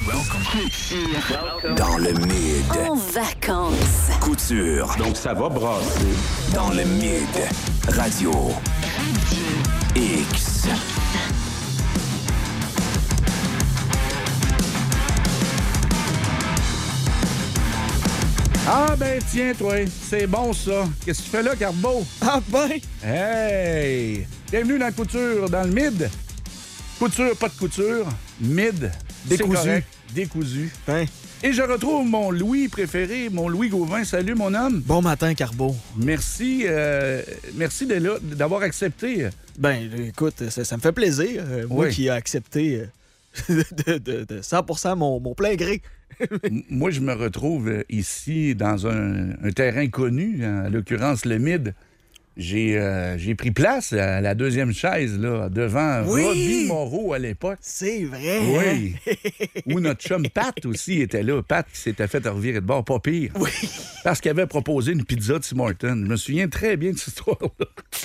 Dans le mid. En vacances. Couture. Donc ça va brasser. Dans le mid. Radio. X. Ah ben tiens, toi, c'est bon ça. Qu'est-ce que tu fais là, Carbo? Ah ben! Hey! Bienvenue dans Couture, dans le mid. Couture, pas de couture. Mid. Décousu. C'est correct. Décousu. Ben. Et je retrouve mon Louis préféré, mon Louis Gauvin. Salut, mon homme. Bon matin, Carbo. Merci, merci d'avoir accepté. Ben, écoute, ça me fait plaisir. Moi Oui. qui ai accepté de 100% mon plein gré. Moi, je me retrouve ici dans un terrain connu, en l'occurrence le mid. J'ai pris place à la deuxième chaise, là, devant Oui! Robbie Moreau à l'époque. C'est vrai. Oui. Où notre chum Pat aussi était là. Pat qui s'était fait revirer de bord, pas pire. Oui. Parce qu'il avait proposé une pizza de Tim Hortons. Je me souviens très bien de cette histoire-là.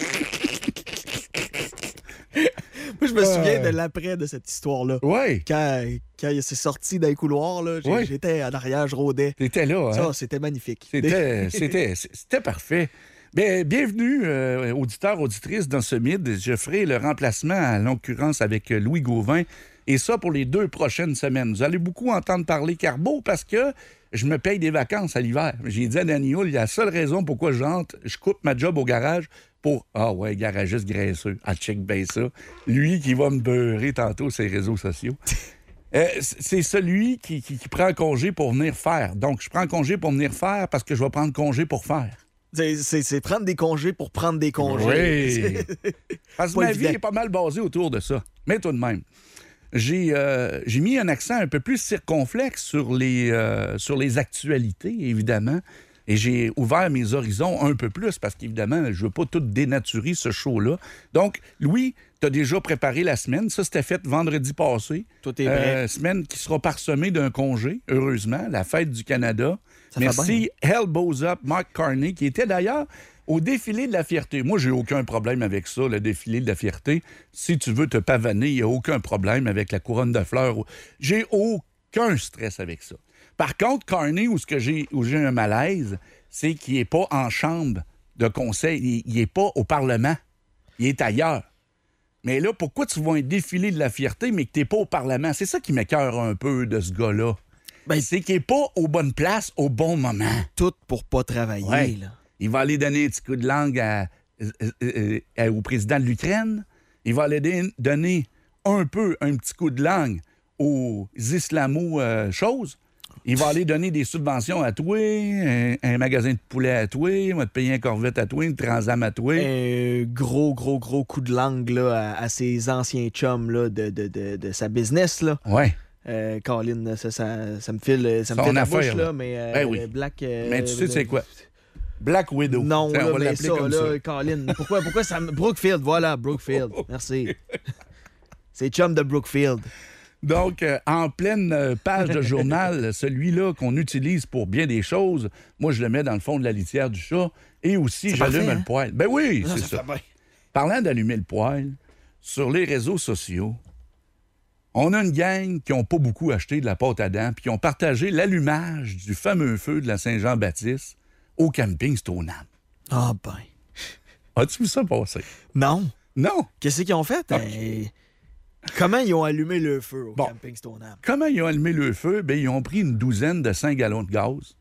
Moi, je me souviens de l'après de cette histoire-là. Oui. Quand il s'est sorti dans les couloirs, là, Oui. j'étais en arrière, je rôdais. T'étais là, hein? Ça, c'était magnifique. C'était parfait. Bien, bienvenue, auditeurs, auditrices, dans ce mid. Je ferai le remplacement, à l'occurrence, avec Louis Gauvin. Et ça, pour les 2 prochaines semaines. Vous allez beaucoup entendre parler Carbo parce que je me paye des vacances à l'hiver. J'ai dit à Danny Hull, la seule raison pourquoi je coupe ma job au garage pour... Ah ouais, garagiste graisseux. Ah, check bien ça. Lui qui va me beurrer tantôt sur les réseaux sociaux. C'est celui qui prend congé pour venir faire. Donc, je prends congé pour venir faire parce que je vais prendre congé pour faire. C'est prendre des congés pour prendre des congés. Oui. Parce que Pas ma évident. vie est pas mal basée autour de ça. Mais tout de même. J'ai mis un accent un peu plus circonflexe sur les actualités, évidemment. Et j'ai ouvert mes horizons un peu plus parce qu'évidemment, je veux pas tout dénaturer ce show-là. Donc, Louis, tu as déjà préparé la semaine. Ça, c'était fait vendredi passé. Tout est prêt. Semaine qui sera parsemée d'un congé, heureusement, la fête du Canada. Ça fait Merci, Hellbows Up, Mark Carney, qui était d'ailleurs au défilé de la fierté. Moi, j'ai aucun problème avec ça, le défilé de la fierté. Si tu veux te pavaner, il n'y a aucun problème avec la couronne de fleurs. J'ai aucun stress avec ça. Par contre, Carney, où j'ai un malaise, c'est qu'il n'est pas en chambre de conseil. Il n'est pas au Parlement. Il est ailleurs. Mais là, pourquoi tu vois un défilé de la fierté, mais que tu n'es pas au Parlement? C'est ça qui m'écoeure un peu de ce gars-là. Ben, C'est qu'il n'est pas aux bonnes places au bon moment. Tout pour pas travailler, Ouais. là. Il va aller donner un petit coup de langue au président de l'Ukraine. Il va aller donner un petit coup de langue aux islamo-choses. Il va aller donner des subventions à toi, un magasin de poulet à toi, il va te payer un Corvette à toi, une Transam à toi. Un gros coup de langue là, à ses anciens chums là, de sa business. Là. Ouais. Colin, ça me file Son la affaire, bouche, là. là, mais Ben oui. Black... Mais tu sais, c'est quoi? Black Widow. Non, T'sais, là, on va mais l'appeler ça, comme là, ça. Colin, pourquoi ça me... Brookfield, voilà, Brookfield. Merci. C'est chum de Brookfield. Donc, en pleine page de journal, celui-là qu'on utilise pour bien des choses, moi, je le mets dans le fond de la litière du chat et aussi, C'est j'allume parfait, le hein? poêle. Ben oui, Non, c'est ça ça. fait bien. Parlant d'allumer le poêle, sur les réseaux sociaux, on a une gang qui n'ont pas beaucoup acheté de la pâte à dents puis qui ont partagé l'allumage du fameux feu de la Saint-Jean-Baptiste au camping Stoneham. Ah ben. As-tu vu ça passer? Non. Non. Qu'est-ce qu'ils ont fait? Comment ils ont allumé le feu au Bon. camping Stoneham? Comment ils ont allumé le feu? Ben, ils ont pris une douzaine de 5 gallons de gaz.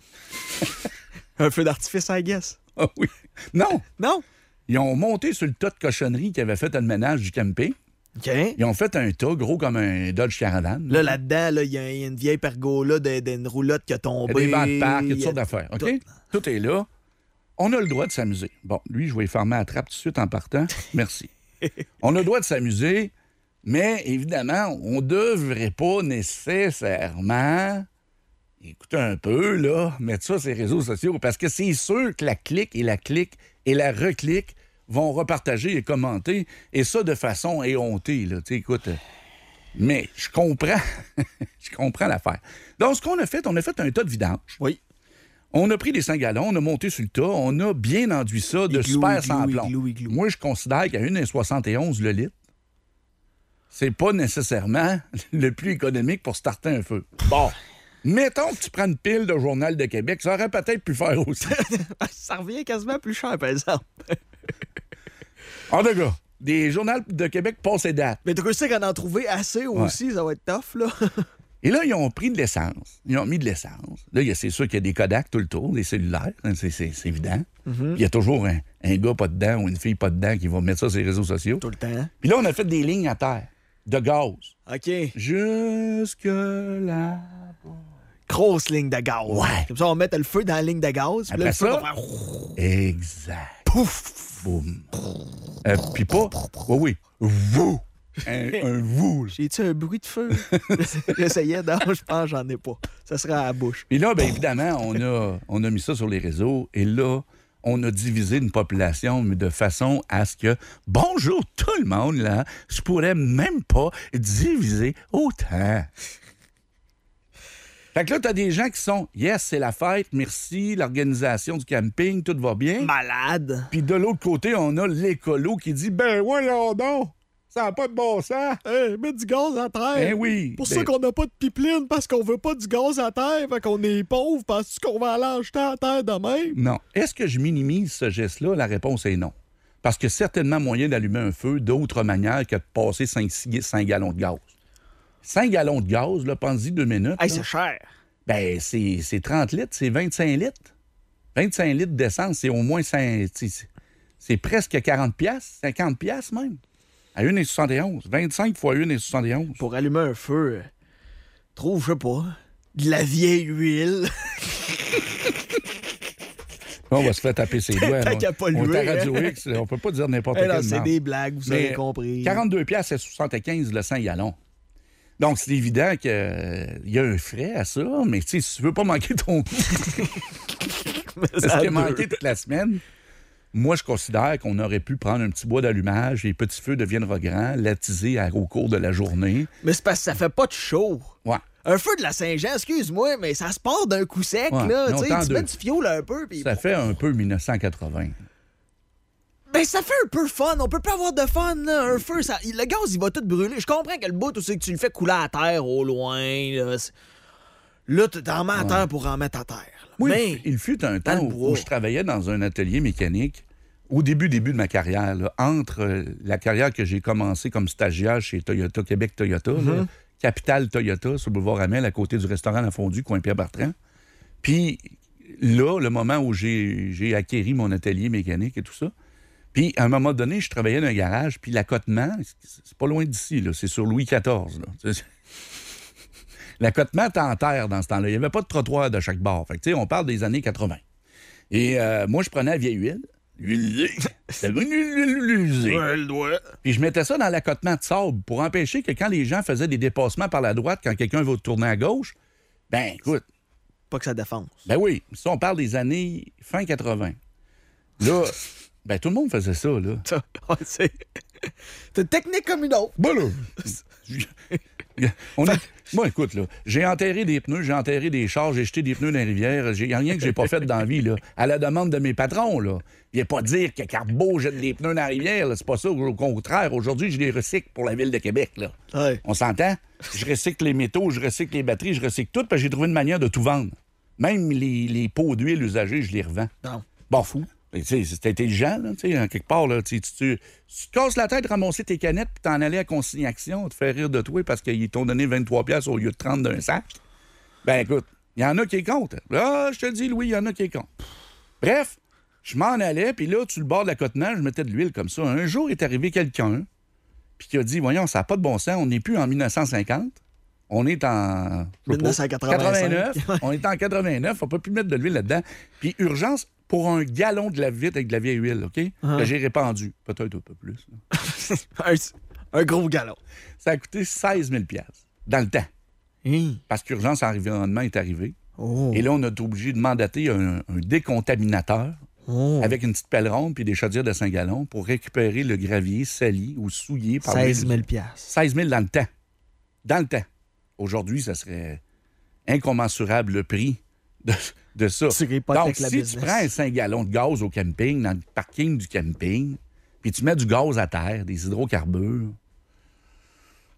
Un feu d'artifice, I guess. Ah oui. Non. Non? Ils ont monté sur le tas de cochonneries qu'ils avaient fait le ménage du camping. OK. Ils ont fait un tas gros comme un Dodge Caravan. Là, là-dedans, il y a une vieille pergola d'une roulotte qui a Il y tombé. a des bancs de parc, il y a toutes Il y a sortes d'affaires. OK? tout. Tout est là. On a le droit de s'amuser. Bon, lui, je vais lui fermer la trappe tout de suite en partant. Merci. On a le droit de s'amuser, mais évidemment, on ne devrait pas nécessairement... Écoutez un peu, là, mettre ça sur les réseaux sociaux, parce que c'est sûr que la clique et la reclique vont repartager et commenter, et ça de façon éhontée, là. Tu sais, écoute... Mais je comprends. Je comprends l'affaire. Donc, ce qu'on a fait, on a fait un tas de vidange. Oui. On a pris des 5 gallons, on a monté sur le tas, on a bien enduit ça de Igloo, super igloo, sans plomb. igloo, igloo. Moi, je considère qu'à 1,71 le litre, c'est pas nécessairement le plus économique pour starter un feu. Bon, mettons que tu prends une pile de Journal de Québec, ça aurait peut-être pu faire aussi. Ça revient quasiment plus cher, par exemple. En tout cas, des Journaux de Québec passent date. Mais tu sais qu'en trouver assez aussi, ça va être tough, là. Et là, ils ont pris de l'essence. Ils ont mis de l'essence. Là, c'est sûr qu'il y a des Kodak tout le tour, des cellulaires, hein, c'est évident. Puis il y a toujours un gars pas dedans ou une fille pas dedans qui va mettre ça sur les réseaux sociaux. Tout le temps. Puis là, on a fait des lignes à terre de gaz. OK. Jusque là. Grosse ligne de gaz. Ouais. Comme ça, on met le feu dans la ligne de gaz. Puis là, Après le feu ça, va faire... exact. Pouf! Boum. Puis pas... Oui. Vou. Un vou. J'ai-tu un bruit de feu? J'essayais, non, je pense que j'en ai pas. Ça serait à la bouche. Puis là, bien évidemment, on a mis ça sur les réseaux. Et là, on a divisé une population mais de façon à ce que, bonjour tout le monde, là, je pourrais même pas diviser autant. Fait que là, t'as des gens qui sont, yes, c'est la fête, merci, l'organisation du camping, tout va bien. Malade. Puis de l'autre côté, on a l'écolo qui dit, ben voilà donc, ça n'a pas de bon sens. Hey, mets du gaz à terre. Ben oui. Pour ça qu'on n'a pas de pipeline, parce qu'on veut pas du gaz à terre, fait qu'on est pauvre, parce qu'on va aller acheter à terre de même. Non. Est-ce que je minimise ce geste-là? La réponse est non. Parce qu'il y a certainement moyen d'allumer un feu d'autre manière que de passer 5 gallons de gaz. 5 gallons de gaz, là, pense-y 2 minutes. Hey, là. c'est cher. Ben, c'est 30 litres, c'est 25 litres. 25 litres d'essence, c'est au moins c'est presque 40 piastres, 50 piastres même. À 1,71. 25 fois 1,71. Pour allumer un feu, trouve, je sais pas, de la vieille huile. On va se faire taper ses doigts. Tant qu'à pas On est à louer, Radio hein. X, on peut pas dire n'importe Hey, non, quelle c'est marque. des blagues, vous Mais avez compris. 42 piastres, c'est 75 le 5 gallons. Donc, c'est évident qu'il y a un frais à ça, mais tu sais, si tu veux pas manquer ton coup, parce qu'il a manqué toute la semaine, moi, je considère qu'on aurait pu prendre un petit bois d'allumage, les petits feux deviennent grands, l'attiser au cours de la journée. Mais c'est parce que ça fait pas de chaud. Ouais. Un feu de la Saint-Jean, excuse-moi, mais ça se part d'un coup sec, Ouais, là. non, Tu sais, tant tu de- mets du fioul un peu, puis... Ça fait un peu 1980. Ben, ça fait un peu fun. On peut pas avoir de fun, là. Un feu, le gaz, il va tout brûler. Je comprends que le bout, c'est que tu le fais couler à terre au loin, là. Là, tu t'en mets à terre pour en mettre à terre. Là. Oui, Mais, il fut un dans temps le bois. où je travaillais dans un atelier mécanique, au début de ma carrière, là, entre la carrière que j'ai commencée comme stagiaire chez Toyota, Québec Toyota, là, Capital Toyota, sur le boulevard Amel, à côté du restaurant La Fondue, coin Pierre-Bertrand. Puis là, le moment où j'ai acquéri mon atelier mécanique et tout ça, puis à un moment donné, je travaillais dans un garage, puis l'accotement, c'est pas loin d'ici, là, c'est sur Louis XIV. Là. L'accotement était en terre dans ce temps-là. Il n'y avait pas de trottoir de chaque bord. Fait que, tu sais, on parle des années 80. Et moi, je prenais la vieille huile. L'huile usée. ouais, le doigt. Puis je mettais ça dans l'accotement de sable pour empêcher que quand les gens faisaient des dépassements par la droite, quand quelqu'un va tourner à gauche, ben écoute, Pas que ça défonce. ben oui, ça, on parle des années fin 80. Là, ben tout le monde faisait ça, là. C'est une technique comme une autre. Ben là, moi, écoute, là, j'ai enterré des pneus, j'ai enterré des chars, j'ai jeté des pneus dans les rivières. Il n'y a rien que j'ai pas fait dans la vie, là. À la demande de mes patrons, là. Il a pas dire que Carbo jette des pneus dans la rivière, là. C'est pas ça. Au contraire, aujourd'hui, je les recycle pour la Ville de Québec, là. Ouais. On s'entend? Je recycle les métaux, je recycle les batteries, je recycle tout, parce que j'ai trouvé une manière de tout vendre. Même les pots d'huile usagés, je les revends. Non. Bon, fou. Tu sais, c'est intelligent, là, tu sais, en quelque part, là, tu te casses la tête, ramasser tes canettes, puis t'en aller à consignation, te faire rire de toi parce qu'ils t'ont donné 23 piastres au lieu de 30 d'un sac. Ben, écoute, il y en a qui est contre. Ah, je te le dis, Louis, il y en a qui est contre. Bref, je m'en allais, puis là, sur le bord de l'accotement, je mettais de l'huile comme ça. Un jour est arrivé quelqu'un, puis qui a dit, voyons, ça n'a pas de bon sens, on n'est plus en 1950. On est en... je sais pas, 1985. 89. On est en 89. On peut plus mettre de l'huile là-dedans. Puis urgence pour un gallon de lave-vite avec de la vieille huile, OK? Que j'ai répandu. Peut-être un peu plus. Là. un gros galon. Ça a coûté 16 000 dans le temps. Parce qu'urgence environnement est arrivé. Oh. Et là, on a été obligé de mandater un décontaminateur avec une petite pelle ronde puis des chaudières de 5 gallons pour récupérer le gravier sali ou souillé par 16 000 16 000 dans le temps. Dans le temps. Aujourd'hui, ça serait incommensurable le prix de ça. Tu réhypothèques Donc, la si business. tu prends 5 gallons de gaz au camping, dans le parking du camping, puis tu mets du gaz à terre, des hydrocarbures,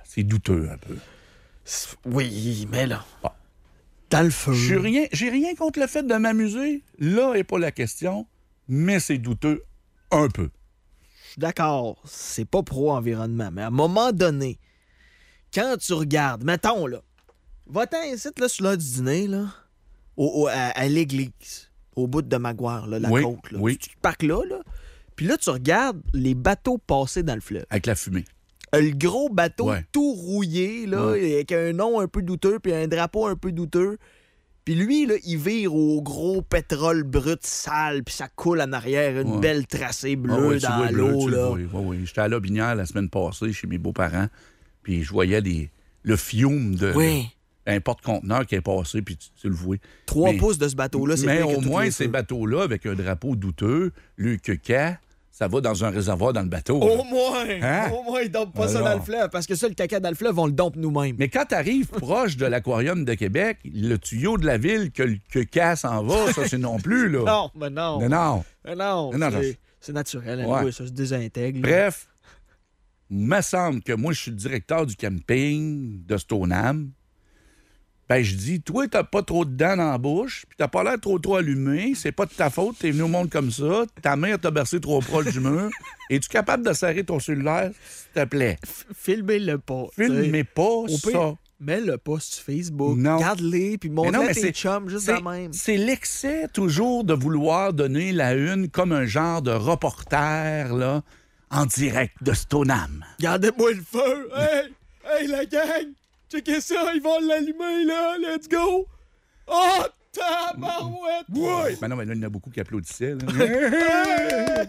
c'est douteux un peu. Oui, mais là, Bon. dans le feu. J'ai rien contre le fait de m'amuser. Là n'est pas la question, mais c'est douteux un peu. Je suis d'accord, c'est pas pro-environnement, mais à un moment donné, quand tu regardes, mettons, là, va-t'en ici, là, sur l'heure du dîner, là, à l'église, au bout de Maguire, là, la Oui, côte, là. oui. Tu parques là, puis là, tu regardes les bateaux passer dans le fleuve. Avec la fumée. Le gros bateau Ouais. tout rouillé, là, Ouais. avec un nom un peu douteux, puis un drapeau un peu douteux. Puis lui, là, il vire au gros pétrole brut sale, puis ça coule en arrière, une Ouais. belle tracée bleue Ah ouais, tu dans vois bleu, l'eau, tu le là. vois. Oui. J'étais à la Binière la semaine passée chez mes beaux-parents, puis je voyais le fiume de Oui. un porte-conteneur qui est passé, puis tu le vois. 3 Mais- pouces de ce bateau-là, c'est Mais pire que au tous moins, les ces feux. bateaux-là, avec un drapeau douteux, le caca, ça va dans un réservoir dans le bateau. Au là. moins! Hein? Au moins, ils dompent pas ça Alors. dans le fleuve, parce que ça, le caca dans le fleuve, on le dompe nous-mêmes. Mais quand tu arrives proche de l'Aquarium de Québec, le tuyau de la ville que le caca s'en va, ça, c'est non plus, là. Non, mais non. Non. Mais non, Non, non, c'est naturel, Ouais. oui, ça se désintègre. là. Bref, me semble que moi, je suis le directeur du camping de Stoneham. Ben, je dis, toi, t'as pas trop de dents dans la bouche, puis t'as pas l'air trop allumé, c'est pas de ta faute, t'es venu au monde comme ça, ta mère t'a bercé trop proche du mur. Es-tu capable de serrer ton cellulaire, s'il te plaît? Filmez-le pas. Filmez pas Au ça. pire, mets-le pas sur Facebook. Non. Garde-les, puis Mais montre-le non, à mais tes chums, juste de même. C'est l'excès toujours de vouloir donner la une comme un genre de reporter là, en direct de Stoneham. Gardez-moi le feu! Hey, la gang! Checkez ça, ils vont l'allumer, là! Let's go! Oh, tabarouette! Oui! Ben non, mais là, il y en a beaucoup qui applaudissaient. Là.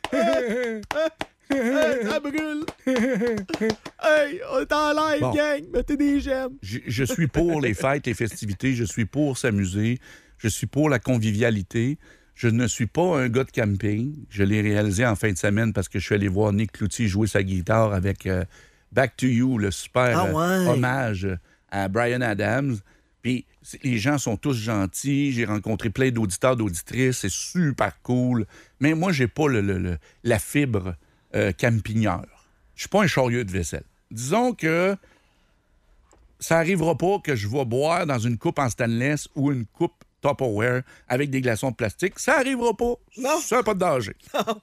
Hey, ça brûle! Hey, on est en live, Bon. gang! Mettez des j'aime! Je suis pour les fêtes, les festivités, je suis pour s'amuser, je suis pour la convivialité. Je ne suis pas un gars de camping. Je l'ai réalisé en fin de semaine parce que je suis allé voir Nick Cloutier jouer sa guitare avec Back to You, le super Ah ouais. hommage à Bryan Adams. Puis les gens sont tous gentils. J'ai rencontré plein d'auditeurs, d'auditrices. C'est super cool. Mais moi, j'ai pas la fibre campineur. Je suis pas un chariot de vaisselle. Disons que ça arrivera pas que je vais boire dans une coupe en stainless ou une coupe Tupperware avec des glaçons de plastique. Ça arrivera pas. Non. Ça n'a pas de danger.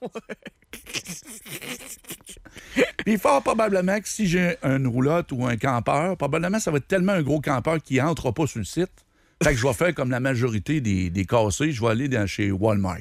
Puis fort probablement que si j'ai une roulotte ou un campeur, probablement ça va être tellement un gros campeur qui n'entre pas sur le site. Fait que je vais faire comme la majorité des cassés, je vais aller chez Walmart.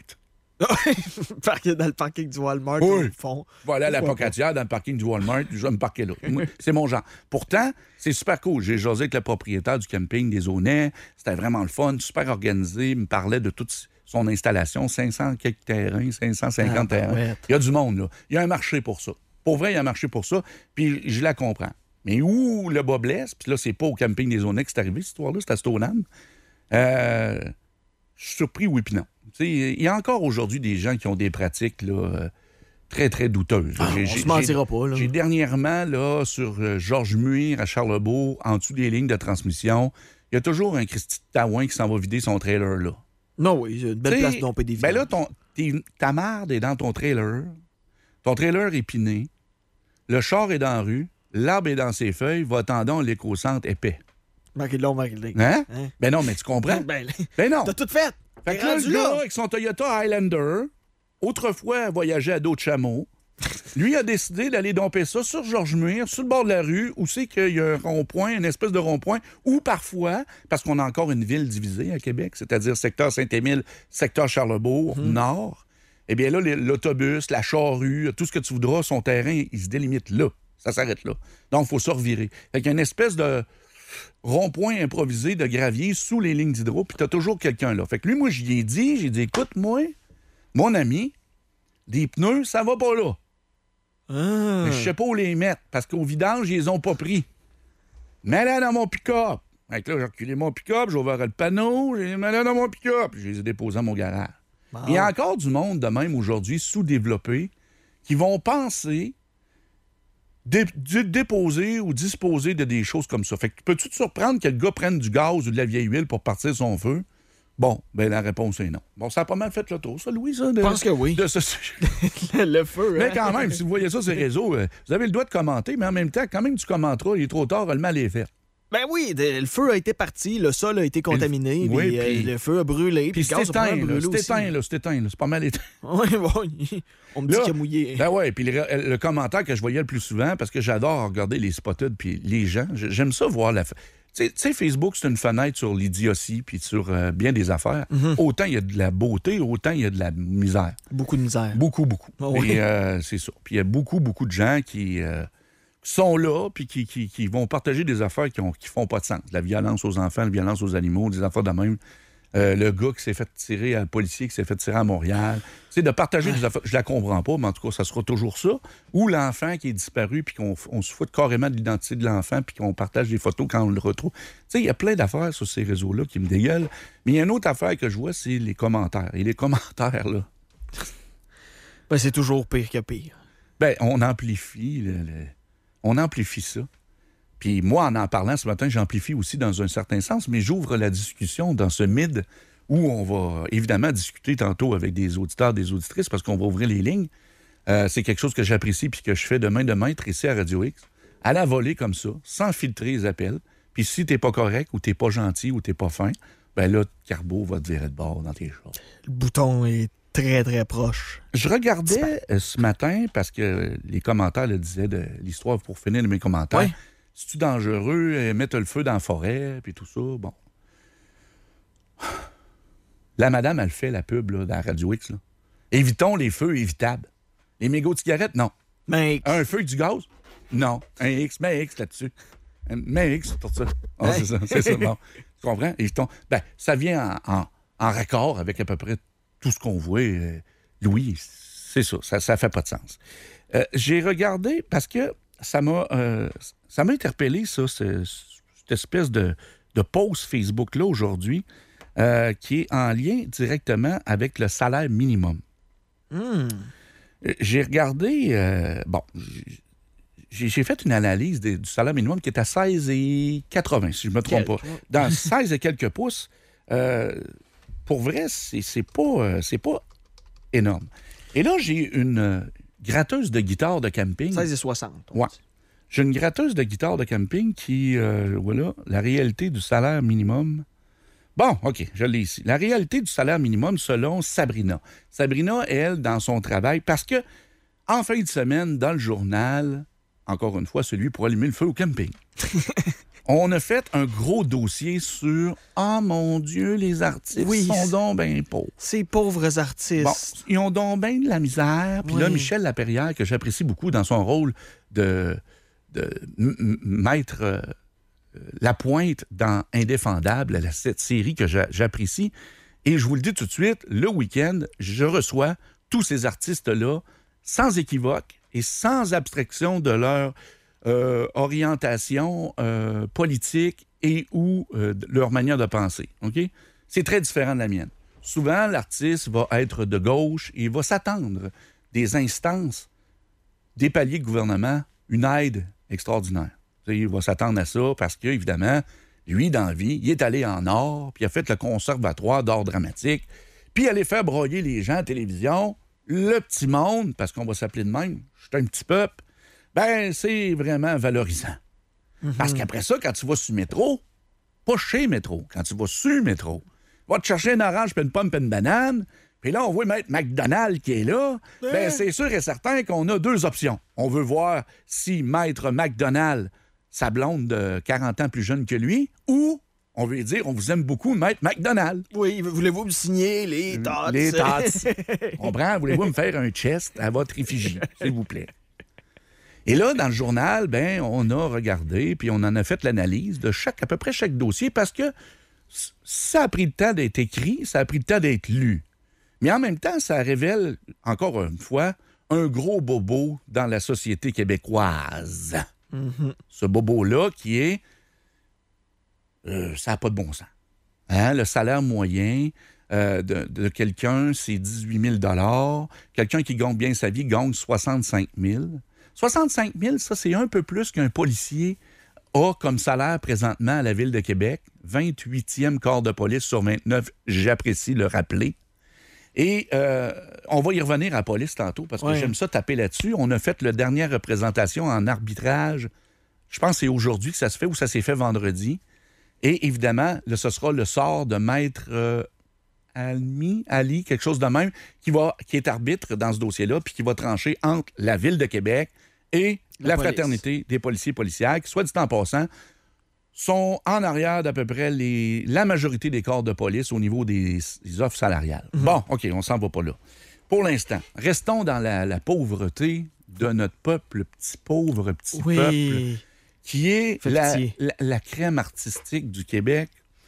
Parquer dans le parking du Walmart, Oui. au fond. Je vais aller à la Pocatière dans le parking du Walmart, je vais me parquer là. Moi, c'est mon genre. Pourtant, c'est super cool. J'ai jasé avec le propriétaire du camping des Aunais. C'était vraiment le fun, super organisé. Il me parlait de toute son installation, 500 quelques terrains, 550 terrains. ouais. Il y a du monde, là. Il y a un marché pour ça. Pour vrai, il y a un marché pour ça. Puis je la comprends. Mais où le bas blesse, puis là, c'est pas au camping des Aunais que c'est arrivé, cette histoire-là, c'est à Stoneham. Je suis surpris, oui, puis non. Tu sais, il y a encore aujourd'hui des gens qui ont des pratiques là, très, très douteuses. Ah, on se mentira pas, là. J'ai dernièrement, là, sur Georges Muir à Charlebourg, en dessous des lignes de transmission, il y a toujours un Christy de Taouin qui s'en va vider son trailer là. Non, oui, c'est une belle T'sais, place de domper des Ben là, vidanges. ta marde est dans ton trailer est piné, le char est dans la rue, l'arbre est dans ses feuilles, va-t'en l'éco-centre épais. Marquez-le, marquez-le. Hein? Hein? Ben non, mais tu comprends? Ben, Ben non! t'as tout fait! Fait T'es que là, rendu le gars, là! avec son Toyota Highlander, autrefois voyageait à dos de chameau, lui a décidé d'aller domper ça sur Georges Muir, sur le bord de la rue, où c'est qu'il y a un rond-point, une espèce de rond-point, ou parfois, parce qu'on a encore une ville divisée à Québec, c'est-à-dire secteur Saint-Émile, secteur Charlebourg, nord, eh bien là, l'autobus, la charrue, tout ce que tu voudras, son terrain, il se délimite là. Ça s'arrête là. Donc, il faut se revirer. Fait qu'il y a une espèce de rond-point improvisé de gravier sous les lignes d'hydro, puis t'as toujours quelqu'un là. Fait que lui, moi, j'ai dit, écoute, moi, mon ami, des pneus, ça va pas là. Ah. Mais je sais pas où les mettre, parce qu'au vidange, ils les ont pas pris. Mets-la dans mon pick-up. Fait que là, j'ai reculé mon pick-up, j'ai ouvert le panneau, j'ai mis là dans mon pick-up, puis je les ai déposés à mon garage. Bon. Il y a encore du monde de même aujourd'hui, sous-développé, qui vont penser déposer ou disposer de des choses comme ça. Fait que peux-tu te surprendre que le gars prenne du gaz ou de la vieille huile pour partir son feu? Bon, ben la réponse est non. Bon, ça a pas mal fait le tour, ça, Louis, ça? Je pense que oui. De ce sujet. Le feu, Mais hein? quand même, si vous voyez ça sur les réseaux, vous avez le droit de commenter, mais en même temps, quand même tu commenteras, il est trop tard, le mal est fait. Ben oui, le feu a été parti, le sol a été contaminé, Oui, puis, puis- le feu a brûlé, Puis le gaz a pas mal brûlé aussi. c'est éteint, là, c'est pas mal éteint. Oui, bon, on me dit Là, qu'il a mouillé. Ben ouais, puis le commentaire que je voyais le plus souvent, parce que j'adore regarder les spotted puis les gens, j'aime ça voir la... Tu sais, Facebook, c'est une fenêtre sur l'idiotie puis sur bien des affaires. Autant il y a de la beauté, autant il y a de la misère. Beaucoup de misère. Beaucoup, beaucoup. Ah oui. Et c'est ça. Puis il y a beaucoup, beaucoup de gens qui sont là puis qui vont partager des affaires qui font pas de sens. La violence aux enfants, la violence aux animaux, des affaires de même. Le gars qui s'est fait tirer, le policier qui s'est fait tirer à Montréal. Tu sais, de partager des affaires, je la comprends pas, mais en tout cas, ça sera toujours ça. Ou l'enfant qui est disparu, puis qu'on se fout carrément de l'identité de l'enfant, puis qu'on partage des photos quand on le retrouve. Tu sais, il y a plein d'affaires sur ces réseaux-là qui me dégueulent. Mais il y a une autre affaire que je vois, c'est les commentaires. Et les commentaires, là, Ben, c'est toujours pire que pire. ben, on amplifie on amplifie ça. Puis moi, en parlant ce matin, j'amplifie aussi dans un certain sens, mais j'ouvre la discussion dans ce mid où on va évidemment discuter tantôt avec des auditeurs, des auditrices, parce qu'on va ouvrir les lignes. C'est quelque chose que j'apprécie puis que je fais de main de maître ici à Radio X. À la volée comme ça, sans filtrer les appels. Puis si t'es pas correct ou t'es pas gentil ou t'es pas fin, ben là, Carbo va te virer de bord dans tes choses. Le bouton est très, très proche. Je regardais ce matin, parce que les commentaires le disaient de l'histoire, pour finir de mes commentaires. Ouais. C'est-tu dangereux, mettre le feu dans la forêt, puis tout ça? Bon. La madame, elle fait la pub là, dans la Radio X. Là. Évitons les feux évitables. Les mégots de cigarettes, non. Mais Un feu avec du gaz? Non. Un X, mets un X là-dessus. Mets un X pour ça. Ah, c'est ça. Bon. Tu comprends? Évitons. Ben, ça vient en raccord avec à peu près tout ce qu'on voit. Louis, c'est ça. Ça fait pas de sens. J'ai regardé parce que ça m'a interpellé, ça, cette espèce de post Facebook-là aujourd'hui qui est en lien directement avec le salaire minimum. J'ai regardé... j'ai fait une analyse du salaire minimum qui est à 16,80, si je ne me trompe pas. Dans 16 et quelques pouces, pour vrai, c'est pas énorme. Et là, j'ai une gratteuse de guitare de camping. 16,60. Ouais. J'ai une gratteuse de guitare de camping qui, voilà, la réalité du salaire minimum. Bon, OK, je l'ai ici. La réalité du salaire minimum selon Sabrina. Sabrina, elle, dans son travail, parce que en fin de semaine, dans le journal, encore une fois, celui pour allumer le feu au camping, on a fait un gros dossier sur « Ah, mon Dieu, les artistes sont donc bien pauvres. » Ces pauvres artistes. Bon, ils ont donc bien de la misère. Puis là, Michel Laperrière, que j'apprécie beaucoup dans son rôle de mettre la pointe dans Indéfendable, cette série que j'apprécie. Et je vous le dis tout de suite, le week-end, je reçois tous ces artistes-là sans équivoque et sans abstraction de leur orientation politique et ou leur manière de penser. OK? C'est très différent de la mienne. Souvent, l'artiste va être de gauche et il va s'attendre des instances, des paliers de gouvernement, une aide extraordinaire. Il va s'attendre à ça parce que, évidemment, lui, dans la vie, il est allé en or, puis il a fait le conservatoire d'art dramatique, puis il allait faire broyer les gens à la télévision, le petit monde, parce qu'on va s'appeler de même, je suis un petit peuple, ben c'est vraiment valorisant. Parce qu'après ça, quand tu vas sur le métro, pas chez Métro, quand tu vas sur le métro, va te chercher une orange, puis une pomme, puis une banane, puis là, on voit Maître McDonald qui est là, ben c'est sûr et certain qu'on a deux options. On veut voir si Maître McDonald, sa blonde de 40 ans plus jeune que lui, ou on veut dire, on vous aime beaucoup, Maître McDonald. Oui, voulez-vous me signer les tots? Les tots. On comprend? Voulez-vous me faire un chest à votre effigie, s'il vous plaît? Et là, dans le journal, ben, on a regardé, puis on en a fait l'analyse de à peu près chaque dossier, parce que ça a pris le temps d'être écrit, ça a pris le temps d'être lu. Mais en même temps, ça révèle, encore une fois, un gros bobo dans la société québécoise. Ce bobo-là qui est... ça n'a pas de bon sens. Hein? Le salaire moyen de quelqu'un, c'est 18 000 $. Quelqu'un qui gagne bien sa vie gagne 65 000 $. 65 000 $, ça, c'est un peu plus qu'un policier a comme salaire présentement à la Ville de Québec 28e corps de police sur 29. J'apprécie le rappeler. Et on va y revenir à la police tantôt parce que j'aime ça taper là-dessus. On a fait la dernière représentation en arbitrage. Je pense que c'est aujourd'hui que ça se fait ou ça s'est fait vendredi. Et évidemment, là, ce sera le sort de maître Ali, quelque chose de même, qui est arbitre dans ce dossier-là puis qui va trancher entre la Ville de Québec et la fraternité des policiers et policières qui, soit dit en passant, sont en arrière d'à peu près la majorité des corps de police au niveau des offres salariales. Bon, OK, on s'en va pas là. Pour l'instant, restons dans la pauvreté de notre peuple, le petit pauvre petit peuple, qui est la crème artistique du Québec.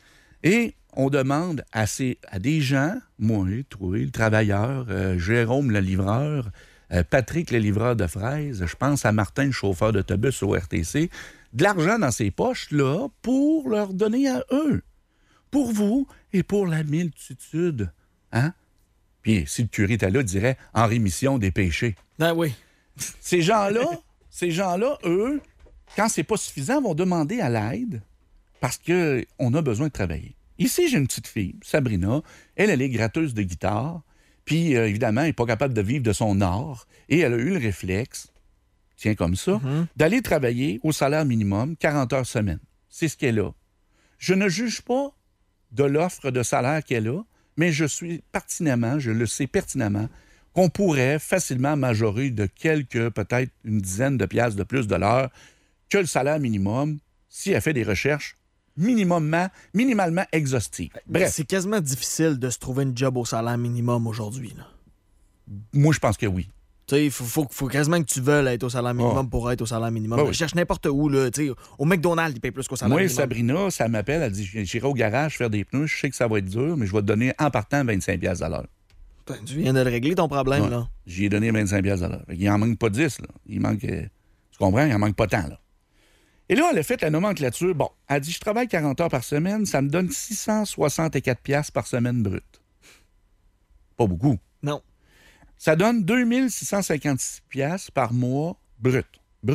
Et on demande à des gens, moi, toi, le travailleur, Jérôme le livreur, Patrick le livreur de fraises, je pense à Martin le chauffeur d'autobus au RTC, de l'argent dans ses poches, là, pour leur donner à eux. Pour vous et pour la multitude. Hein? Puis, si le curé était là, il dirait « en rémission des péchés ». Ben oui. Ces gens-là, eux, quand c'est pas suffisant, vont demander à l'aide parce qu'on a besoin de travailler. Ici, j'ai une petite fille, Sabrina. Elle est gratteuse de guitare. Puis, évidemment, elle n'est pas capable de vivre de son art. Et elle a eu le réflexe, tiens comme ça, d'aller travailler au salaire minimum, 40 heures semaine. C'est ce qu'elle a. Je ne juge pas de l'offre de salaire qu'elle a, mais je le sais pertinemment, qu'on pourrait facilement majorer de peut-être une dizaine de piastres de plus de l'heure que le salaire minimum si elle fait des recherches minimalement exhaustives. Bref. C'est quasiment difficile de se trouver une job au salaire minimum aujourd'hui, là. Moi, je pense que oui. Tu sais, il faut quasiment que tu veuilles être au salaire minimum pour être au salaire minimum. Je cherche n'importe où, là. Tu sais, au McDonald's, ils payent plus qu'au salaire minimum. Moi, Sabrina, ça m'appelle, elle dit j'irai au garage faire des pneus, je sais que ça va être dur, mais je vais te donner en partant 25$ à l'heure. Tu viens de le régler ton problème, là. J'y ai donné 25$ à l'heure. Il en manque pas 10, là. Il manque. Tu comprends? Il en manque pas tant, là. Et là, elle a fait la nomenclature. Bon, elle dit je travaille 40 heures par semaine, ça me donne 664$ par semaine brute. Pas beaucoup. Non. Ça donne 2656$ par mois brut.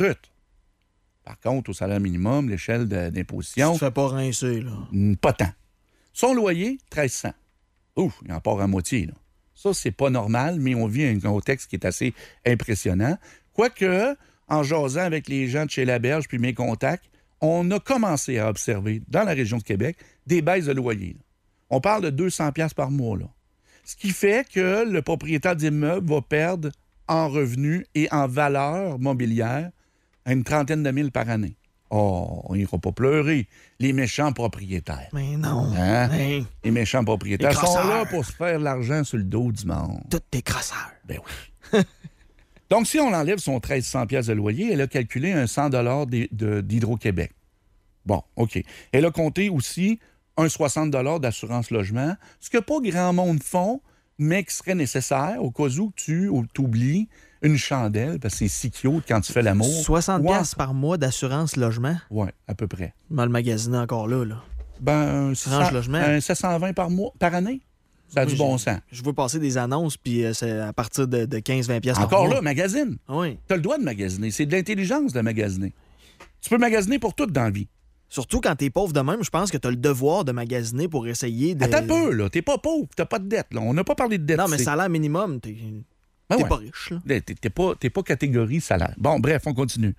Par contre, au salaire minimum, l'échelle d'imposition... Tu te fais pas rincer, là. Pas tant. Son loyer, 1300. Ouf, il en part à moitié, là. Ça, c'est pas normal, mais on vit un contexte qui est assez impressionnant. Quoique, en jasant avec les gens de chez Laberge puis mes contacts, on a commencé à observer, dans la région de Québec, des baisses de loyer. Là. On parle de 200$ par mois, là. Ce qui fait que le propriétaire d'immeuble va perdre en revenus et en valeur mobilière à une trentaine de mille par année. Oh, on n'ira pas pleurer. Les méchants propriétaires. Mais non. Hein? Hey. Les méchants propriétaires sont là pour se faire de l'argent sur le dos du monde. Tous tes crosseurs. Ben oui. Donc, si on enlève son 1300$ de loyer, elle a calculé un 100$ d'Hydro-Québec. Bon, OK. Elle a compté aussi un 60$ d'assurance logement, ce que pas grand monde font, mais qui serait nécessaire au cas où tu oublies une chandelle, parce que c'est si cute quand tu fais l'amour. 60$ par mois d'assurance logement? Oui, à peu près. Mal magasiné encore là. Ben, logement. Un 720 par année. Ça a du bon sens. Je veux passer des annonces, puis c'est à partir de 15-20$ par mois. Encore là, magasine. Oui. Tu as le droit de magasiner. C'est de l'intelligence de magasiner. Tu peux magasiner pour tout dans la vie. Surtout quand t'es pauvre de même, je pense que t'as le devoir de magasiner pour essayer de... Attends un peu, là. T'es pas pauvre, t'as pas de dette, là. On n'a pas parlé de dette. Non, mais salaire minimum, t'es pas riche, là. T'es pas catégorie salaire. Bon, bref, on continue.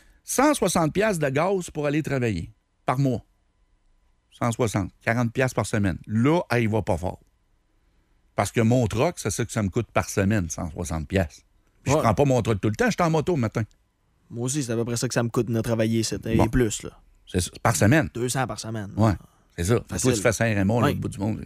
160$ de gaz pour aller travailler par mois. 160, 40$ par semaine. Là, il va pas fort. Parce que mon truck, c'est ça que ça me coûte par semaine, 160$. Puis je prends pas mon truck tout le temps, je suis en moto le matin. Moi aussi, c'est à peu près ça que ça me coûte de travailler, et plus, là. C'est ça, par semaine. 200 par semaine. Oui, c'est ça. Facile. Faut que tu fasses Saint-Raymond, là, au bout du monde.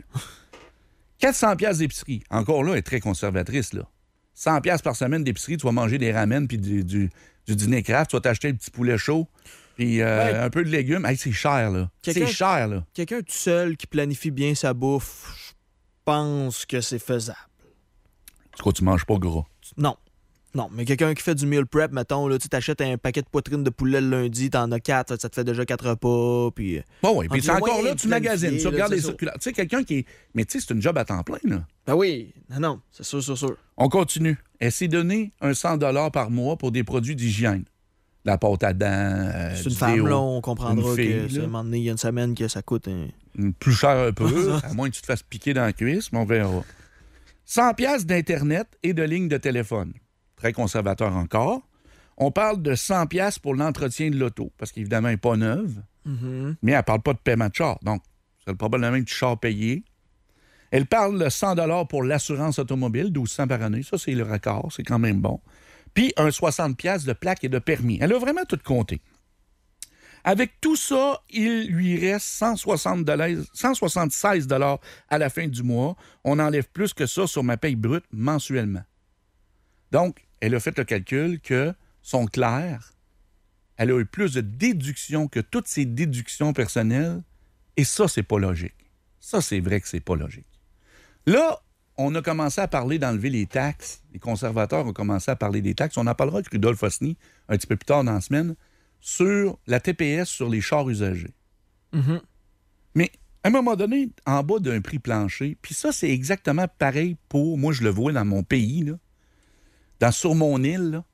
400$ d'épicerie. Encore là, elle est très conservatrice, là. 100$ par semaine d'épicerie, tu vas manger des ramen puis du dîner craft, tu vas t'acheter un petit poulet chaud puis un peu de légumes. Hey, c'est cher, là. C'est cher, là. Quelqu'un tout seul qui planifie bien sa bouffe, je pense que c'est faisable. Tu crois que tu manges pas gras? Non, mais quelqu'un qui fait du meal prep, mettons, là, tu t'achètes un paquet de poitrine de poulet le lundi, t'en as 4, ça te fait déjà 4 repas, puis... Bon, oui, puis c'est encore là, tu magasines, tu regardes les circulaires. Tu sais, quelqu'un qui est... Mais tu sais, c'est une job à temps plein, là. Ben oui, non, c'est sûr. On continue. Elle s'est donné un 100$ par mois pour des produits d'hygiène. la pâte à dents. C'est une du femme, déo. là, on comprendra Une fille, que là. c'est un moment donné, il y a une semaine que ça coûte Plus cher un peu, à moins que tu te fasses piquer dans la cuisse, mais on verra. 100 piastres d'Internet et de ligne de téléphone. Très conservateur encore. On parle de 100 piastres pour l'entretien de l'auto, parce qu'évidemment, elle n'est pas neuve, mais elle ne parle pas de paiement de char. Donc, c'est probablement du char payé. Elle parle de 100 $ pour l'assurance automobile, 1200 par année. Ça, c'est le record, c'est quand même bon. Puis un 60 piastres de plaque et de permis. Elle a vraiment tout compté. Avec tout ça, il lui reste 176 $ à la fin du mois. On enlève plus que ça sur ma paye brute mensuellement. Donc, elle a fait le calcul que son clair, elle a eu plus de déductions que toutes ses déductions personnelles. Et ça, c'est pas logique. Ça, c'est vrai que c'est pas logique. Là, on a commencé à parler d'enlever les taxes. Les conservateurs ont commencé à parler des taxes. On en parlera avec Rudolph Osny un petit peu plus tard dans la semaine sur la TPS sur les chars usagés. Mais à un moment donné, en bas d'un prix plancher, puis ça, c'est exactement pareil pour, moi, je le vois dans mon pays, là, sur mon île, là,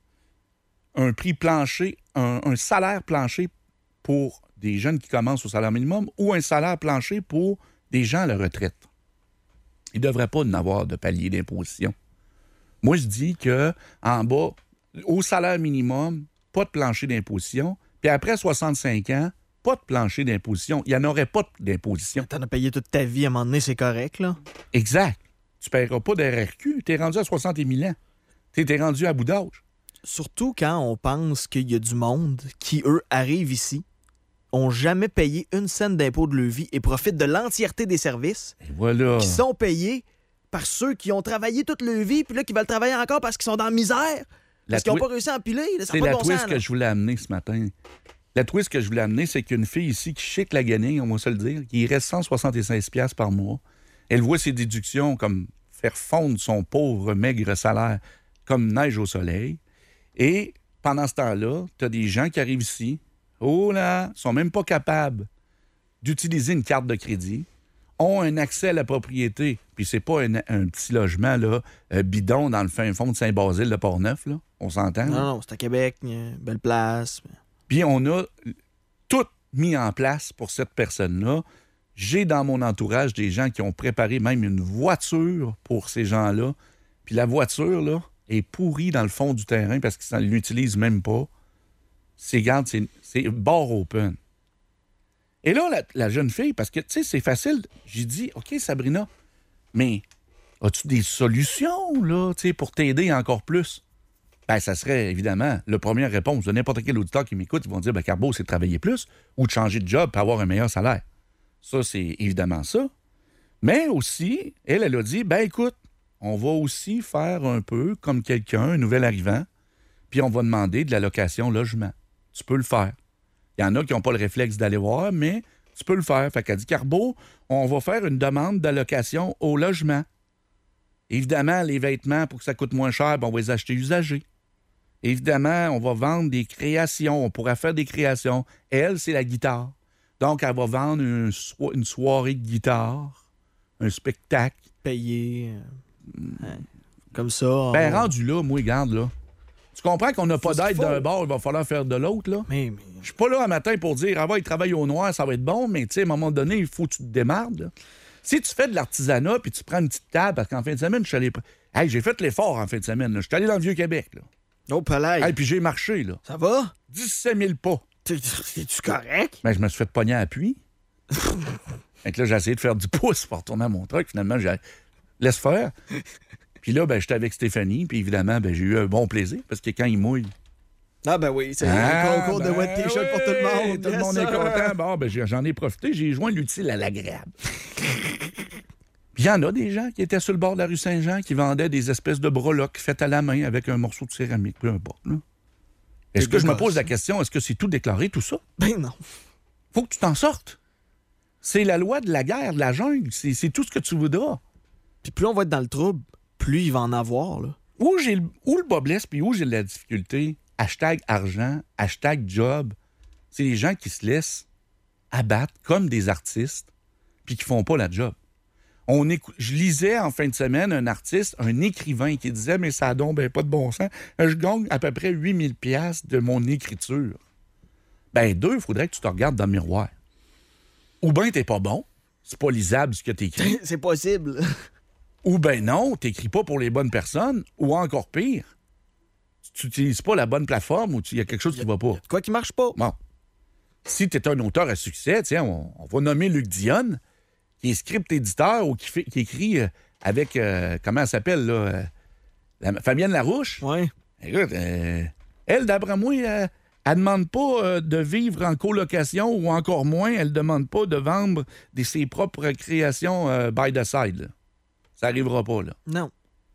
un prix plancher, un salaire plancher pour des jeunes qui commencent au salaire minimum ou un salaire plancher pour des gens à la retraite. Il ne devrait pas en avoir de palier d'imposition. Moi, je dis qu'en bas, au salaire minimum, pas de plancher d'imposition, puis après 65 ans, pas de plancher d'imposition. Il n'y en aurait pas d'imposition. T'en as payé toute ta vie, à un moment donné, c'est correct, là. Exact. Tu ne paieras pas de RRQ. Tu es rendu à 60 000 ans. Tu es rendu à bout d'âge. Surtout quand on pense qu'il y a du monde qui, eux, arrivent ici, ont jamais payé une scène d'impôt de leur vie et profitent de l'entièreté des services Et voilà. qui sont payés par ceux qui ont travaillé toute leur vie puis là, qui veulent travailler encore parce qu'ils sont dans la misère, parce qu'ils n'ont pas réussi à empiler. Là, ça C'est n'a pas la de bon twist sens, que là. je voulais amener ce matin. La twist que je voulais amener, c'est qu'une fille ici qui chic la guenille, on va se le dire, qui reste 176 $ par mois, elle voit ses déductions comme faire fondre son pauvre maigre salaire comme neige au soleil. Et pendant ce temps-là, tu as des gens qui arrivent ici, oh là, sont même pas capables d'utiliser une carte de crédit, ont un accès à la propriété, puis c'est pas un petit logement là, bidon dans le fin fond de Saint-Basile de Portneuf, là. On s'entend? là? Non, c'est à Québec, belle place. Puis on a tout mis en place pour cette personne-là. J'ai dans mon entourage des gens qui ont préparé même une voiture pour ces gens-là. Puis la voiture, là, est pourrie dans le fond du terrain parce qu'ils ne l'utilisent même pas. C'est bar open. Et là, la jeune fille, parce que, tu sais, c'est facile, j'ai dit, OK, Sabrina, mais as-tu des solutions, là, tu sais, pour t'aider encore plus? Ben, ça serait, évidemment, la première réponse de n'importe quel auditeur qui m'écoute. Ils vont dire, ben, Carbo, c'est de travailler plus ou de changer de job pour avoir un meilleur salaire. Ça, c'est évidemment ça. Mais aussi, elle a dit, ben, écoute, on va aussi faire un peu comme quelqu'un, un nouvel arrivant, puis on va demander de la location logement. Tu peux le faire. Il y en a qui n'ont pas le réflexe d'aller voir, mais tu peux le faire. Fait qu'elle dit, Carbo, on va faire une demande d'allocation au logement. Évidemment, les vêtements, pour que ça coûte moins cher, ben, on va les acheter usagés. Évidemment, on va vendre des créations. On pourra faire des créations. Elle, c'est la guitare. Donc, elle va vendre une soirée de guitare, un spectacle. Payé. Comme ça. Ben, rendu là, moi, regarde, là. Tu comprends qu'on n'a pas d'aide qu'il faut. d'un bord, il va falloir faire de l'autre, là? Mais Je suis pas là un matin pour dire, ah ouais, il travaille au noir, ça va être bon, mais tu sais, à un moment donné, il faut que tu te démardes, là. Si tu fais de l'artisanat puis tu prends une petite table, parce qu'en fin de semaine, je suis allé. Hey, j'ai fait l'effort en fin de semaine, là. Je suis allé dans le Vieux-Québec, là. oh, palais. Hey, puis j'ai marché, là. Ça va? 17 000 pas. Es-tu correct? Ben, je me suis fait pogner à appui. Fait que là, j'ai essayé de faire du pouce pour retourner à mon truck. Finalement, j'ai laisse faire. Puis là, ben, j'étais avec Stéphanie. Puis évidemment, ben, j'ai eu un bon plaisir parce que quand il mouille. Ah, ben oui, c'est un concours de wet t-shirt pour tout le monde. Tout le monde est content. Bon, ben, j'en ai profité. J'ai joint l'utile à l'agréable. Puis il y en a des gens qui étaient sur le bord de la rue Saint-Jean qui vendaient des espèces de breloques faites à la main avec un morceau de céramique. Peu importe, là. Est-ce que je me pose la question, est-ce que c'est tout déclaré, tout ça? Ben non. Faut que tu t'en sortes. C'est la loi de la guerre, de la jungle. C'est tout ce que tu voudras. Puis plus on va être dans le trouble, plus il va en avoir, là. Où le bas blesse, puis où j'ai de la difficulté, #argent, #job, c'est les gens qui se laissent abattre comme des artistes, puis qui font pas la job. Je lisais en fin de semaine un artiste, un écrivain qui disait « Mais ça a donc ben pas de bon sens. Je gagne à peu près 8 000 $ de mon écriture. » Ben, il faudrait que tu te regardes dans le miroir. Ou bien t'es pas bon, c'est pas lisable ce que t'écris. C'est possible. Ou ben non, t'écris pas pour les bonnes personnes, ou encore pire, tu n'utilises pas la bonne plateforme ou il y a quelque chose qui va pas. Quoi qui marche pas. Bon. Si tu es un auteur à succès, tiens, on va nommer Luc Dionne, qui est script-éditeur ou qui écrit avec, comment elle s'appelle, là, Fabienne Larouche. Ouais. Écoute, elle, d'après moi, elle demande pas de vivre en colocation ou encore moins, elle demande pas de vendre ses propres créations by the side. Là. Ça n'arrivera pas, là. Non.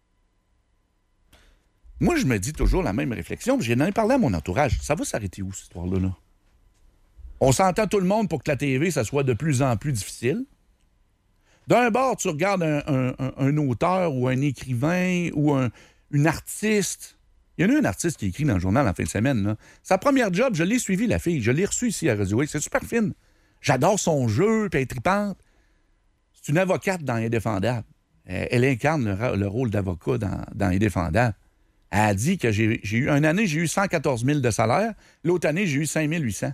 Moi, je me dis toujours la même réflexion, puis j'en ai parlé à mon entourage. Ça va s'arrêter où, cette histoire-là? Là? On s'entend tout le monde pour que la TV, ça soit de plus en plus difficile. D'un bord, tu regardes un auteur ou un écrivain ou une artiste. Il y en a un artiste qui écrit dans le journal en fin de semaine. Là. Sa première job, je l'ai suivi, la fille. Je l'ai reçue ici à Radio X. C'est super fine. J'adore son jeu, puis elle est tripante. C'est une avocate dans Indéfendable. Elle incarne le rôle d'avocat dans Indéfendable. Elle a dit que une année, j'ai eu 114 000 de salaire. L'autre année, j'ai eu 5 800.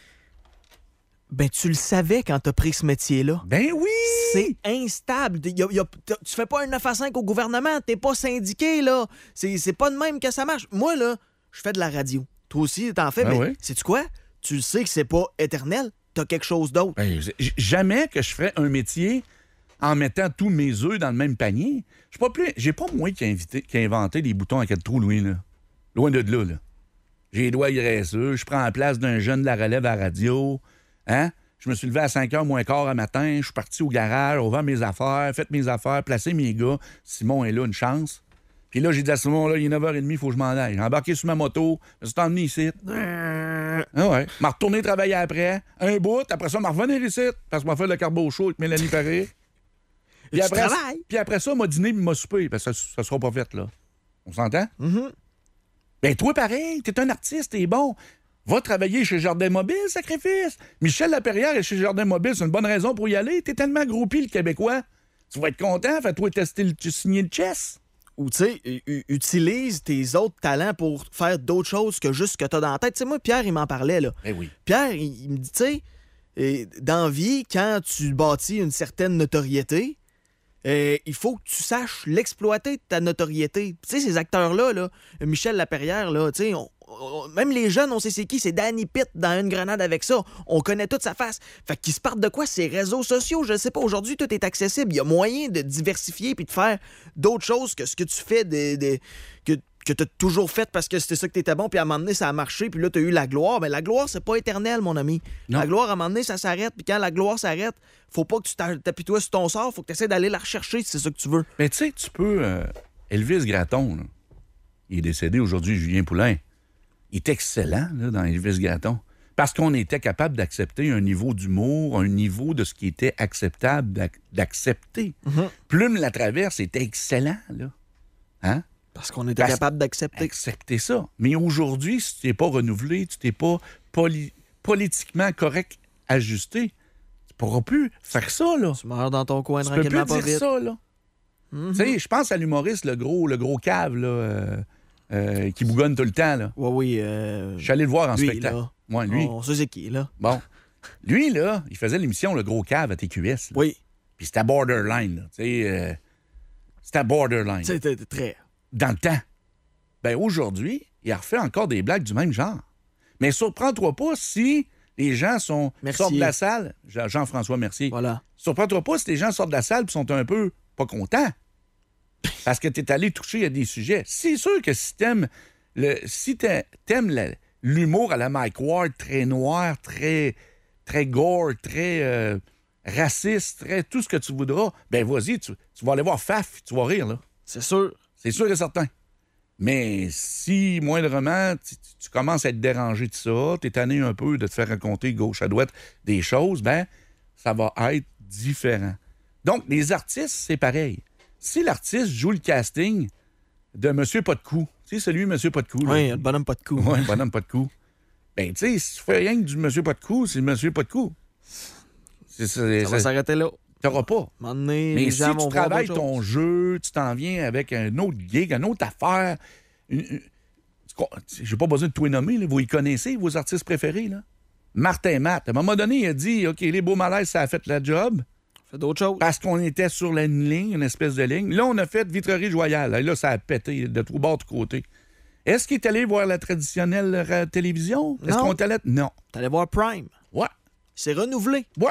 Ben, tu le savais quand t'as pris ce métier-là. Ben oui! C'est instable. Tu fais pas un 9 à 5 au gouvernement. T'es pas syndiqué, là. C'est pas de même que ça marche. Moi, là, je fais de la radio. Toi aussi, t'en fais, mais sais-tu quoi? Tu sais que c'est pas éternel. T'as quelque chose d'autre. Ben, jamais que je ferais un métier en mettant tous mes œufs dans le même panier. J'ai pas moi qui a inventé les boutons à 4 trous, Louis, là. Loin de là. J'ai les doigts graisseux. Je prends la place d'un jeune de la relève à la radio. Hein? Je me suis levé à 5h moins quart à matin, je suis parti au garage, ouvert mes affaires, fait mes affaires, placé mes gars. Simon est là, une chance. Puis là, j'ai dit à Simon, là, il est 9h30, il faut que je m'en aille. J'ai embarqué sur ma moto, je me suis emmené ici. Ah ouais. M'a retourné travailler après, un bout, après ça, m'a revenu ici, parce que m'a fait le carbo chaud avec Mélanie Paré. Puis après ça, m'a dîné et m'a soupé, parce que ça sera pas fait, là. On s'entend? Mm-hmm. Ben, toi, pareil, t'es un artiste, t'es bon. Va travailler chez Jardin Mobile, sacrifice. Michel Laperrière est chez Jardin Mobile, c'est une bonne raison pour y aller. T'es tellement groupie, le Québécois. Tu vas être content, fais-toi signer le chess. Ou, tu sais, utilise tes autres talents pour faire d'autres choses que juste ce que t'as dans la tête. Tu sais, moi, Pierre, il m'en parlait, là. Eh oui. Pierre, il me dit, tu sais, dans la vie, quand tu bâtis une certaine notoriété, il faut que tu saches l'exploiter, ta notoriété. Tu sais, ces acteurs-là, là, Michel Laperrière, là, tu sais, même les jeunes, on sait c'est qui, c'est Danny Pitt dans Une grenade avec ça. On connaît toute sa face. Fait qu'ils se partent de quoi? Ces réseaux sociaux, je sais pas. Aujourd'hui, tout est accessible. Il y a moyen de diversifier puis de faire d'autres choses que ce que tu fais que t'as toujours fait parce que c'était ça que t'étais bon, puis à un moment donné, ça a marché, puis là, t'as eu la gloire. Mais la gloire, c'est pas éternel, mon ami. Non. La gloire, à un moment donné, ça s'arrête, puis quand la gloire s'arrête, faut pas que tu t'appuies-toi sur ton sort, faut que tu essaies d'aller la rechercher si c'est ça que tu veux. Mais tu sais, tu peux... Elvis Gratton, là, il est décédé aujourd'hui, Julien Poulain. Il est excellent, là, dans Elvis Gratton. Parce qu'on était capable d'accepter un niveau d'humour, un niveau de ce qui était acceptable d'accepter. Mm-hmm. Plume Latraverse était excellent, là. Hein? Parce qu'on était capable d'accepter. Accepter ça. Mais aujourd'hui, si tu n'es pas renouvelé, tu n'es pas politiquement correct ajusté, tu ne pourras plus faire ça, là. Tu meurs dans ton coin Tu peux tranquillement plus pas dire vite. ça, là. Mm-hmm. Tu sais, je pense à l'humoriste, le gros cave, là, qui bougonne tout le temps, là. Oui. Je suis allé le voir en lui, spectacle. là. Moi, lui. On sait c'est qui, là. Bon. Lui, là, il faisait l'émission Le Gros Cave à TQS. Là. Oui. Puis c'était borderline, là. Tu sais, c'était borderline. C'était très... Dans le temps. Ben aujourd'hui, il a refait encore des blagues du même genre. Mais surprends-toi pas si les gens sortent de la salle. Jean-François Mercier. Voilà. Surprends-toi pas si les gens sortent de la salle et sont un peu pas contents. Parce que tu es allé toucher à des sujets. C'est sûr que si t'aimes l'humour à la Mike Ward, très noir, très gore, très raciste, très tout ce que tu voudras, ben vas-y, tu vas aller voir Faf, tu vas rire, là. C'est sûr. C'est sûr et certain. Mais si, moindrement, tu commences à être dérangé de ça, t'es tanné un peu de te faire raconter gauche à droite des choses, ben ça va être différent. Donc, les artistes, c'est pareil. Si l'artiste joue le casting de Monsieur Pas de Cou, tu sais, celui Monsieur Pas de Cou. Oui, le bonhomme pas de cou. Oui, le bonhomme Pas de Cou. Ben, tu sais, si tu fais rien que du Monsieur Pas de Cou, c'est Monsieur Pas de Cou. Ça va s'arrêter là. T'auras pas. À un moment donné, Mais les si gens tu vont voir travailles d'autres ton choses. jeu, tu t'en viens avec un autre gig, une autre affaire. J'ai pas besoin de tout nommer, là. Vous y connaissez, vos artistes préférés, là? Martin Matt. À un moment donné, il a dit OK, les beaux malaises, ça a fait la job. Fais d'autres choses. Parce qu'on était sur la ligne, une espèce de ligne. Là, on a fait Vitrerie Joyale. Là, ça a pété de tout bord, de côté. Est-ce qu'il est allé voir la traditionnelle télévision? Est-ce Non. qu'on est allé... Non. T'allais voir Prime. Ouais. Il s'est renouvelé. Ouais.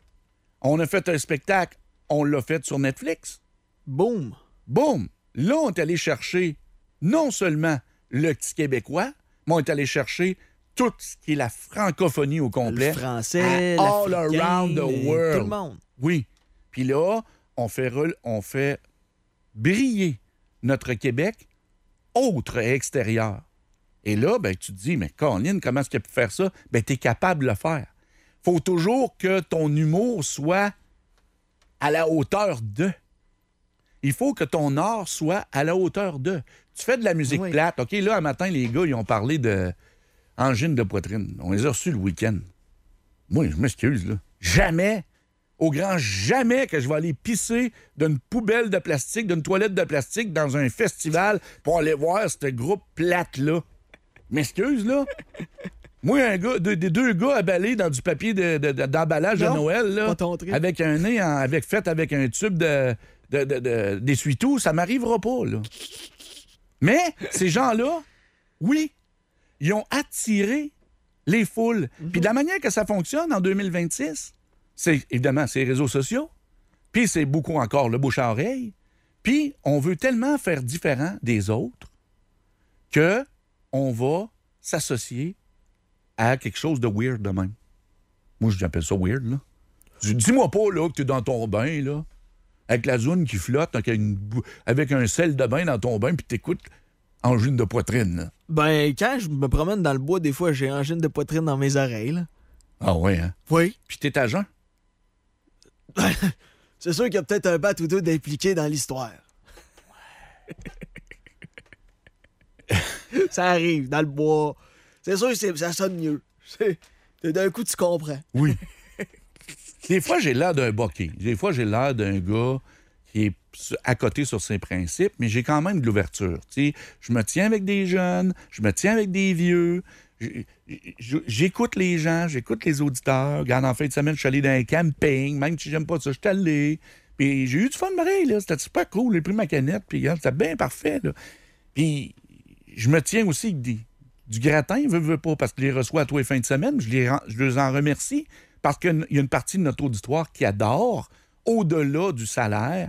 On a fait un spectacle. On l'a fait sur Netflix. Boum. Boum! Là, on est allé chercher non seulement le petit Québécois, mais on est allé chercher tout ce qui est la francophonie au complet. Le français, All l'africain, around the world. tout le monde. Oui. Puis là, on fait briller notre Québec autre et extérieur. Et là, ben, tu te dis, mais Colin, comment est-ce qu'il a pu faire ça? Ben, tu es capable de le faire. Faut toujours que ton humour soit à la hauteur de. Il faut que ton art soit à la hauteur de. Tu fais de la musique Oui. plate. OK, là, un matin, les gars, ils ont parlé de angine de poitrine. On les a reçus le week-end. Moi, je m'excuse, là. Jamais, au grand jamais, que je vais aller pisser d'une poubelle de plastique, d'une toilette de plastique dans un festival pour aller voir ce groupe plate-là. M'excuse, là. Moi, des deux gars emballés dans du papier d'emballage de Non, Noël, là, pas ton trip. avec un nez fait avec un tube d'essuie-tout, ça m'arrivera pas, là. Mais ces gens-là, oui, ils ont attiré les foules. Puis de la manière que ça fonctionne en 2026, c'est évidemment c'est les réseaux sociaux, puis c'est beaucoup encore le bouche à oreille, puis on veut tellement faire différent des autres que on va s'associer à quelque chose de weird de même. Moi, j'appelle ça weird, là. Dis-moi pas, là, que t'es dans ton bain, là, avec la zone qui flotte, avec un sel de bain dans ton bain, puis t'écoutes angine de poitrine, là. Ben, quand je me promène dans le bois, des fois, j'ai angine de poitrine dans mes oreilles. Là. Ah ouais, hein? Oui. Puis t'es agent? C'est sûr qu'il y a peut-être un bat ou deux d'impliqué dans l'histoire. Ça arrive, dans le bois. C'est sûr que ça sonne mieux. D'un coup, tu comprends. Oui. Des fois, j'ai l'air d'un bokeh. Des fois, j'ai l'air d'un gars qui est à côté sur ses principes, mais j'ai quand même de l'ouverture. Tu sais, je me tiens avec des jeunes, je me tiens avec des vieux. J'écoute les gens, j'écoute les auditeurs. Regarde, en fin de semaine, je suis allé dans un camping, même si j'aime pas ça, je suis allé. Puis j'ai eu du fun pareil, là. C'était super cool. J'ai pris ma canette, puis regarde, c'était bien parfait, là. Puis je me tiens aussi avec du gratin, veux pas, parce que je les reçois à tous les fins de semaine. Je les en remercie parce qu'il y a une partie de notre auditoire qui adore, au-delà du salaire,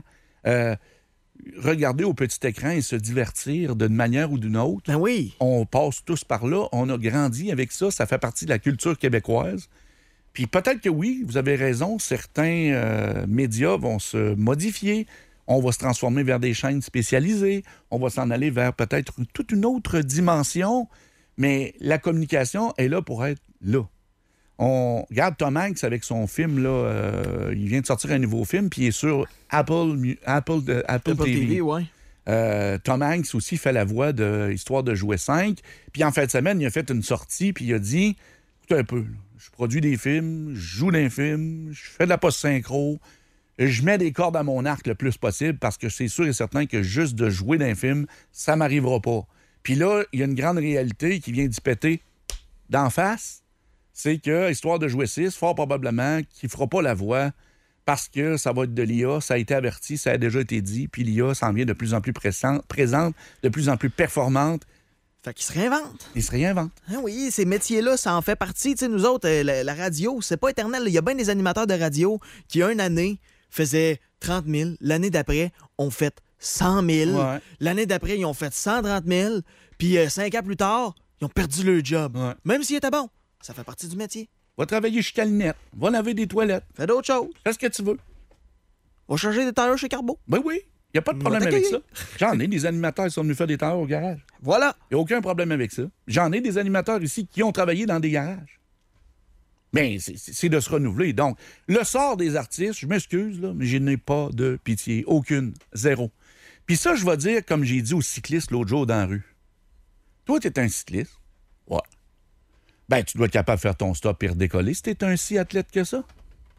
regarder au petit écran et se divertir d'une manière ou d'une autre. Ben oui. On passe tous par là. On a grandi avec ça. Ça fait partie de la culture québécoise. Puis peut-être que oui, vous avez raison, certains médias vont se modifier. On va se transformer vers des chaînes spécialisées. On va s'en aller vers peut-être toute une autre dimension. Mais la communication est là pour être là. On regarde Tom Hanks avec son film, là, il vient de sortir un nouveau film, puis il est sur Apple TV. Ouais. Tom Hanks aussi fait la voix de Histoire de jouer 5. Puis en fin de semaine, il a fait une sortie, puis il a dit, écoutez un peu, je produis des films, je joue dans des films, je fais de la post-synchro, je mets des cordes à mon arc le plus possible parce que c'est sûr et certain que juste de jouer dans un film, ça m'arrivera pas. Puis là, il y a une grande réalité qui vient d'y péter d'en face, c'est que Histoire de jouer 6, fort probablement, qu'il ne fera pas la voix parce que ça va être de l'IA, ça a été averti, ça a déjà été dit, puis l'IA s'en vient de plus en plus présente, de plus en plus performante. Fait qu'il se réinvente. Il se réinvente. Hein, oui, ces métiers-là, ça en fait partie. Tu sais, nous autres, la radio, c'est pas éternel. Il y a bien des animateurs de radio qui, une année, faisaient 30 000. L'année d'après, ont fait 100 000. Ouais. L'année d'après, ils ont fait 130 000. Puis 5 ans plus tard, ils ont perdu le job. Ouais. Même s'il était bon. Ça fait partie du métier. Va travailler chez Calinette, va laver des toilettes, Fais d'autres choses. fais ce que tu veux. Va changer des tailleurs chez Carbo. Ben oui, il n'y a pas de problème Va avec ça. t'accueillir. J'en ai des animateurs qui sont venus faire des tailleurs au garage. Voilà. Il n'y a aucun problème avec ça. J'en ai des animateurs ici qui ont travaillé dans des garages. Mais c'est de se renouveler. Donc, le sort des artistes, je m'excuse, là, mais je n'ai pas de pitié. Aucune. Zéro. Puis ça, je vais dire, comme j'ai dit aux cyclistes l'autre jour dans la rue. Toi, tu es un cycliste. Ouais. Ben, tu dois être capable de faire ton stop et redécoller si tu es un si athlète que ça.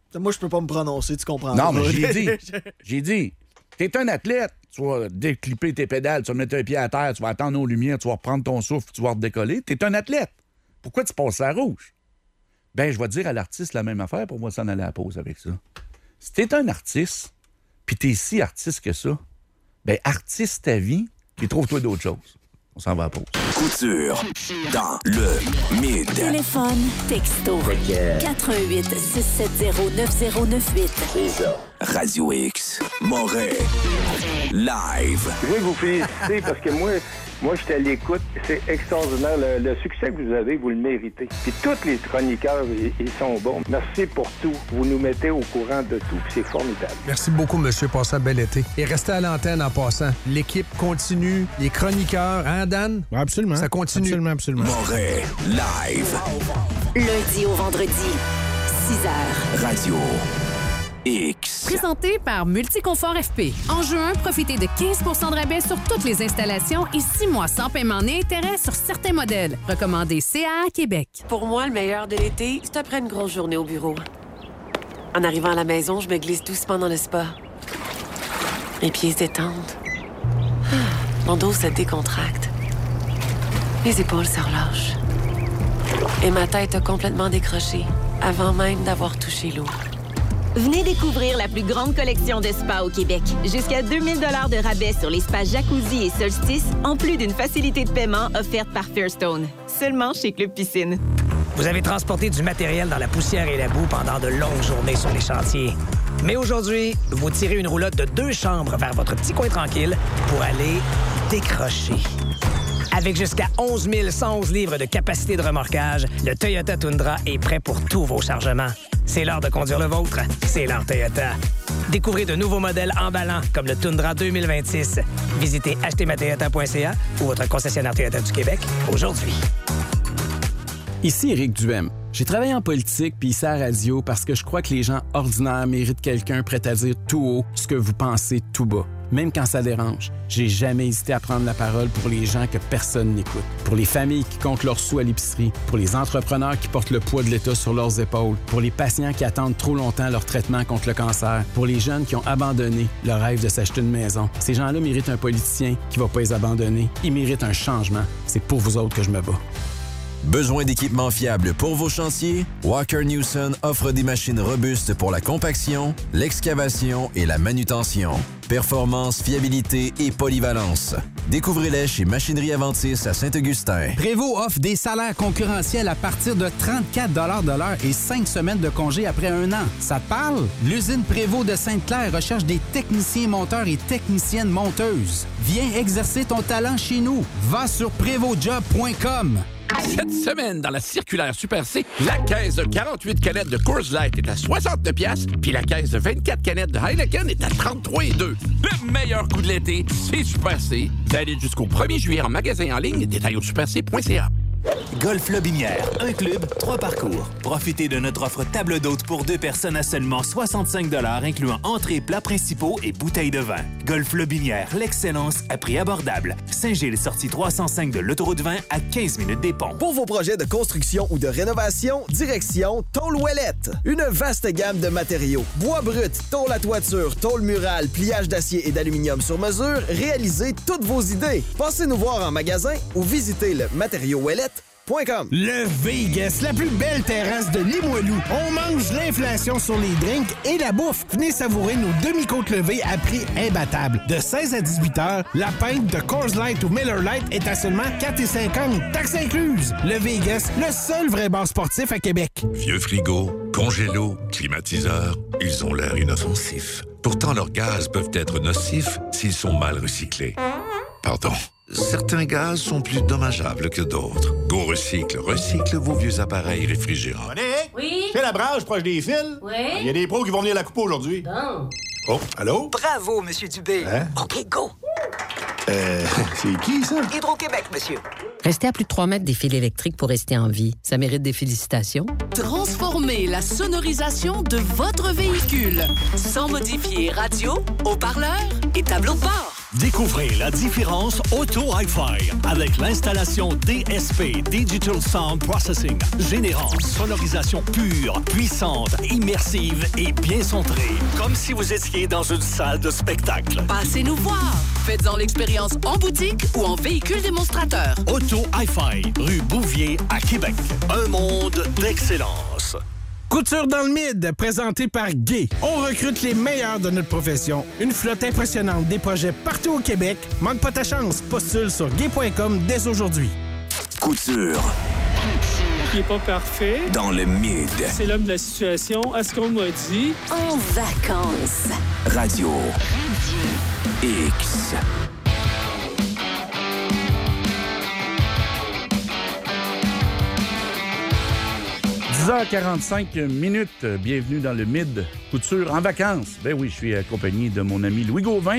Moi, je peux pas me prononcer, tu comprends? Non, mais j'ai dit, t'es un athlète, tu vas déclipper tes pédales, tu vas mettre un pied à terre, tu vas attendre aux lumières, tu vas reprendre ton souffle, tu vas redécoller. T'es un athlète. Pourquoi tu passes à rouge? Ben, je vais dire à l'artiste la même affaire pour moi s'en aller à la pause avec ça. Si t'es un artiste, puis t'es si artiste que ça, ben, artiste ta vie, puis trouve-toi d'autres choses. On s'en va à la pause. Couture dans le Mid. Téléphone, texto. 88 670 9098. C'est ça. Radio X, Montréal. Live. Je veux vous féliciter parce que moi, j'étais à l'écoute. C'est extraordinaire. Le succès que vous avez, vous le méritez. Puis tous les chroniqueurs, ils sont bons. Merci pour tout. Vous nous mettez au courant de tout. Puis c'est formidable. Merci beaucoup, monsieur. Passez un bel été. Et restez à l'antenne en passant. L'équipe continue. Les chroniqueurs, hein, Dan? Ouais, absolument. Ça continue. Absolument. Montréal. Live. Lundi au vendredi, 6h. Radio X. Présenté par Multiconfort FP. En juin, profitez de 15 de rabais sur toutes les installations et 6 mois sans paiement ni intérêt sur certains modèles. Recommandé CAA Québec. Pour moi, le meilleur de l'été, c'est après une grosse journée au bureau. En arrivant à la maison, je me glisse doucement dans le spa. Mes pieds se détendent. Mon dos se décontracte. Les épaules se relâchent. Et ma tête a complètement décroché avant même d'avoir touché l'eau. Venez découvrir la plus grande collection de spas au Québec. Jusqu'à 2000 $ de rabais sur les spas Jacuzzi et Solstice, en plus d'une facilité de paiement offerte par Fairstone. Seulement chez Club Piscine. Vous avez transporté du matériel dans la poussière et la boue pendant de longues journées sur les chantiers. Mais aujourd'hui, vous tirez une roulotte de 2 chambres vers votre petit coin tranquille pour aller décrocher. Avec jusqu'à 11 111 livres de capacité de remorquage, le Toyota Tundra est prêt pour tous vos chargements. C'est l'heure de conduire le vôtre. C'est l'heure Toyota. Découvrez de nouveaux modèles emballants comme le Tundra 2026. Visitez achetezmatoyota.ca ou votre concessionnaire Toyota du Québec aujourd'hui. Ici Éric Duhem. J'ai travaillé en politique puis ici à la radio parce que je crois que les gens ordinaires méritent quelqu'un prêt à dire tout haut ce que vous pensez tout bas. Même quand ça dérange, j'ai jamais hésité à prendre la parole pour les gens que personne n'écoute. Pour les familles qui comptent leurs sous à l'épicerie, pour les entrepreneurs qui portent le poids de l'État sur leurs épaules, pour les patients qui attendent trop longtemps leur traitement contre le cancer, pour les jeunes qui ont abandonné le rêve de s'acheter une maison. Ces gens-là méritent un politicien qui va pas les abandonner. Ils méritent un changement. C'est pour vous autres que je me bats. Besoin d'équipements fiables pour vos chantiers? Walker Newson offre des machines robustes pour la compaction, l'excavation et la manutention. Performance, fiabilité et polyvalence. Découvrez-les chez Machinerie Aventis à Saint-Augustin. Prévost offre des salaires concurrentiels à partir de 34 $ de l'heure et 5 semaines de congé après 1 an. Ça te parle? L'usine Prévost de Sainte-Claire recherche des techniciens monteurs et techniciennes monteuses. Viens exercer ton talent chez nous. Va sur prévostjob.com. Cette semaine, dans la circulaire Super C, la caisse de 48 canettes de Coors Light est à 69 $, puis la caisse de 24 canettes de Heineken est à 33,2 $. Le meilleur coup de l'été, c'est Super C. Valide jusqu'au 1er juillet en magasin en ligne. Détails au superc.ca. Golf Lobinière, un club, 3 parcours. Profitez de notre offre table d'hôte pour 2 personnes à seulement 65 $, incluant entrées, plats principaux et bouteilles de vin. Golf Lobinière, l'excellence à prix abordable. Saint-Gilles, sortie 305 de l'autoroute 20 à 15 minutes des ponts. Pour vos projets de construction ou de rénovation, direction Tôle Ouellette. Une vaste gamme de matériaux. Bois brut, tôle à toiture, tôle murale, pliage d'acier et d'aluminium sur mesure, réalisez toutes vos idées. Passez nous voir en magasin ou visitez le matériauxouellette.com. Le Vegas, la plus belle terrasse de Limoilou. On mange l'inflation sur les drinks et la bouffe. Venez savourer nos demi-côtes levées à prix imbattable. De 16 à 18 heures, la pinte de Coors Light ou Miller Light est à seulement 4,50 $, taxes incluses. Le Vegas, le seul vrai bar sportif à Québec. Vieux frigo, congélo, climatiseur, ils ont l'air inoffensifs. Pourtant, leurs gaz peuvent être nocifs s'ils sont mal recyclés. Pardon. Certains gaz sont plus dommageables que d'autres. Go Recycle recycle vos vieux appareils réfrigérants. Oui? C'est la branche proche des fils? Oui. Il y a des pros qui vont venir la couper aujourd'hui. Bon. Oh, allô? Bravo, Monsieur Dubé. Hein? OK, go. C'est qui, ça? Hydro-Québec, monsieur. Restez à plus de 3 mètres des fils électriques pour rester en vie. Ça mérite des félicitations. Transformez la sonorisation de votre véhicule sans modifier radio, haut-parleur et tableau de bord. Découvrez la différence Auto Hi-Fi avec l'installation DSP, Digital Sound Processing, générant sonorisation pure, puissante, immersive et bien centrée, comme si vous étiez dans une salle de spectacle. Passez nous voir. Faites-en l'expérience en boutique ou en véhicule démonstrateur. Auto Hi-Fi, rue Bouvier à Québec. Un monde d'excellence. Couture dans le mid, présenté par Gay. On recrute les meilleurs de notre profession. Une flotte impressionnante, des projets partout au Québec. Manque pas ta chance. Postule sur gay.com dès aujourd'hui. Couture. Il n'est pas parfait. Dans le mid. C'est l'homme de la situation. À ce qu'on m'a dit. En vacances. Radio X. 10h45 minutes. Bienvenue dans le Mid Couture en vacances. Ben oui, je suis accompagné de mon ami Louis Gauvin.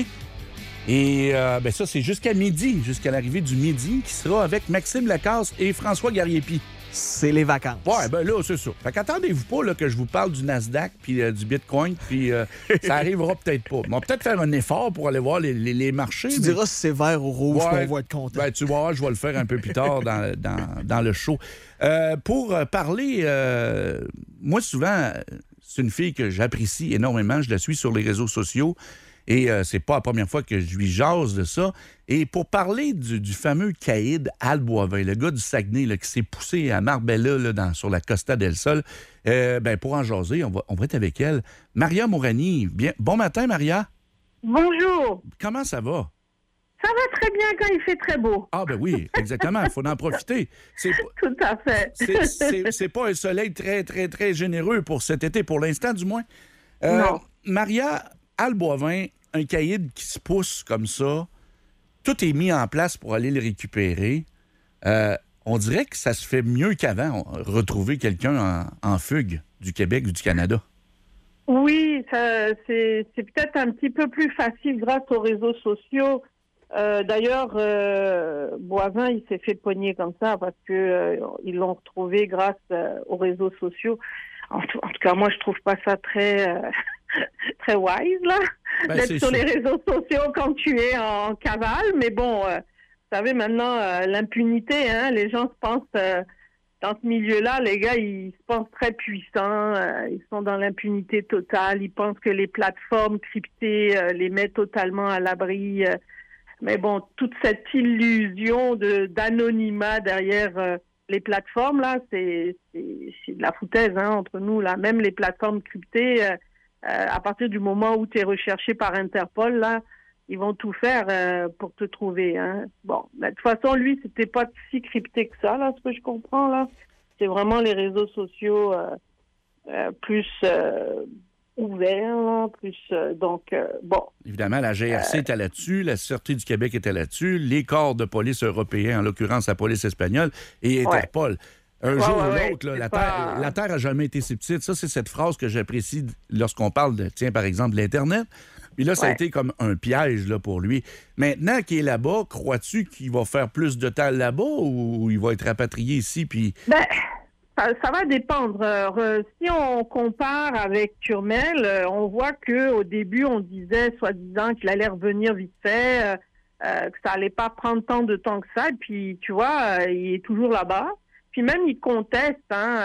Et ben ça, c'est jusqu'à midi, jusqu'à l'arrivée du midi, qui sera avec Maxime Lacasse et François Gariepi. C'est les vacances. Ouais, ben là, c'est ça. Fait qu'attendez-vous pas là, que je vous parle du Nasdaq puis du Bitcoin, puis ça arrivera peut-être pas. On va peut-être faire un effort pour aller voir les marchés. Tu diras si c'est vert ou rouge, ouais, qu'on va être content. Ben, tu vois, je vais le faire un peu plus tard dans le show. Pour parler, moi, souvent, c'est une fille que j'apprécie énormément. Je la suis sur les réseaux sociaux. Et c'est pas la première fois que je lui jase de ça. Et pour parler du fameux caïd Al Boivin, le gars du Saguenay là, qui s'est poussé à Marbella là, sur la Costa del Sol, ben, pour en jaser, on va être avec elle. Maria Mourani. Bon matin, Maria. Bonjour. Comment ça va? Ça va très bien quand il fait très beau. Ah ben oui, exactement. Il faut en profiter. Tout à fait. C'est pas un soleil très, très, très généreux pour cet été, pour l'instant du moins. Non. Maria, Al Boivin, un caïd qui se pousse comme ça, tout est mis en place pour aller le récupérer. On dirait que ça se fait mieux qu'avant, retrouver quelqu'un en fugue du Québec ou du Canada. Oui, c'est peut-être un petit peu plus facile grâce aux réseaux sociaux. D'ailleurs, Boivin, il s'est fait pogner comme ça parce que ils l'ont retrouvé grâce aux réseaux sociaux. En tout cas, moi, je trouve pas ça très très wise, là, d'être sur les réseaux sociaux quand tu es en cavale. Mais bon, vous savez, maintenant, l'impunité, hein, les gens se pensent, dans ce milieu-là, les gars, ils se pensent très puissants, ils sont dans l'impunité totale, ils pensent que les plateformes cryptées les mettent totalement à l'abri. Mais bon, toute cette illusion d'anonymat derrière les plateformes, là, c'est de la foutaise, hein, entre nous, là. Même les plateformes cryptées, à partir du moment où tu es recherché par Interpol, là, ils vont tout faire pour te trouver, hein. Bon, mais de toute façon, lui, c'était pas si crypté que ça, là, ce que je comprends, là. C'est vraiment les réseaux sociaux plus ouverts, là, plus... donc, bon. Évidemment, la GRC était là-dessus, la Sûreté du Québec était là-dessus, les corps de police européens, en l'occurrence la police espagnole, et Interpol. Ouais. Un jour ou l'autre, là, la Terre n'a jamais été si petite. Ça, c'est cette phrase que j'apprécie lorsqu'on parle de, tiens, par exemple, de l'Internet. Puis là, ça a été comme un piège là, pour lui. Maintenant qu'il est là-bas, crois-tu qu'il va faire plus de temps là-bas ou il va être rapatrié ici? Puis... Ben, ça va dépendre. Si on compare avec Turmel, on voit qu'au début, on disait, soi-disant, qu'il allait revenir vite fait, que ça allait pas prendre tant de temps que ça. Et puis, tu vois, il est toujours là-bas. Puis même, il conteste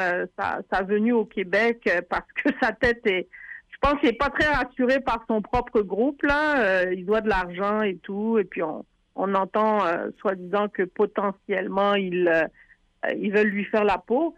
sa venue au Québec parce que sa tête est... Je pense qu'il n'est pas très rassuré par son propre groupe, là. Il doit de l'argent et tout. Et puis, on entend, soi-disant, que potentiellement, ils veulent lui faire la peau.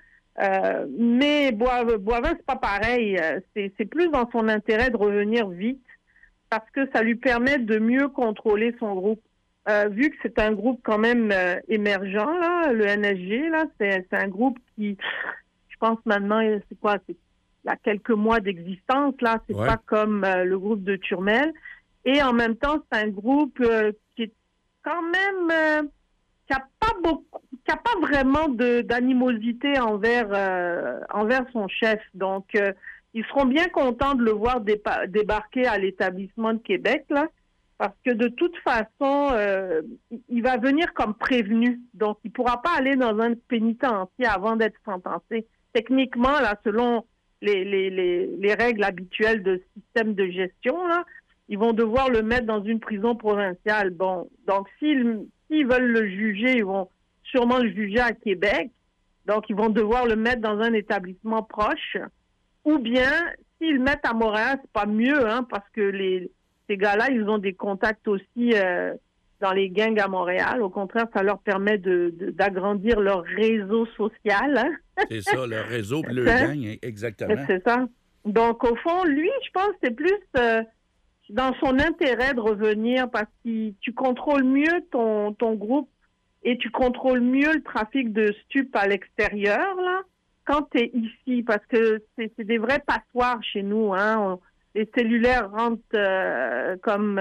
Mais Boivin, c'est pas pareil. C'est plus dans son intérêt de revenir vite parce que ça lui permet de mieux contrôler son groupe. Vu que c'est un groupe quand même émergent, là, le NSG, là, c'est un groupe qui, je pense maintenant, c'est quoi, il y a quelques mois d'existence, là, c'est pas comme le groupe de Turmel. Et en même temps, c'est un groupe qui est quand même, qui a pas vraiment d'animosité envers son chef. Donc, ils seront bien contents de le voir débarquer à l'établissement de Québec, là. Parce que de toute façon, il va venir comme prévenu. Donc, il ne pourra pas aller dans un pénitencier avant d'être sentencé. Techniquement, là, selon les règles habituelles de système de gestion, là, ils vont devoir le mettre dans une prison provinciale. Bon, donc s'ils veulent le juger, ils vont sûrement le juger à Québec. Donc, ils vont devoir le mettre dans un établissement proche. Ou bien, s'ils le mettent à Montréal, c'est pas mieux, hein, parce que ces gars-là, ils ont des contacts aussi dans les gangs à Montréal. Au contraire, ça leur permet d'agrandir leur réseau social. Hein? C'est ça, leur réseau puis leur gang, exactement. C'est ça. Donc, au fond, lui, je pense que c'est plus dans son intérêt de revenir parce que tu contrôles mieux ton groupe et tu contrôles mieux le trafic de stupes à l'extérieur, là, quand tu es ici, parce que c'est des vrais passoires chez nous, hein. Les cellulaires rentrent comme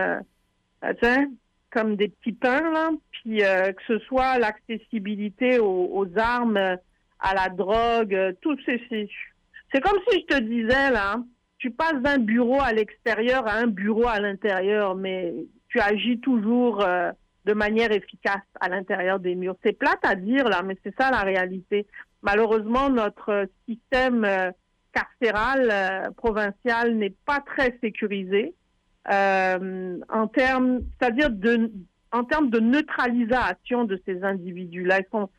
des petits pains, là, puis que ce soit l'accessibilité aux armes, à la drogue, tout c'est comme si je te disais, là, tu passes d'un bureau à l'extérieur à un bureau à l'intérieur, mais tu agis toujours de manière efficace à l'intérieur des murs. C'est plate à dire, là, mais c'est ça la réalité. Malheureusement, notre système carcéral provincial n'est pas très sécurisé en termes de neutralisation de ces individus-là.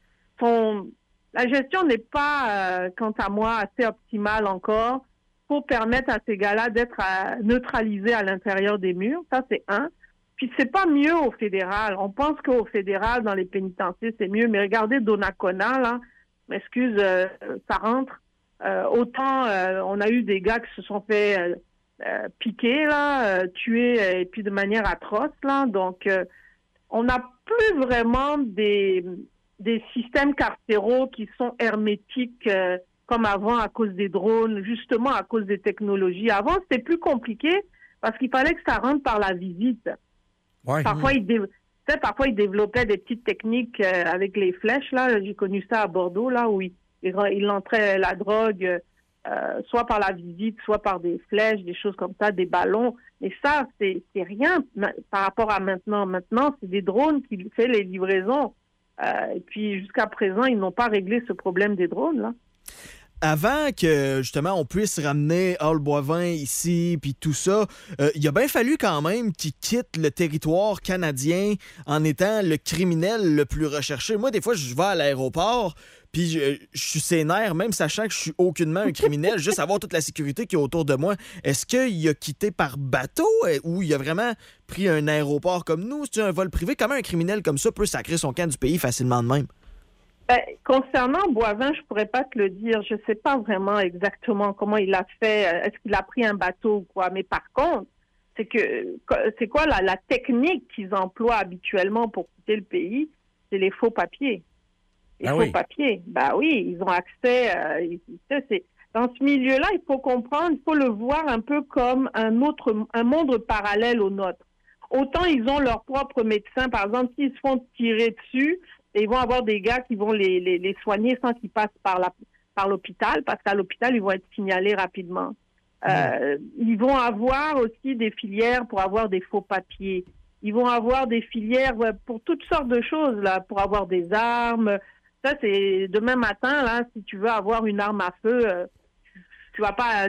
La gestion n'est pas, quant à moi, assez optimale encore pour permettre à ces gars-là d'être neutralisés à l'intérieur des murs. Ça, c'est un. Puis c'est pas mieux au fédéral. On pense qu'au fédéral, dans les pénitenciers, c'est mieux. Mais regardez Donnacona, là, m'excuse, ça rentre. Autant on a eu des gars qui se sont fait piquer, là, tuer, et puis de manière atroce, là. Donc, on n'a plus vraiment des systèmes carcéraux qui sont hermétiques comme avant à cause des drones, justement à cause des technologies. Avant, c'était plus compliqué parce qu'il fallait que ça rentre par la visite. Ouais. Parfois, ils développaient des petites techniques avec les flèches. Là, j'ai connu ça à Bordeaux, là, où ils entraient la drogue soit par la visite, soit par des flèches, des choses comme ça, des ballons. Mais ça, c'est rien par rapport à maintenant. Maintenant, c'est des drones qui font les livraisons. Et puis, jusqu'à présent, ils n'ont pas réglé ce problème des drones, là. Avant que, justement, on puisse ramener Al Boivin ici, puis tout ça, il a bien fallu quand même qu'il quitte le territoire canadien en étant le criminel le plus recherché. Moi, des fois, je vais à l'aéroport, puis je suis sénère, même sachant que je suis aucunement un criminel, juste avoir toute la sécurité qui est autour de moi. Est-ce qu'il a quitté par bateau ou il a vraiment pris un aéroport comme nous? C'est un vol privé? Comment un criminel comme ça peut sacrer son camp du pays facilement de même? Concernant Boivin, je pourrais pas te le dire. Je sais pas vraiment exactement comment il a fait. Est-ce qu'il a pris un bateau ou quoi? Mais par contre, c'est quoi la technique qu'ils emploient habituellement pour quitter le pays? C'est les faux papiers. Les faux papiers. Ben oui, ils ont accès. Dans ce milieu-là, il faut comprendre, il faut le voir un peu comme un monde parallèle au nôtre. Autant ils ont leurs propres médecins. Par exemple, s'ils se font tirer dessus, et ils vont avoir des gars qui vont les soigner sans qu'ils passent par l'hôpital, parce qu'à l'hôpital, ils vont être signalés rapidement. Ils vont avoir aussi des filières pour avoir des faux papiers. Ils vont avoir des filières pour toutes sortes de choses, là, pour avoir des armes. Ça, c'est demain matin, là, si tu veux avoir une arme à feu, tu vas pas,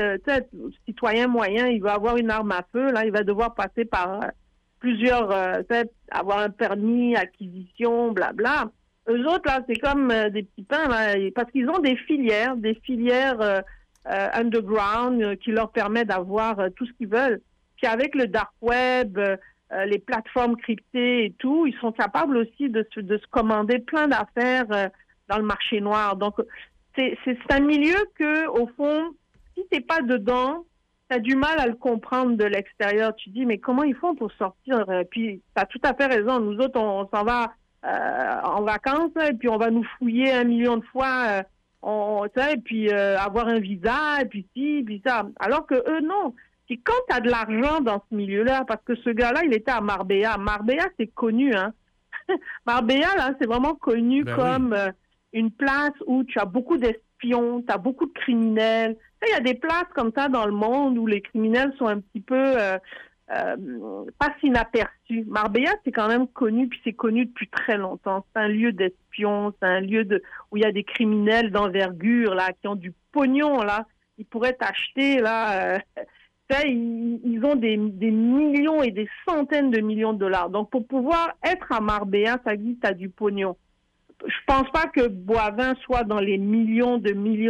citoyen moyen, il va avoir une arme à feu, là, il va devoir passer par plusieurs, avoir un permis, acquisition, blabla. Eux autres, là, c'est comme des petits pains, là, parce qu'ils ont des filières underground qui leur permettent d'avoir tout ce qu'ils veulent. Puis avec le dark web, les plateformes cryptées et tout, ils sont capables aussi de se commander plein d'affaires dans le marché noir. Donc, c'est un milieu que, au fond, si t'es pas dedans, t'as du mal à le comprendre de l'extérieur. Tu dis, mais comment ils font pour sortir? Puis, t'as tout à fait raison. Nous autres, on s'en va en vacances, et puis on va nous fouiller 1 million de fois, et puis avoir un visa, et puis ci, puis ça. Alors que eux, non. Puis quand t'as de l'argent dans ce milieu-là, parce que ce gars-là, il était à Marbella. Marbella, c'est connu, hein. Marbella, là, c'est vraiment connu comme une place où tu as beaucoup d'espions, tu as beaucoup de criminels. Il y a des places comme ça dans le monde où les criminels sont un petit peu pas inaperçus. Marbella, c'est quand même connu, puis c'est connu depuis très longtemps. C'est un lieu d'espions, c'est un lieu où il y a des criminels d'envergure, là, qui ont du pognon, là. Ils pourraient t'acheter, là, Ils ont des millions et des centaines de millions de dollars. Donc, pour pouvoir être à Marbella, ça dit que tu as du pognon. Je pense pas que Boivin soit dans les millions,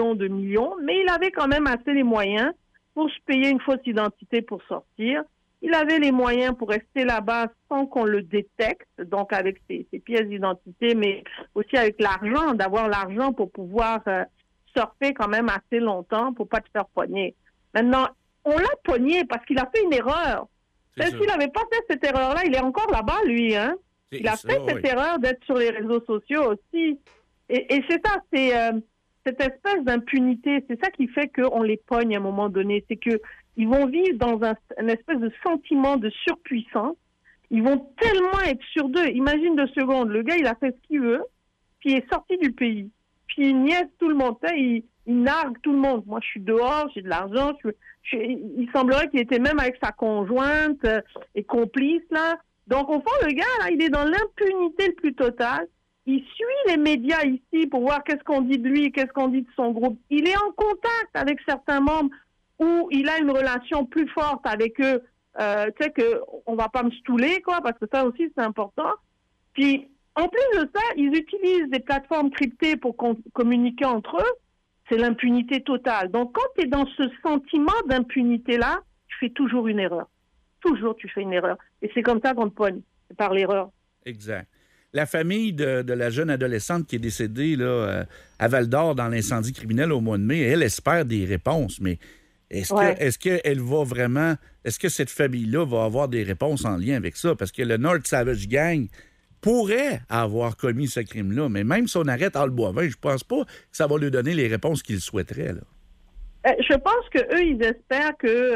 mais il avait quand même assez les moyens pour se payer une fausse identité pour sortir. Il avait les moyens pour rester là-bas sans qu'on le détecte, donc avec ses pièces d'identité, mais aussi avec l'argent, d'avoir l'argent pour pouvoir surfer quand même assez longtemps pour pas te faire pogner. Maintenant, on l'a pogné parce qu'il a fait une erreur. S'il n'avait pas fait cette erreur-là, il est encore là-bas, lui, hein. Il a fait cette erreur d'être sur les réseaux sociaux aussi. Et c'est ça, c'est cette espèce d'impunité, c'est ça qui fait qu'on les pogne à un moment donné. C'est qu'ils vont vivre dans un espèce de sentiment de surpuissance. Ils vont tellement être sur d'eux. Imagine 2 secondes, le gars, il a fait ce qu'il veut, puis il est sorti du pays. Puis il niaise tout le monde, il nargue tout le monde. Moi, je suis dehors, j'ai de l'argent. Il semblerait qu'il était même avec sa conjointe et complice, là. Donc, au fond, le gars, là, il est dans l'impunité le plus totale. Il suit les médias ici pour voir qu'est-ce qu'on dit de lui, qu'est-ce qu'on dit de son groupe. Il est en contact avec certains membres où il a une relation plus forte avec eux. Tu sais qu'on va pas me stouler, quoi, parce que ça aussi, c'est important. Puis, en plus de ça, ils utilisent des plateformes cryptées pour communiquer entre eux. C'est l'impunité totale. Donc, quand tu es dans ce sentiment d'impunité-là, tu fais toujours une erreur. Toujours, tu fais une erreur. Et c'est comme ça qu'on te pogne, c'est par l'erreur. Exact. La famille de la jeune adolescente qui est décédée là, à Val-d'Or dans l'incendie criminel au mois de mai, elle espère des réponses. Mais est-ce qu'elle va vraiment... Est-ce que cette famille-là va avoir des réponses en lien avec ça? Parce que le North Savage Gang pourrait avoir commis ce crime-là. Mais même si on arrête Al Boivin, je pense pas que ça va lui donner les réponses qu'il souhaiterait, là. Je pense qu'eux, ils espèrent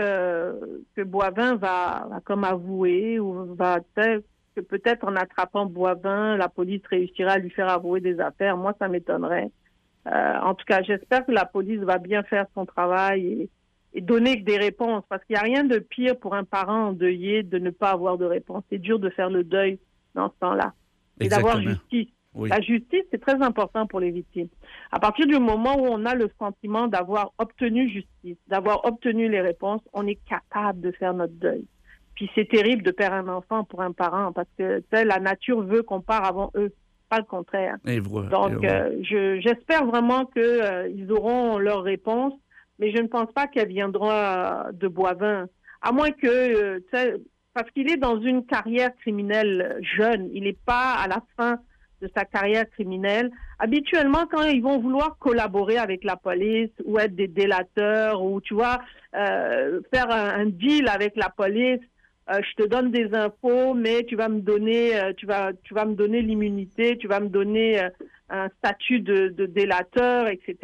que Boivin va comme avouer ou que peut-être en attrapant Boivin, la police réussira à lui faire avouer des affaires. Moi, ça m'étonnerait. En tout cas, j'espère que la police va bien faire son travail et donner des réponses parce qu'il n'y a rien de pire pour un parent endeuillé de ne pas avoir de réponse. C'est dur de faire le deuil dans ce temps-là et d'avoir justice. Oui. La justice, c'est très important pour les victimes. À partir du moment où on a le sentiment d'avoir obtenu justice, d'avoir obtenu les réponses, on est capable de faire notre deuil. Puis c'est terrible de perdre un enfant pour un parent parce que la nature veut qu'on parte avant eux, pas le contraire. Donc, j'espère vraiment qu'ils auront leurs réponses, mais je ne pense pas qu'elles viendront de Boivin. À moins que, parce qu'il est dans une carrière criminelle jeune, il n'est pas à la fin de sa carrière criminelle. Habituellement, quand ils vont vouloir collaborer avec la police ou être des délateurs ou, tu vois, faire un deal avec la police, je te donne des infos, mais tu vas me donner, tu vas me donner l'immunité, tu vas me donner un statut de délateur, etc.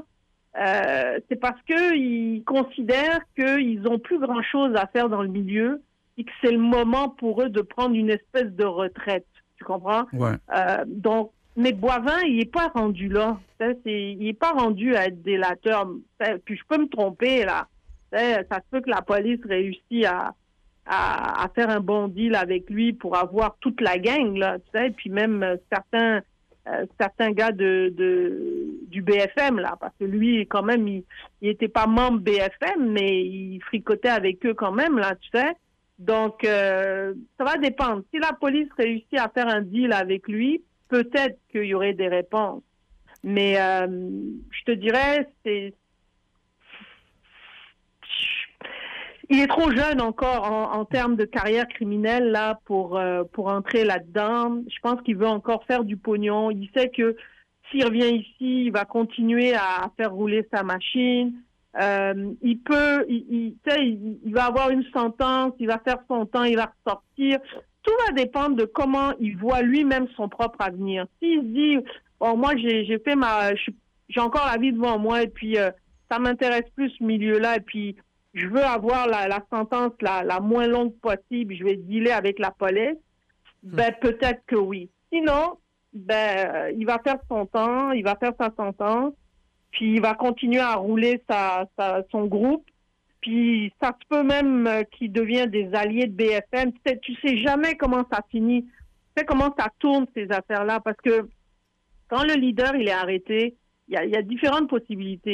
C'est parce qu'ils considèrent qu'ils n'ont plus grand-chose à faire dans le milieu et que c'est le moment pour eux de prendre une espèce de retraite. Tu comprends? Ouais. Donc, mais Boivin, il n'est pas rendu là. Il n'est pas rendu à être délateur. Puis je peux me tromper, là. Ça se peut que la police réussisse à faire un bon deal avec lui pour avoir toute la gang, là. Puis même certains gars du BFM, là. Parce que lui, quand même, il n'était pas membre BFM, mais il fricotait avec eux quand même, là, tu sais. Donc, ça va dépendre. Si la police réussit à faire un deal avec lui, peut-être qu'il y aurait des réponses. Mais je te dirais, il est trop jeune encore en termes de carrière criminelle là pour entrer là-dedans. Je pense qu'il veut encore faire du pognon. Il sait que s'il revient ici, il va continuer à faire rouler sa machine. Il va avoir une sentence, il va faire son temps, il va ressortir. Tout va dépendre de comment il voit lui-même son propre avenir. S'il se dit, bon, moi j'ai encore la vie devant moi et puis ça m'intéresse plus ce milieu-là et puis je veux avoir la sentence la moins longue possible, je vais dealer avec la police, ben peut-être que oui. Sinon, il va faire son temps, il va faire sa sentence. Puis il va continuer à rouler son groupe. Puis ça se peut même qu'il devienne des alliés de BFM. Tu sais jamais comment ça finit. Tu sais comment ça tourne, ces affaires-là. Parce que quand le leader il est arrêté, il y a différentes possibilités.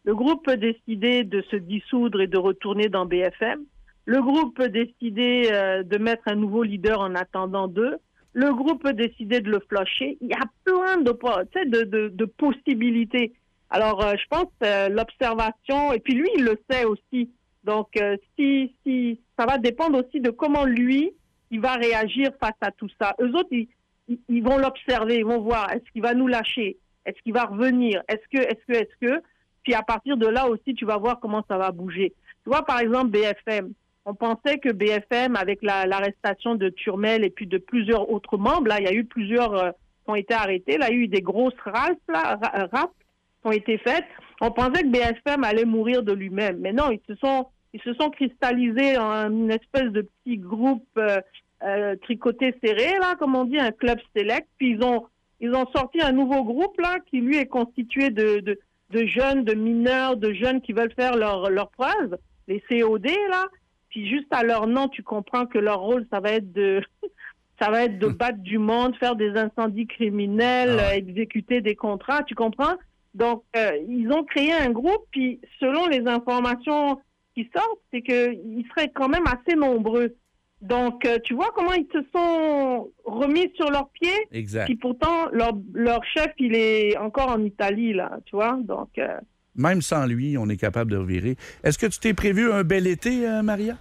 Le groupe peut décider de se dissoudre et de retourner dans BFM. Le groupe peut décider de mettre un nouveau leader en attendant d'eux. Le groupe peut décider de le flusher. Il y a plein de possibilités. Alors, je pense l'observation, et puis lui, il le sait aussi. Donc, si ça va dépendre aussi de comment lui, il va réagir face à tout ça. Eux autres, ils vont l'observer, ils vont voir, est-ce qu'il va nous lâcher? Est-ce qu'il va revenir? Est-ce que? Puis à partir de là aussi, tu vas voir comment ça va bouger. Tu vois, par exemple, BFM. On pensait que BFM, avec l'arrestation de Turmel et puis de plusieurs autres membres, là, il y a eu plusieurs qui ont été arrêtés. Là, il y a eu des grosses rafles qui ont été faites. On pensait que BFM allait mourir de lui-même. Mais non, ils se sont cristallisés en une espèce de petit groupe tricoté serré, là, comme on dit, un club select. Puis ils ont sorti un nouveau groupe, là, qui lui est constitué de jeunes, de mineurs, de jeunes qui veulent faire leur preuve, les COD, là. Puis juste à leur nom, tu comprends que leur rôle, ça va être de battre du monde, faire des incendies criminels, exécuter des contrats, tu comprends? Donc, ils ont créé un groupe, puis selon les informations qui sortent, c'est qu'ils seraient quand même assez nombreux. Donc, tu vois comment ils se sont remis sur leurs pieds? Exact. Puis pourtant, leur chef, il est encore en Italie, là, tu vois? Donc... Même sans lui, on est capable de revirer. Est-ce que tu t'es prévu un bel été, Maria?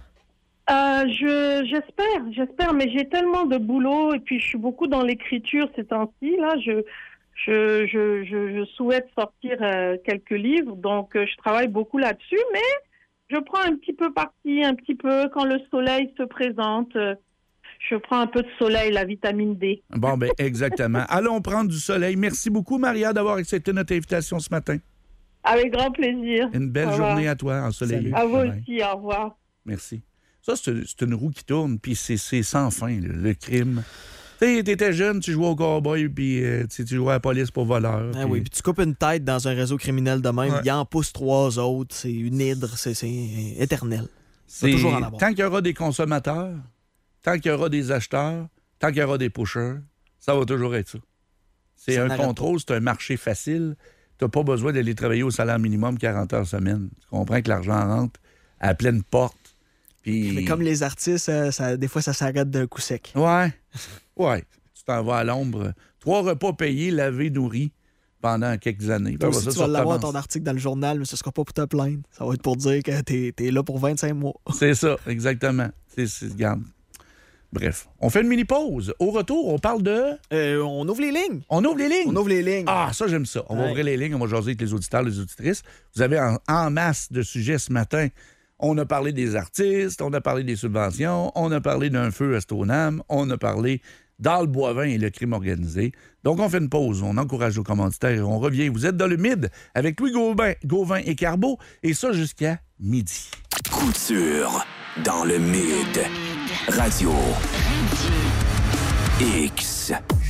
J'espère, mais j'ai tellement de boulot et puis je suis beaucoup dans l'écriture ces temps-ci. Là, je souhaite sortir quelques livres, donc je travaille beaucoup là-dessus, mais je prends un petit peu parti, un petit peu quand le soleil se présente. Je prends un peu de soleil, la vitamine D. Bon, ben exactement. Allons prendre du soleil. Merci beaucoup, Maria, d'avoir accepté notre invitation ce matin. Avec grand plaisir. Une belle journée à toi, ensoleillée. À vous aussi, au revoir. Merci. Ça, c'est une roue qui tourne, puis c'est sans fin, le crime. Tu sais, t'étais jeune, tu jouais au cowboy, puis tu jouais à la police pour voleur. Ah oui, puis tu coupes une tête dans un réseau criminel de même, il en pousse 3 autres, c'est une hydre, c'est éternel. C'est toujours en avoir. Tant qu'il y aura des consommateurs, tant qu'il y aura des acheteurs, tant qu'il y aura des pushers, ça va toujours être ça. C'est Ça un n'arrête contrôle, c'est un marché facile. T'as pas besoin d'aller travailler au salaire minimum 40 heures semaine. Tu comprends que l'argent rentre à pleine porte. Puis... Mais comme les artistes, des fois, ça s'arrête d'un coup sec. Ouais. Tu t'en vas à l'ombre. 3 repas payés, lavés, nourris pendant quelques années. Toi aussi, tu vas l'avoir ton article dans le journal, mais ce sera pas pour te plaindre. Ça va être pour dire que t'es là pour 25 mois. C'est ça, exactement. Regarde. Bref, on fait une mini-pause. Au retour, on parle de... On ouvre les lignes. On ouvre les lignes? On ouvre les lignes. Ah, ça, j'aime ça. On va ouvrir les lignes, on va jaser avec les auditeurs, les auditrices. Vous avez en masse de sujets ce matin. On a parlé des artistes, on a parlé des subventions, on a parlé d'un feu à Stoneham, on a parlé d'Al Boivin et le crime organisé. Donc, on fait une pause, on encourage nos commanditaires et on revient. Vous êtes dans le Mid avec Louis Gauvin et Carbo, et ça jusqu'à midi. Couture dans le Mid. Radio. X.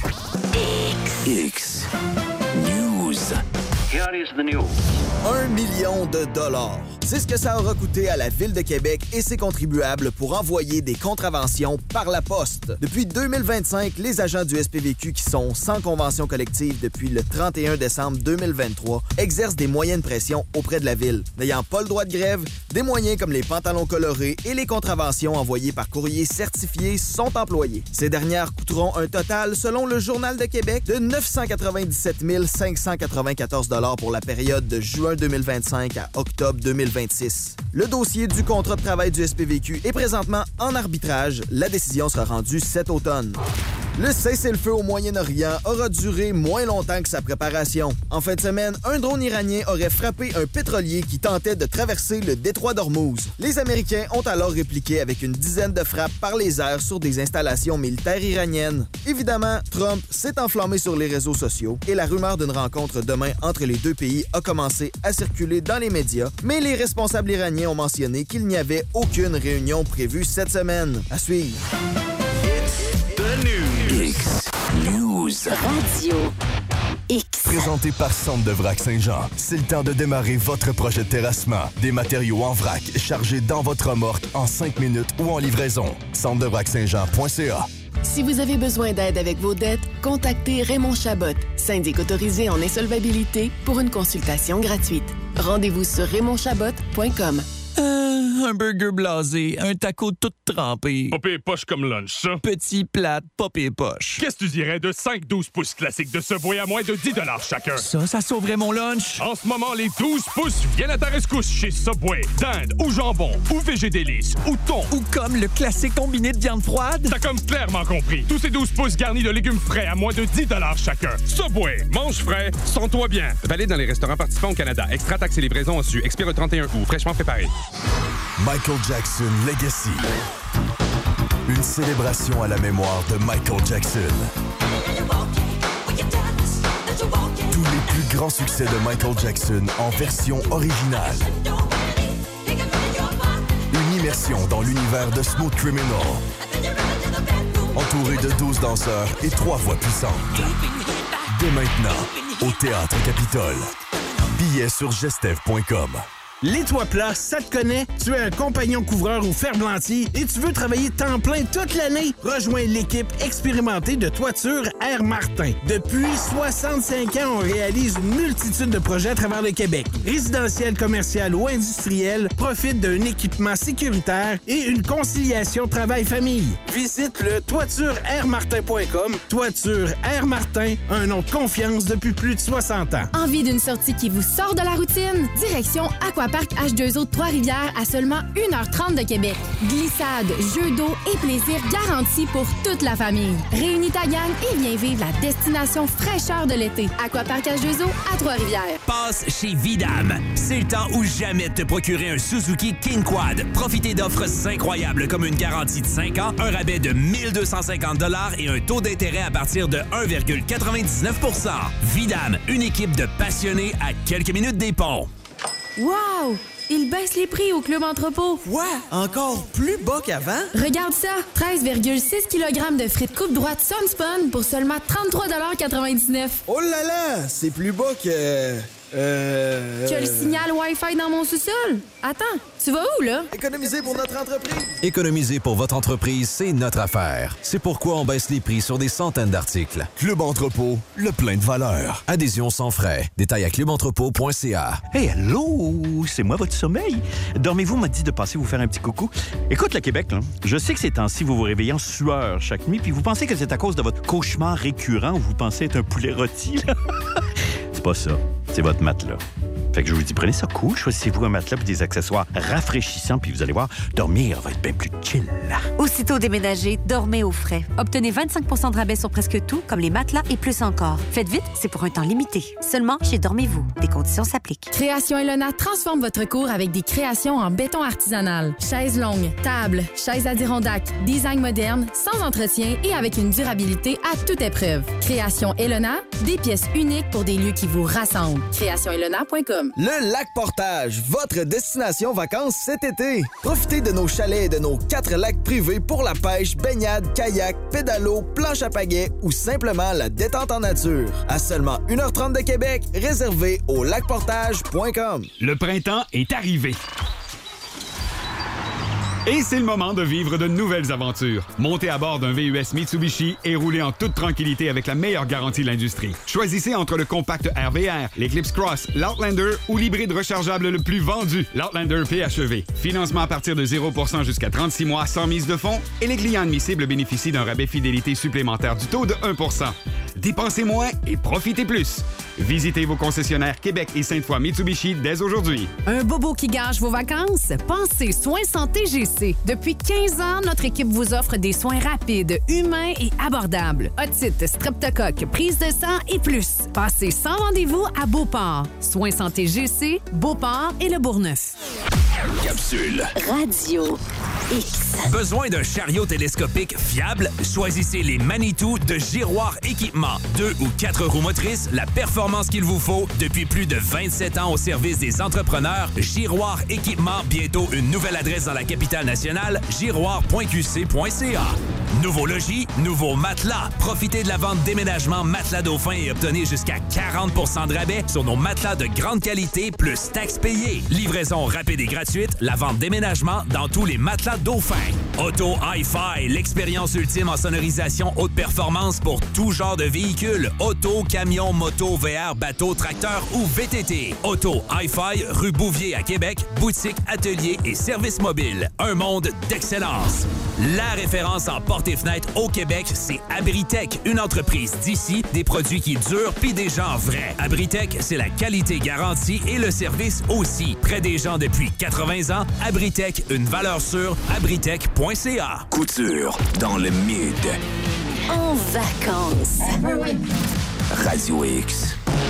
News. Here is the news. 1 million de dollars. C'est ce que ça aura coûté à la Ville de Québec et ses contribuables pour envoyer des contraventions par la poste. Depuis 2025, les agents du SPVQ qui sont sans convention collective depuis le 31 décembre 2023 exercent des moyens de pression auprès de la Ville. N'ayant pas le droit de grève, des moyens comme les pantalons colorés et les contraventions envoyées par courrier certifié sont employés. Ces dernières coûteront un total, selon le Journal de Québec, de 997 594 $ pour la période de juin 2025 à octobre 2026. Le dossier du contrat de travail du SPVQ est présentement en arbitrage. La décision sera rendue cet automne. Le cessez-le-feu au Moyen-Orient aura duré moins longtemps que sa préparation. En fin de semaine, un drone iranien aurait frappé un pétrolier qui tentait de traverser le détroit d'Ormuz. Les Américains ont alors répliqué avec une dizaine de frappes par les airs sur des installations militaires iraniennes. Évidemment, Trump s'est enflammé sur les réseaux sociaux et la rumeur d'une rencontre demain entre les deux pays a commencé à circuler dans les médias, mais les responsables iraniens ont mentionné qu'il n'y avait aucune réunion prévue cette semaine. À suivre. X News. Radio X. Présenté par Centre de Vrac Saint-Jean. C'est le temps de démarrer votre projet de terrassement. Des matériaux en vrac chargés dans votre remorque en 5 minutes ou en livraison. centredevrac-saint-jean.ca. Si vous avez besoin d'aide avec vos dettes, contactez Raymond Chabot, syndic autorisé en insolvabilité, pour une consultation gratuite. Rendez-vous sur RaymondChabot.com. Un burger blasé, un taco tout trempé. Pas pire poche comme lunch, ça. Petit plate, pas pire poche. Qu'est-ce que tu dirais de 5-12 pouces classiques de Subway à moins de 10 $ chacun? Ça sauverait mon lunch. En ce moment, les 12 pouces viennent à ta rescousse chez Subway. Dinde ou jambon ou végé délice ou thon. Ou comme le classique combiné de viande froide. T'as comme clairement compris. Tous ces 12 pouces garnis de légumes frais à moins de 10 $ chacun. Subway, mange frais, sens-toi bien. Valide dans les restaurants participants au Canada. Extra taxes et livraison en su. Expire le 31 août. Fraîchement préparé. Michael Jackson Legacy. Une célébration à la mémoire de Michael Jackson. Tous les plus grands succès de Michael Jackson en version originale. Une immersion dans l'univers de Smooth Criminal. Entouré de 12 danseurs et 3 voix puissantes. Dès maintenant, au Théâtre Capitole. Billets sur gestev.com. Les Toits Plats, ça te connaît? Tu es un compagnon couvreur ou ferblantier et tu veux travailler temps plein toute l'année? Rejoins l'équipe expérimentée de Toiture Air Martin. Depuis 65 ans, on réalise une multitude de projets à travers le Québec. Résidentiel, commercial ou industriel, profite d'un équipement sécuritaire et une conciliation travail-famille. Visite le toitureairmartin.com. Toiture Air Martin, un nom de confiance depuis plus de 60 ans. Envie d'une sortie qui vous sort de la routine? Direction Aquapark H2O de Trois-Rivières à seulement 1h30 de Québec. Glissade, jeux d'eau et plaisir garantis pour toute la famille. Réunis ta gang et viens vivre la destination fraîcheur de l'été. Aquapark H2O à Trois-Rivières. Passe chez Vidam. C'est le temps ou jamais de te procurer un Suzuki King Quad. Profitez d'offres incroyables comme une garantie de 5 ans, un rabais de 1250 $ et un taux d'intérêt à partir de 1,99 %. Vidam, une équipe de passionnés à quelques minutes des ponts. Wow! Ils baissent les prix au Club Entrepôt. Ouais, encore plus bas qu'avant. Regarde ça, 13,6 kg de frites coupe droite Sunspun pour seulement 33,99 $. Oh là là, c'est plus bas que... Que le signal Wi-Fi dans mon sous-sol. Attends, tu vas où, là? Économiser pour notre entreprise. Économiser pour votre entreprise, c'est notre affaire. C'est pourquoi on baisse les prix sur des centaines d'articles. Club Entrepôt, le plein de valeur. Adhésion sans frais. Détails à clubentrepôt.ca. Hey, allô, c'est moi votre sommeil. Dormez-vous m'a dit de passer vous faire un petit coucou. Écoute, le Québec, là, je sais que ces temps-ci, vous vous réveillez en sueur chaque nuit, puis vous pensez que c'est à cause de votre cauchemar récurrent où vous pensez être un poulet rôti, là. C'est pas ça. C'est votre matelas. Fait que je vous dis, prenez ça cool, choisissez-vous un matelas et des accessoires rafraîchissants, puis vous allez voir, dormir va être bien plus chill. Aussitôt déménagé, dormez au frais. Obtenez 25 % de rabais sur presque tout, comme les matelas et plus encore. Faites vite, c'est pour un temps limité. Seulement chez Dormez-vous. Des conditions s'appliquent. Création Elona transforme votre cour avec des créations en béton artisanal. Chaises longues, tables, chaises Adirondack, design moderne, sans entretien et avec une durabilité à toute épreuve. Création Elona, des pièces uniques pour des lieux qui vous rassemblent. CréationElona.com. Le Lac Portage, votre destination vacances cet été. Profitez de nos chalets et de nos 4 lacs privés pour la pêche, baignade, kayak, pédalo, planche à pagaie ou simplement la détente en nature. À seulement 1h30 de Québec, réservé au lacportage.com. Le printemps est arrivé. Et c'est le moment de vivre de nouvelles aventures. Montez à bord d'un VUS Mitsubishi et roulez en toute tranquillité avec la meilleure garantie de l'industrie. Choisissez entre le compact RVR, l'Eclipse Cross, l'Outlander ou l'hybride rechargeable le plus vendu, l'Outlander PHEV. Financement à partir de 0% jusqu'à 36 mois sans mise de fonds et les clients admissibles bénéficient d'un rabais fidélité supplémentaire du taux de 1%. Dépensez moins et profitez plus. Visitez vos concessionnaires Québec et Sainte-Foy Mitsubishi dès aujourd'hui. Un bobo qui gâche vos vacances? Pensez Soins Santé GC. Depuis 15 ans, notre équipe vous offre des soins rapides, humains et abordables. Otite, streptocoque, prise de sang et plus. Passez sans rendez-vous à Beauport. Soins Santé GC, Beauport et Le Bourgneuf. Capsule. Radio X. Besoin d'un chariot télescopique fiable? Choisissez les Manitou de Giroir Équipement. 2 ou 4 roues motrices, la performance qu'il vous faut depuis plus de 27 ans au service des entrepreneurs. Giroir Équipement, bientôt une nouvelle adresse dans la capitale nationale, giroir.qc.ca. Nouveau logis, nouveau matelas. Profitez de la vente déménagement Matelas Dauphin et obtenez jusqu'à 40 % de rabais sur nos matelas de grande qualité plus taxes payées. Livraison rapide et gratuite, la vente déménagement dans tous les Matelas à Dauphin. Auto Hi-Fi, l'expérience ultime en sonorisation haute performance pour tout genre de véhicules. Auto, camion, moto, VR, bateau, tracteur ou VTT. Auto Hi-Fi, rue Bouvier à Québec, boutique, atelier et service mobile. Un monde d'excellence. La référence en portes et fenêtres au Québec, c'est Abritech, une entreprise d'ici, des produits qui durent pis des gens vrais. Abritech, c'est la qualité garantie et le service aussi. Près des gens depuis 80 ans, Abritech, une valeur sûre, abritech.ca. Couture dans le Mid. En vacances. Radio X.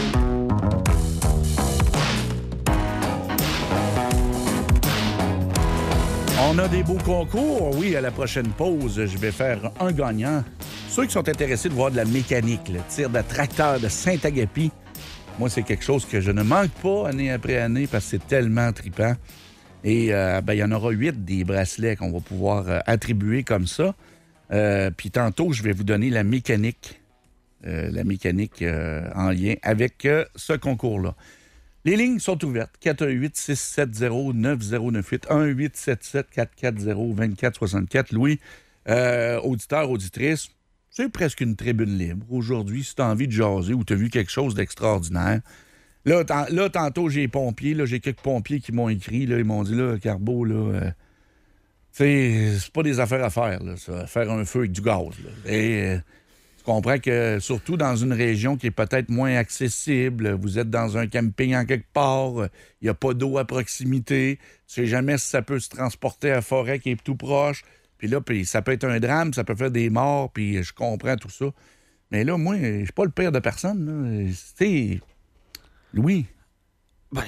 On a des beaux concours. Oui, à la prochaine pause, je vais faire un gagnant. Ceux qui sont intéressés de voir de la mécanique, le tir de tracteur de Saint-Agapi, moi, c'est quelque chose que je ne manque pas année après année parce que c'est tellement trippant. Et il y en aura 8 des bracelets qu'on va pouvoir attribuer comme ça. Puis tantôt, je vais vous donner la mécanique. En lien avec ce concours-là. Les lignes sont ouvertes. 418-670-9098, 1-877-440-2464. Louis, auditeur, auditrice, c'est presque une tribune libre. Aujourd'hui, si tu as envie de jaser ou tu as vu quelque chose d'extraordinaire. Là, tantôt, j'ai les pompiers. Là, j'ai quelques pompiers qui m'ont écrit. Là, ils m'ont dit, là, Carbo, là, c'est pas des affaires à faire, là, ça, faire un feu avec du gaz. Là. Et tu comprends que, surtout dans une région qui est peut-être moins accessible, vous êtes dans un camping en quelque part, il n'y a pas d'eau à proximité, tu sais jamais si ça peut se transporter à la forêt qui est tout proche. Puis là, ça peut être un drame, ça peut faire des morts, puis je comprends tout ça. Mais là, moi, je suis pas le père de personne. Tu sais, Louis. Ben,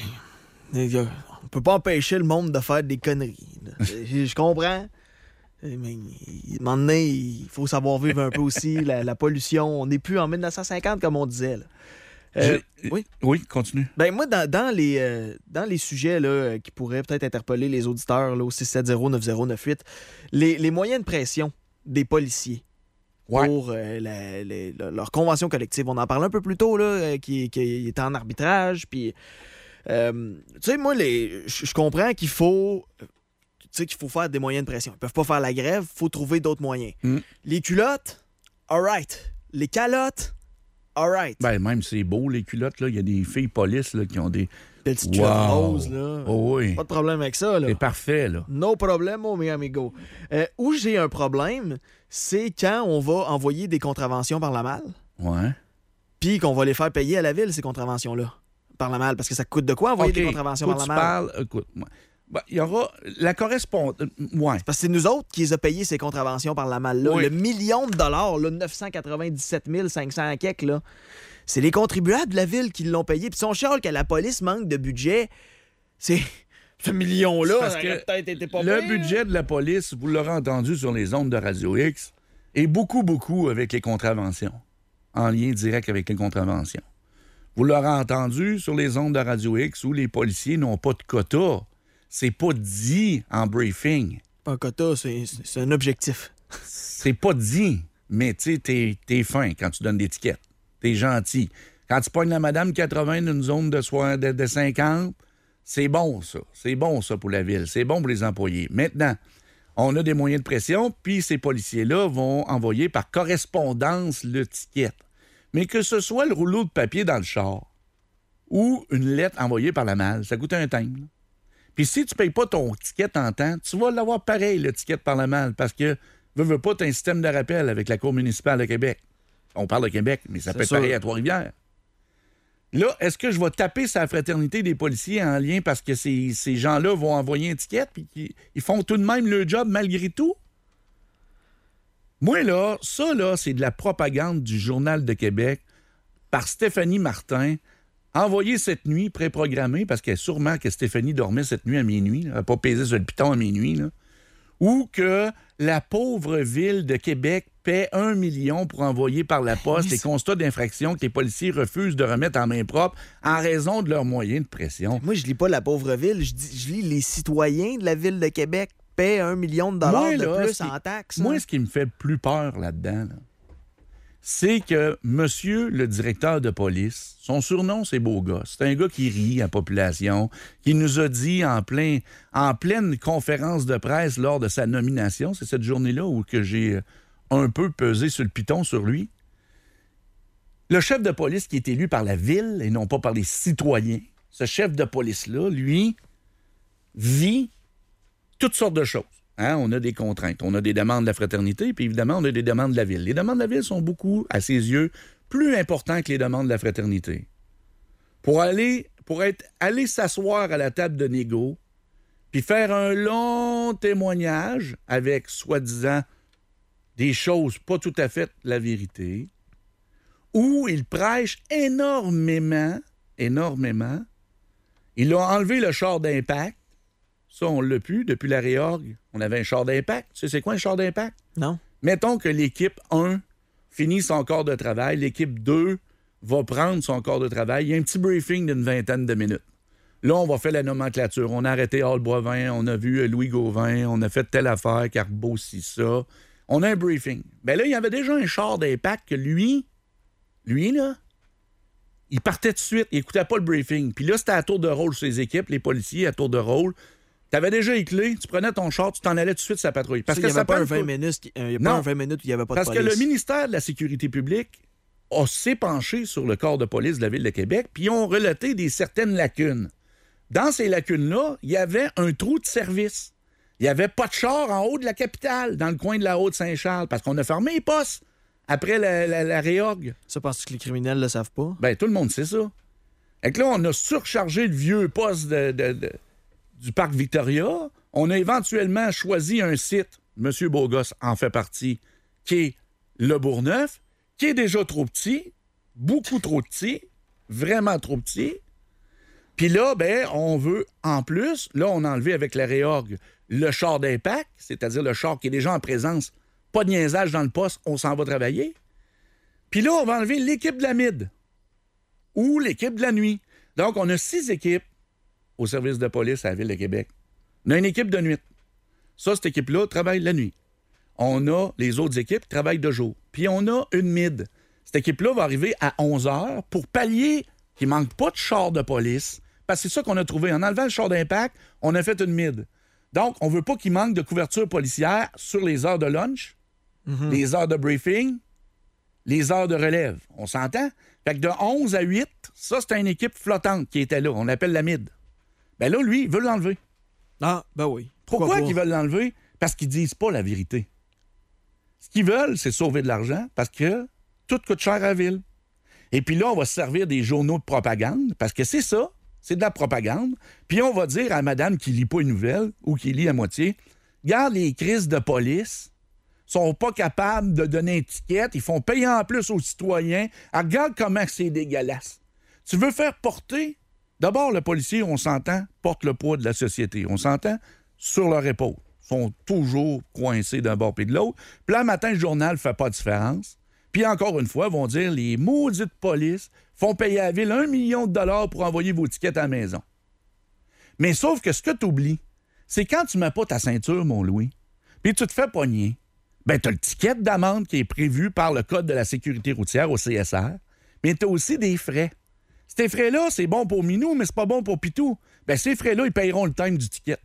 on peut pas empêcher le monde de faire des conneries. Je comprends. Mais à un moment donné, il faut savoir vivre un peu aussi la pollution. On n'est plus en 1950, comme on disait. Là. Oui, continue. Ben moi, dans les sujets là, qui pourraient peut-être interpeller les auditeurs là, au 670-9098, les moyens de pression des policiers pour leur convention collective. On en parlait un peu plus tôt, là, qui est en arbitrage. Puis, tu sais, moi, je comprends qu'il faut... qu'il faut faire des moyens de pression. Ils peuvent pas faire la grève, il faut trouver d'autres moyens. Les culottes, all right. Les calottes, all right. Ben, même c'est beau, les culottes, là. Il y a des filles police là, qui ont des petites culottes roses, là. Oh, oui. Pas de problème avec ça, là. C'est parfait, là. No problemo, mi amigo. Où j'ai un problème, c'est quand on va envoyer des contraventions par la malle. Ouais. Puis qu'on va les faire payer à la ville, ces contraventions-là. Par la malle. Parce que ça coûte de quoi envoyer des contraventions par la malle? Écoute-moi. Ben, il y aura la correspondance. Ouais. Parce que c'est nous autres qui les a payés, ces contraventions par la malle-là. Oui. Le million de dollars, là, 997 500 quelques, là, c'est les contribuables de la ville qui l'ont payé. Puis si on chiale que la police manque de budget, c'est ce million-là, parce ça que aurait peut-être été pas le pire. budget de la police, vous l'aurez entendu sur les ondes de Radio X, est beaucoup avec les contraventions. En lien direct avec les contraventions. Vous l'aurez entendu sur les ondes de Radio X où les policiers n'ont pas de quota. C'est pas dit en briefing. Un quota, c'est un objectif. C'est pas dit, mais tu sais, t'es fin quand tu donnes l'étiquette. T'es gentil. Quand tu pognes la madame 80 d'une zone de 50, c'est bon, ça. C'est bon, ça, pour la ville. C'est bon pour les employés. Maintenant, on a des moyens de pression, puis ces policiers-là vont envoyer par correspondance l'étiquette. Mais que ce soit le rouleau de papier dans le char ou une lettre envoyée par la malle, ça coûte un timbre. Puis si tu ne payes pas ton ticket en temps, tu vas l'avoir pareil, le ticket par la malle, parce que, veux pas, tu as un système de rappel avec la Cour municipale de Québec. On parle de Québec, mais ça peut être pareil à Trois-Rivières. Là, est-ce que je vais taper sa fraternité des policiers en lien parce que ces gens-là vont envoyer un ticket puis ils font tout de même le job malgré tout? Moi, là, ça, là, c'est de la propagande du Journal de Québec par Stéphanie Martin, envoyée cette nuit, préprogrammée, parce que sûrement que Stéphanie dormait cette nuit à minuit, elle n'a pas pesé sur le piton à minuit, là, ou que la pauvre ville de Québec paie 1 million pour envoyer par la poste les constats d'infraction que les policiers refusent de remettre en main propre en raison de leurs moyens de pression. Moi, je lis pas la pauvre ville, je lis les citoyens de la ville de Québec paient 1 million de dollars de plus en taxes. Moi, ce qui me fait le plus peur là-dedans, là, c'est que monsieur le directeur de police, son surnom, c'est Beau Gosse. C'est un gars qui rit à la population, qui nous a dit en pleine conférence de presse lors de sa nomination, c'est cette journée-là où que j'ai un peu pesé sur le piton sur lui. Le chef de police qui est élu par la ville et non pas par les citoyens, ce chef de police-là, lui, vit toutes sortes de choses. Hein? On a des contraintes, on a des demandes de la fraternité, puis évidemment, on a des demandes de la ville. Les demandes de la ville sont beaucoup, à ses yeux, plus importantes que les demandes de la fraternité. Pour aller s'asseoir à la table de négo, puis faire un long témoignage avec, soi-disant, des choses pas tout à fait la vérité, où il prêche énormément. Il a enlevé le char d'impact. Ça, on l'a plus. Depuis la réorg, on avait un char d'impact. Tu sais, c'est quoi un char d'impact? Non. Mettons que l'équipe 1 finit son corps de travail. L'équipe 2 va prendre son corps de travail. Il y a un petit briefing d'une 20aine de minutes. Là, on va faire la nomenclature. On a arrêté Hall Boivin, on a vu Louis Gauvin, on a fait telle affaire, Carbeau, si ça. On a un briefing. Bien là, il y avait déjà un char d'impact que lui, là, il partait tout de suite. Il n'écoutait pas le briefing. Puis là, c'était à tour de rôle sur les équipes, les policiers à tour de rôle. Tu avais déjà les clés, tu prenais ton char, tu t'en allais tout de suite sur la patrouille. Parce que il n'y avait pas un 20 minutes, il n'y a pas un 20 minutes où il n'y avait pas de police. Parce que le ministère de la Sécurité publique s'est penché sur le corps de police de la Ville de Québec, puis ils ont relaté certaines lacunes. Dans ces lacunes-là, il y avait un trou de service. Il n'y avait pas de char en haut de la capitale, dans le coin de la Haute-Saint-Charles, parce qu'on a fermé les postes après la réorg. Ça, penses-tu que les criminels ne le savent pas? Bien, tout le monde sait ça. Et que là, on a surchargé le vieux poste du Parc Victoria. On a éventuellement choisi un site, M. Beaugosse en fait partie, qui est le Bourgneuf, qui est déjà trop petit, beaucoup trop petit, vraiment trop petit. Puis là, ben, on veut, en plus, là, on a enlevé avec la réorg le char d'impact, c'est-à-dire le char qui est déjà en présence, pas de niaisage dans le poste, on s'en va travailler. Puis là, on va enlever l'équipe de la mid ou l'équipe de la nuit. Donc, on a 6 équipes au service de police à la Ville de Québec. On a une équipe de nuit. Ça, cette équipe-là travaille la nuit. On a les autres équipes qui travaillent de jour. Puis on a une mid. Cette équipe-là va arriver à 11h pour pallier qu'il ne manque pas de char de police. Parce que c'est ça qu'on a trouvé. En enlevant le char d'impact, on a fait une mid. Donc, on ne veut pas qu'il manque de couverture policière sur les heures de lunch, les heures de briefing, les heures de relève. On s'entend? Fait que de 11 à 8, ça, c'est une équipe flottante qui était là. On l'appelle la mid. Ben là, lui, il veut l'enlever. Ah, ben oui. Pourquoi qu'ils veulent l'enlever? Parce qu'ils disent pas la vérité. Ce qu'ils veulent, c'est sauver de l'argent parce que tout coûte cher à la ville. Et puis là, on va se servir des journaux de propagande parce que c'est ça, c'est de la propagande. Puis on va dire à madame qui lit pas une nouvelle ou qui lit à moitié, regarde, les crises de police sont pas capables de donner une étiquette, ils font payer en plus aux citoyens. Alors, regarde comment c'est dégueulasse. Tu veux faire porter... D'abord, le policier, on s'entend, porte le poids de la société. On s'entend sur leur épaule. Ils sont toujours coincés d'un bord et de l'autre. Puis là, le matin, le journal ne fait pas de différence. Puis encore une fois, ils vont dire, les maudites polices font payer à la ville 1 million de dollars pour envoyer vos tickets à la maison. Mais sauf que ce que tu oublies, c'est quand tu ne mets pas ta ceinture, mon Louis, puis tu te fais pogner, ben tu as le ticket d'amende qui est prévu par le Code de la sécurité routière au CSR, mais tu as aussi des frais. Ces frais-là, c'est bon pour Minou, mais c'est pas bon pour Pitou. Ben, ces frais-là, ils payeront le time du ticket.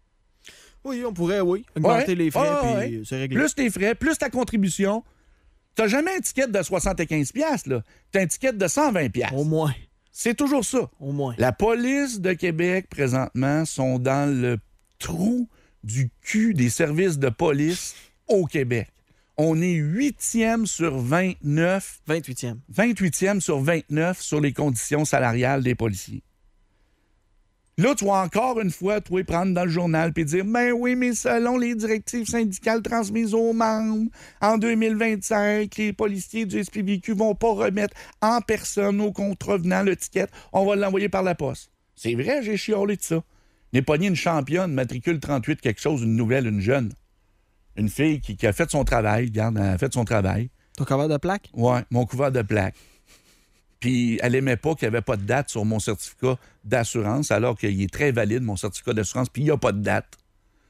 Oui, on pourrait, augmenter les frais, puis c'est réglé. Plus tes frais, plus ta contribution. T'as jamais un ticket de 75$, là. T'as un ticket de 120$. Au moins. C'est toujours ça. Au moins. La police de Québec, présentement, sont dans le trou du cul des services de police au Québec. On est 8e sur 29. 28e. 28e sur 29 sur les conditions salariales des policiers. Là, tu vas encore une fois, toi, prendre dans le journal et dire « Ben oui, mais selon les directives syndicales transmises aux membres, en 2025, les policiers du SPVQ vont pas remettre en personne aux contrevenants le ticket. On va l'envoyer par la poste. » C'est vrai, j'ai chiolé de ça. J'ai pogné une championne, matricule 38, quelque chose, une nouvelle, une jeune. Une fille qui a fait son travail, regarde, elle a fait son travail. Ton couvert de plaque? Oui, mon couvert de plaque. Puis elle aimait pas qu'il n'y avait pas de date sur mon certificat d'assurance, alors qu'il est très valide, mon certificat d'assurance, puis il n'y a pas de date.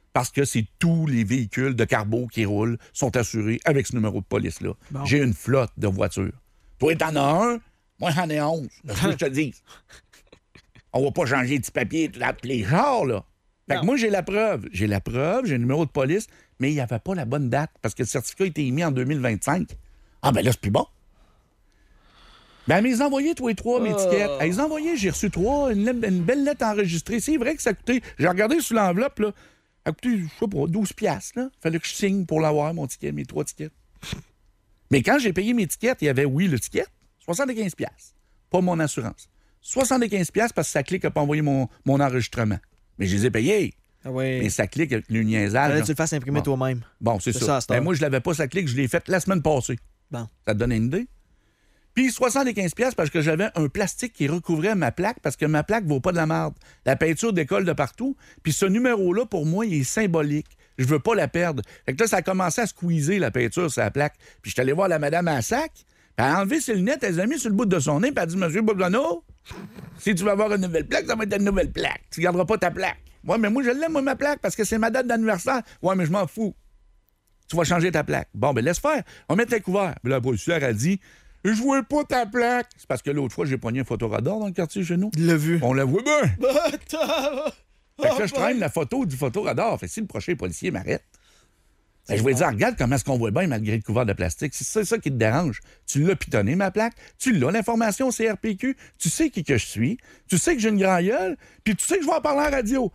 Parce que c'est tous les véhicules de carbo qui roulent sont assurés avec ce numéro de police-là. Bon. J'ai une flotte de voitures. Toi, t'en as un, moi, j'en ai 11. C'est ce que je te dis. On va pas changer de petit papier tous les genres, là. Fait que moi, j'ai la preuve. J'ai le numéro de police, mais il n'y avait pas la bonne date parce que le certificat a été émis en 2025. Ah, ben là, c'est plus bon. Ben, mais ils envoyaient, toi et trois, mes tickets. Ils envoyaient, j'ai reçu 3, une belle lettre enregistrée. C'est vrai que ça coûtait. J'ai regardé sur l'enveloppe, là. Ça coûtait, je sais pas, 12 $, là. Fallait que je signe pour l'avoir, mon ticket, mes 3 tickets. Mais quand j'ai payé mes tickets, il y avait, oui, le ticket, 75 $. Pas mon assurance. 75 $ parce que ça clique n'a pas envoyé mon enregistrement. Mais je les ai payés. Ah oui. Mais ça clique avec le niaisage. Fallait que tu le fasses imprimer toi-même. Bon, c'est ça. Ben, moi, je l'avais pas, ça clique, je l'ai fait la semaine passée. Bon. Ça te donne une idée? Puis 75 $ parce que j'avais un plastique qui recouvrait ma plaque parce que ma plaque vaut pas de la merde. La peinture décolle de partout. Puis ce numéro-là, pour moi, il est symbolique. Je veux pas la perdre. Fait que là, ça a commencé à squeezer la peinture sur la plaque. Puis je suis allé voir la madame à la sac. Puis elle a enlevé ses lunettes, elle les a mis sur le bout de son nez, puis elle a dit, Monsieur Bourgono, si tu veux avoir une nouvelle plaque, ça va être une nouvelle plaque. Tu garderas pas ta plaque. Ouais, mais moi, je l'aime, moi, ma plaque, parce que c'est ma date d'anniversaire. Ouais, mais je m'en fous. Tu vas changer ta plaque. Bon, ben laisse faire. On va mettre les couverts. Puis la policière a dit, je vois pas ta plaque. C'est parce que l'autre fois, j'ai pogné un photoradar dans le quartier chez nous. Tu l'as vu. On la voit bien. Fait que là, je traîne la photo du photoradar. Fait que si le prochain policier m'arrête, ben, je vais dire, regarde comment est-ce qu'on voit bien malgré le couvert de plastique. C'est ça qui te dérange. Tu l'as pitonné, ma plaque. Tu l'as, l'information CRPQ. Tu sais qui que je suis. Tu sais que j'ai une grande gueule. Puis tu sais que je vais en parler à la radio.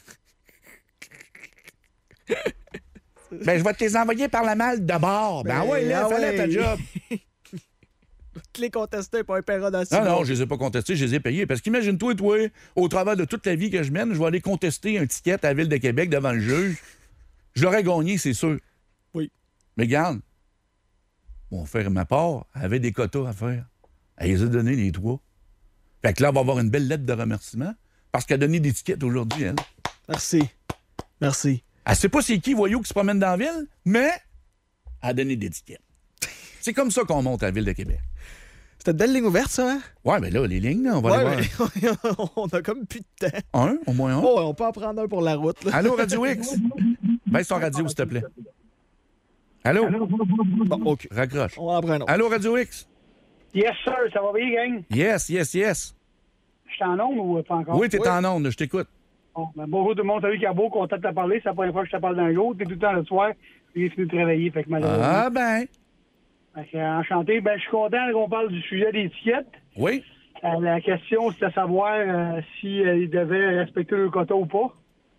Ben, je vais te les envoyer par la malle de bord. Ben ouais, là, fallait ta job. Tu les contestais, pas un paiera dans Non, je les ai pas contestés, je les ai payés. Parce qu'imagine-toi, toi, au travers de toute la vie que je mène, je vais aller contester un ticket à la Ville de Québec devant le juge. Je l'aurais gagné, c'est sûr. Oui. Mais regarde, mon frère et ma part avait des quotas à faire. Elle les a donnés les 3. Fait que là, on va avoir une belle lettre de remerciement parce qu'elle a donné des tickets aujourd'hui, elle. Merci. Merci. Elle sait pas c'est qui, voyou, qui se promène dans la ville, mais elle a donné des tickets. C'est comme ça qu'on monte à la Ville de Québec. C'était une belle ligne ouverte, ça, hein? Ouais, mais là, les lignes, là, on va aller voir. On a comme plus de temps. Un, au moins un. Oh, on peut en prendre un pour la route. Là. Allô, Radio X? Baisse ton radio, s'il te plaît. Allô? Bon, OK. Raccroche. On va en prendre un autre. Allô, Radio X? Yes, sir. Ça va bien, gang? Yes. Je suis en onde ou pas encore? Oui, t'es en onde, je t'écoute. Bon, ben, bonjour tout le monde. Salut, Cabo. Content de te parler. C'est la première fois que je te parle d'un jour. T'es tout le temps le soir. J'ai fini de travailler. Fait que malheureusement. Ah, ben. Enchanté. Ben, je suis content qu'on parle du sujet des tickets. Oui. La question, c'est de savoir s'ils devaient respecter le quota ou pas.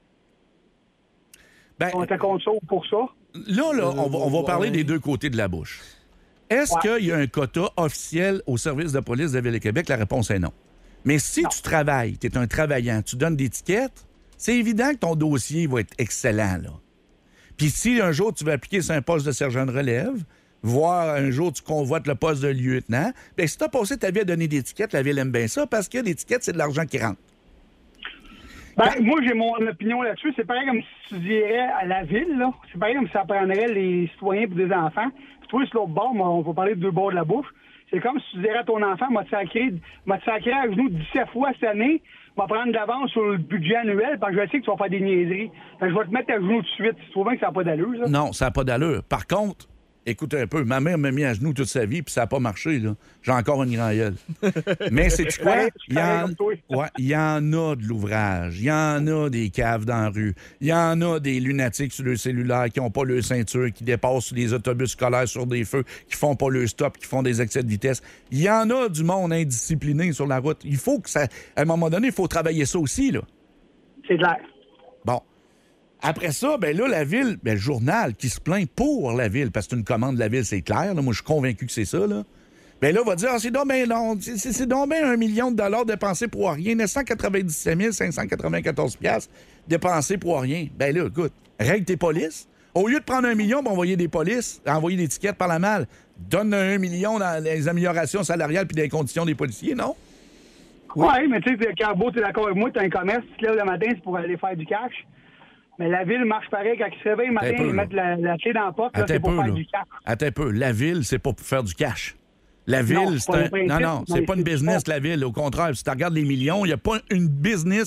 Ben, on était contre ça ou pour ça. Là, on va parler des deux côtés de la bouche. Est-ce qu'il y a un quota officiel au service de police de la Ville de Québec? La réponse est non. Mais si tu travailles, tu es un travaillant, tu donnes des tickets, c'est évident que ton dossier va être excellent, là. Puis si un jour tu veux appliquer sur un poste de sergent de relève, voire un jour tu convoites le poste de lieutenant, bien, si tu as passé ta vie à donner des tickets, la Ville aime bien ça parce que les tickets, c'est de l'argent qui rentre. Ben, moi, j'ai mon opinion là-dessus. C'est pareil comme si tu dirais à la ville, là. C'est pareil comme si ça prendrait les citoyens pour des enfants. Puis toi, sur l'autre bord, on va parler de deux bords de la bouche. C'est comme si tu dirais à ton enfant, m'a-tu sacré à genoux 17 fois cette année, va prendre de l'avance sur le budget annuel, parce que je sais que tu vas faire des niaiseries. Fait que je vais te mettre à genoux tout de suite. Tu trouves bien que ça n'a pas d'allure, ça? Non, ça n'a pas d'allure. Par contre, écoute un peu, ma mère m'a mis à genoux toute sa vie, puis ça n'a pas marché, là. J'ai encore une grand gueule. Mais c'est-tu quoi? Il y en a de l'ouvrage. Il y en a des caves dans la rue. Il y en a des lunatiques sur le cellulaire qui n'ont pas le ceinture, qui dépassent les autobus scolaires sur des feux, qui font pas le stop, qui font des excès de vitesse. Il y en a du monde indiscipliné sur la route. Il faut que ça... À un moment donné, il faut travailler ça aussi, là. C'est clair. Bon. Après ça, ben là, la Ville, ben, le journal qui se plaint pour la Ville, parce que c'est une commande de la Ville, c'est clair. Là, moi, je suis convaincu que c'est ça. Là. Ben là, on va dire, c'est donc bien long. C'est donc bien $1 million dépensés pour rien. 997 594 $ dépensés pour rien. Ben là, écoute, règle tes polices. Au lieu de prendre 1 million pour envoyer des polices, envoyer des tickets par la malle, donne 1 million dans les améliorations salariales puis des conditions des policiers, non? Oui, mais tu sais, Carbo, tu es d'accord avec moi, tu as un commerce, tu te lèves le matin, c'est pour aller faire du cash. Mais la Ville marche pareil. Quand ils se réveillent le matin, ils mettent la clé dans la porte, là, c'est pour faire du cash. Attends un peu. La Ville, c'est pas pour faire du cash. La Ville, c'est un... Non, c'est pas une business, la Ville. Au contraire, si tu regardes les millions, il n'y a pas une business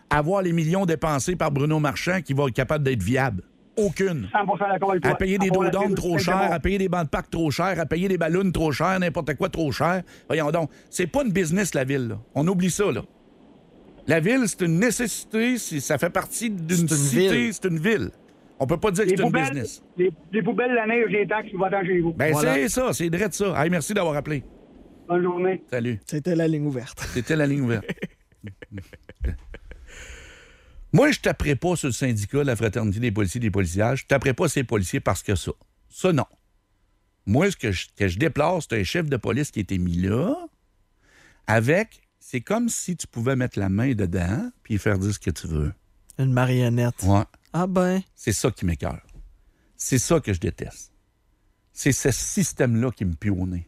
avoir les millions dépensés par Bruno Marchand qui va être capable d'être viable. Aucune. 100% d'accord avec toi. À payer des dos d'ombre trop chers, à payer des bancs de parc trop chers, à payer des ballons trop chers, n'importe quoi trop cher. Voyons donc, c'est pas une business, la ville. Là. On oublie ça, là. La ville, c'est une nécessité, ça fait partie d'une cité, c'est une ville. On peut pas dire que c'est une business. Les poubelles, la neige, les taxes, ils vont attendre chez vous. Ben voilà. C'est ça, c'est direct ça. Hey, merci d'avoir appelé. Bonne journée. Salut. C'était la ligne ouverte. C'était la ligne ouverte. Moi, je taperai pas sur le syndicat de la Fraternité des policiers et des policières. Je taperai pas ces policiers parce que ça. Ça, non. Moi, ce que je déplore, c'est un chef de police qui a été mis là avec... C'est comme si tu pouvais mettre la main dedans puis faire dire ce que tu veux. Une marionnette. Ouais. Ah ben. C'est ça qui m'écoeure. C'est ça que je déteste. C'est ce système-là qui me pue au nez.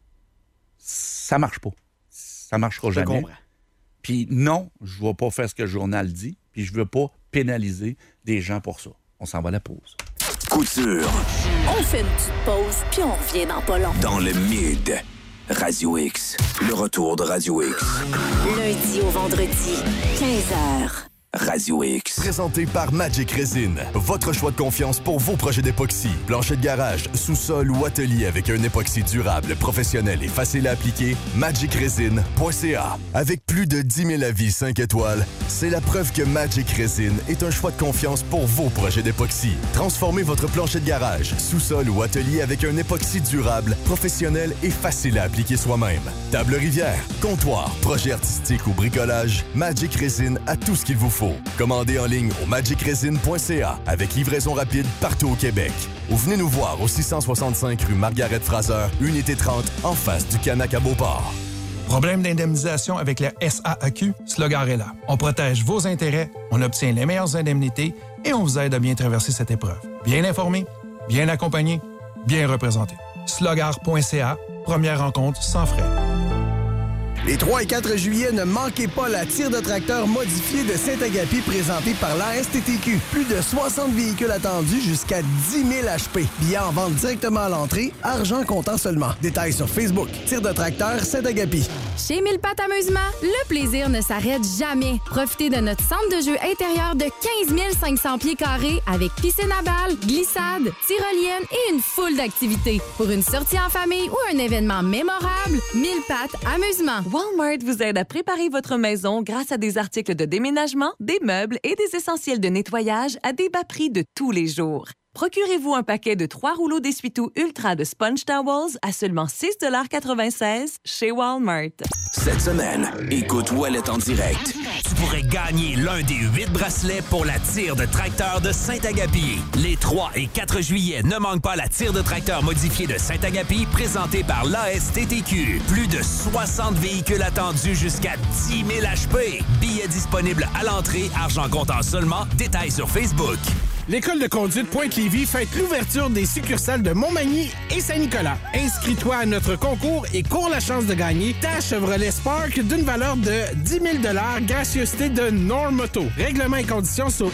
Ça marche pas. Ça marchera jamais. Puis non, je ne vais pas faire ce que le journal dit, puis je veux pas pénaliser des gens pour ça. On s'en va à la pause. Couture. On fait une petite pause, puis on revient dans pas long. Dans le mid. Radio X. Le retour de Radio X. Lundi au vendredi, 15h. Radio X. Présenté par Magic Resin. Votre choix de confiance pour vos projets d'époxy. Plancher de garage, sous-sol ou atelier avec un époxy durable, professionnel et facile à appliquer. MagicResin.ca. Avec plus de 10 000 avis 5 étoiles, c'est la preuve que Magic Resin est un choix de confiance pour vos projets d'époxy. Transformez votre plancher de garage, sous-sol ou atelier avec un époxy durable, professionnel et facile à appliquer soi-même. Table rivière, comptoir, projet artistique ou bricolage, Magic Resin a tout ce qu'il vous faut. Commandez en ligne au magicresin.ca avec livraison rapide partout au Québec. Ou venez nous voir au 665 rue Margaret-Fraser, unité 30, en face du Canac à Beauport. Problème d'indemnisation avec la SAAQ? Slogar est là. On protège vos intérêts, on obtient les meilleures indemnités et on vous aide à bien traverser cette épreuve. Bien informé, bien accompagné, bien représenté. Slogar.ca, première rencontre sans frais. Les 3 et 4 juillet, ne manquez pas la tire de tracteur modifiée de Saint-Agapi présentée par l'ASTTQ. Plus de 60 véhicules attendus jusqu'à 10 000 HP. Billets en vente directement à l'entrée, argent comptant seulement. Détails sur Facebook. Tire de tracteur Saint-Agapi. Chez Mille Pattes Amusement, le plaisir ne s'arrête jamais. Profitez de notre centre de jeu intérieur de 15 500 pieds carrés avec piscine à balles, glissade, tyrolienne et une foule d'activités. Pour une sortie en famille ou un événement mémorable, Mille Pattes Amusement. Walmart vous aide à préparer votre maison grâce à des articles de déménagement, des meubles et des essentiels de nettoyage à des bas prix de tous les jours. Procurez-vous un paquet de 3 rouleaux d'essuie-tout Ultra de Sponge Towels à seulement 6,96 $ chez Walmart. Cette semaine, écoute Ouellet en direct. Tu pourrais gagner l'un des 8 bracelets pour la tire de tracteur de Saint-Agapi. Les 3 et 4 juillet, ne manque pas la tire de tracteur modifiée de Saint-Agapi présentée par l'ASTTQ. Plus de 60 véhicules attendus jusqu'à 10 000 HP. Billets disponibles à l'entrée, argent comptant seulement. Détails sur Facebook. L'École de conduite Pointe-Lévis fête l'ouverture des succursales de Montmagny et Saint-Nicolas. Inscris-toi à notre concours et cours la chance de gagner ta Chevrolet Spark d'une valeur de 10 000 $, gracieuseté de Normoto. Règlements et conditions sur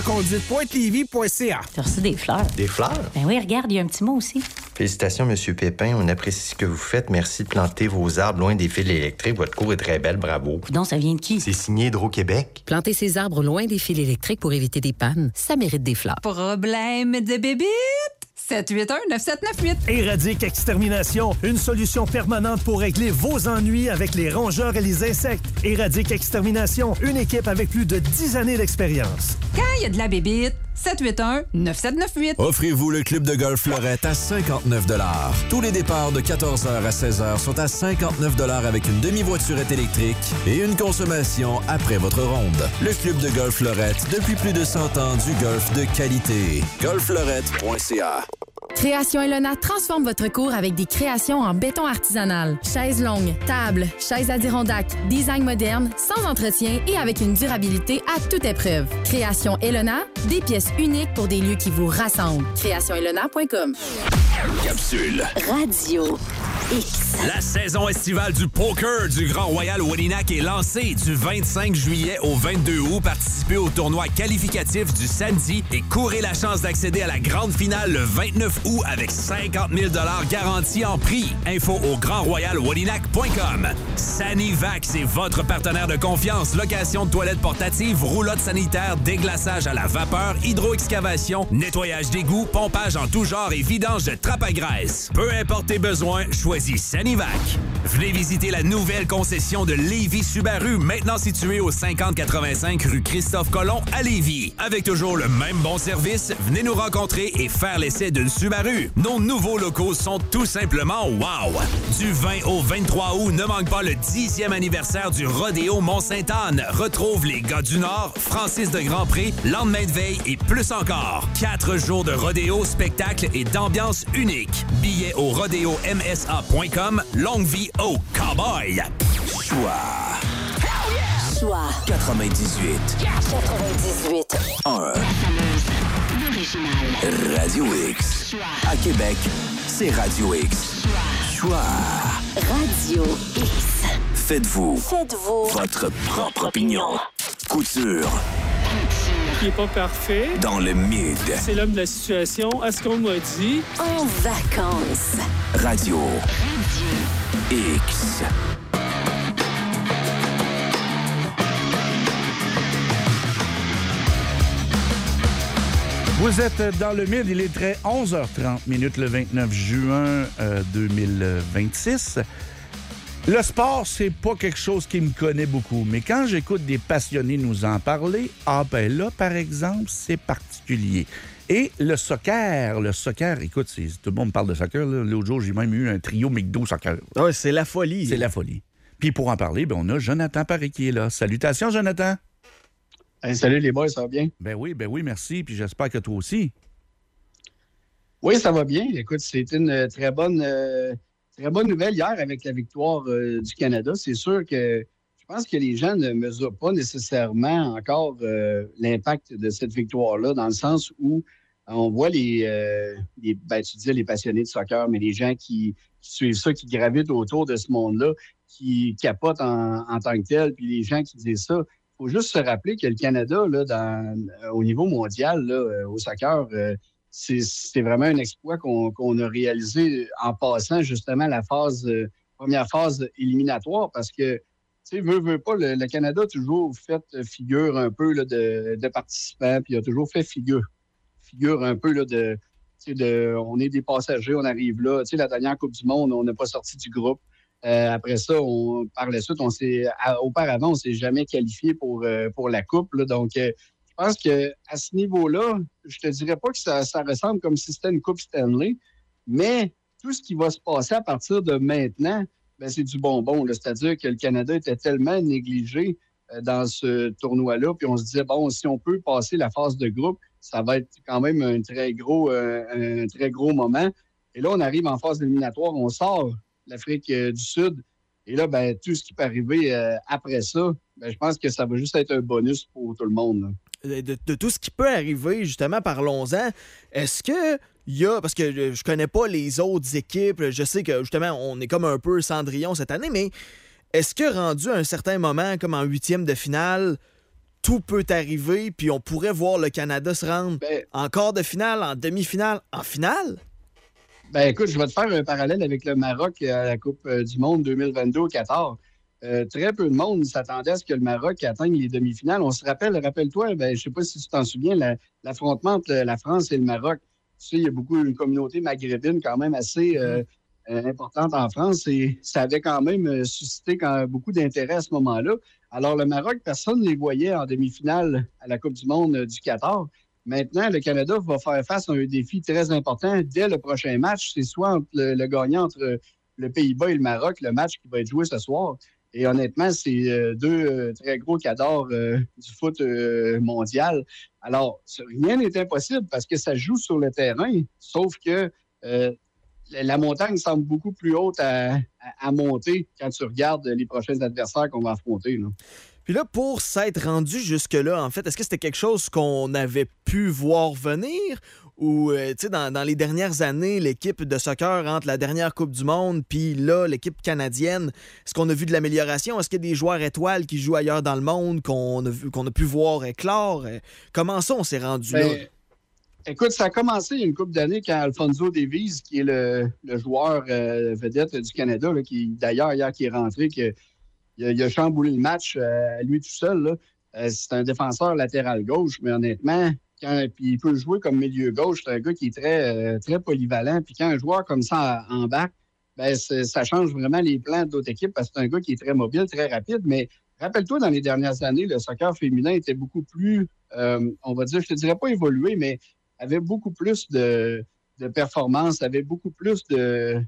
écoledeconduitepointe-lévis.ca. T'as reçu des fleurs. Des fleurs? Ben oui, regarde, il y a un petit mot aussi. Félicitations, M. Pépin. On apprécie ce que vous faites. Merci de planter vos arbres loin des fils électriques. Votre cour est très belle. Bravo. Donc, ça vient de qui? C'est signé Hydro-Québec. Planter ses arbres loin des fils électriques pour éviter des pannes, ça mérite des fleurs. Problème de bébite? 781-9798. Éradique Extermination, une solution permanente pour régler vos ennuis avec les rongeurs et les insectes. Éradique Extermination, une équipe avec plus de 10 années d'expérience. Quand il y a de la bébite, 781-9798. Offrez-vous le club de golf Fleurette à 59 $. Tous les départs de 14h à 16h sont à 59 $ avec une demi-voiturette électrique et une consommation après votre ronde. Le club de golf Fleurette, depuis plus de 100 ans, du golf de qualité. golffleurette.ca. Création Elona transforme votre cour avec des créations en béton artisanal. Chaises longues, tables, chaises Adirondack, design moderne, sans entretien et avec une durabilité à toute épreuve. Création Elona, des pièces uniques pour des lieux qui vous rassemblent. CréationElona.com. Capsule. Radio. X. La saison estivale du poker du Grand Royal Wolinak est lancée du 25 juillet au 22 août. Participez au tournoi qualificatif du samedi et courez la chance d'accéder à la grande finale le 29 août avec 50 000 $ garantis en prix. Info au grandroyalwolinak.com. Sanivac, c'est votre partenaire de confiance. Location de toilettes portatives, roulotte sanitaire, déglaçage à la vapeur, hydroexcavation, nettoyage d'égouts, pompage en tout genre et vidange de trappe à graisse. Peu importe tes besoins, choisis Sanivac. Venez visiter la nouvelle concession de Lévis Subaru, maintenant située au 5085 rue Christophe-Colomb à Lévis. Avec toujours le même bon service, venez nous rencontrer et faire l'essai d'une Subaru. Nos nouveaux locaux sont tout simplement wow! Du 20 au 23 août, ne manque pas le 10e anniversaire du Rodéo Mont-Sainte-Anne. Retrouve les gars du Nord, Francis de Grandpré, lendemain de veille et plus encore. 4 jours de rodéo, spectacle et d'ambiance unique. Billets au rodéomsa.com. Longue vie au cowboy! Choix. Choix. 98. 98. 1. Radio X. À Québec, c'est Radio X. Choix. Radio X. Faites-vous votre propre opinion. Couture. Il n'est pas parfait. Dans le mid. C'est l'homme de la situation. À ce qu'on m'a dit. En vacances. Radio X. Vous êtes dans le mid, il est très 11h30 le 29 juin 2026. Le sport, c'est pas quelque chose qui me connaît beaucoup, mais quand j'écoute des passionnés nous en parler, ben là, par exemple, c'est particulier. Et le soccer, écoute, tout le monde me parle de soccer. L'autre jour, j'ai même eu un trio McDo soccer. Oui, c'est la folie. C'est la folie. Puis pour en parler, on a Jonathan Paré qui est là. Salutations, Jonathan. Hey, salut les boys, ça va bien? Ben oui, merci. Puis j'espère que toi aussi. Oui, ça va bien. Écoute, c'était une très bonne nouvelle hier avec la victoire du Canada. C'est sûr que je pense que les gens ne mesurent pas nécessairement encore l'impact de cette victoire-là, dans le sens où on voit tu disais les passionnés de soccer, mais les gens qui suivent ça, qui gravitent autour de ce monde-là, qui capotent en tant que tel, puis les gens qui disent ça. Il faut juste se rappeler que le Canada, là, au niveau mondial, là, au soccer, c'est vraiment un exploit qu'on a réalisé en passant justement la première phase éliminatoire, parce que, tu sais, veut pas, le Canada a toujours fait figure un peu là, de participant, puis il a toujours fait figure un peu là, on est des passagers, on arrive là. Tu sais, la dernière Coupe du Monde, on n'a pas sorti du groupe. Après ça, par la suite, auparavant, on s'est jamais qualifié pour la Coupe. Là. Donc, je pense qu'à ce niveau-là, je te dirais pas que ça ressemble comme si c'était une Coupe Stanley, mais tout ce qui va se passer à partir de maintenant, ben, c'est du bonbon. Là. C'est-à-dire que le Canada était tellement négligé dans ce tournoi-là, puis on se disait, bon, si on peut passer la phase de groupe, ça va être quand même un très gros moment. Et là, on arrive en phase éliminatoire, on sort l'Afrique du Sud. Et là, ben, tout ce qui peut arriver après ça, ben, je pense que ça va juste être un bonus pour tout le monde. De tout ce qui peut arriver, justement, parlons-en. Est-ce que il y a, parce que je connais pas les autres équipes, je sais que, justement, on est comme un peu Cendrillon cette année, mais est-ce que rendu à un certain moment, comme en 8e de finale, tout peut arriver, puis on pourrait voir le Canada se rendre en quart de finale, en demi-finale, en finale? Ben écoute, je vais te faire un parallèle avec le Maroc à la Coupe du Monde 2022 au Qatar. Très peu de monde s'attendait à ce que le Maroc atteigne les demi-finales. On se rappelle-toi, je ne sais pas si tu t'en souviens, l'affrontement entre la France et le Maroc. Tu sais, il y a une communauté maghrébine quand même assez importante en France et ça avait quand même suscité beaucoup d'intérêt à ce moment-là. Alors, le Maroc, personne ne les voyait en demi-finale à la Coupe du Monde du Qatar. Maintenant, le Canada va faire face à un défi très important dès le prochain match. C'est soit le gagnant entre le Pays-Bas et le Maroc, le match qui va être joué ce soir. Et honnêtement, c'est deux très gros cadors du foot mondial. Alors, rien n'est impossible parce que ça joue sur le terrain, sauf que la montagne semble beaucoup plus haute à monter quand tu regardes les prochains adversaires qu'on va affronter. Là. Puis là, pour s'être rendu jusque-là, en fait, est-ce que c'était quelque chose qu'on avait pu voir venir? Ou, tu sais, dans les dernières années, l'équipe de soccer entre la dernière Coupe du Monde puis là, l'équipe canadienne, est-ce qu'on a vu de l'amélioration? Est-ce qu'il y a des joueurs étoiles qui jouent ailleurs dans le monde qu'on a pu voir éclore? Comment ça, on s'est rendu là? Écoute, ça a commencé il y a une couple d'années quand Alphonso Davies, qui est le joueur vedette du Canada, là, qui d'ailleurs, hier, qui est rentré, il a chamboulé le match à lui tout seul. Là. C'est un défenseur latéral gauche, mais honnêtement, puis il peut jouer comme milieu gauche. C'est un gars qui est très, très polyvalent. Puis quand un joueur comme ça embarque, ben ça change vraiment les plans d'autres équipes parce que c'est un gars qui est très mobile, très rapide. Mais rappelle-toi, dans les dernières années, le soccer féminin était beaucoup plus, on va dire, je te dirais pas évolué, mais avait beaucoup plus de performance, avait beaucoup plus de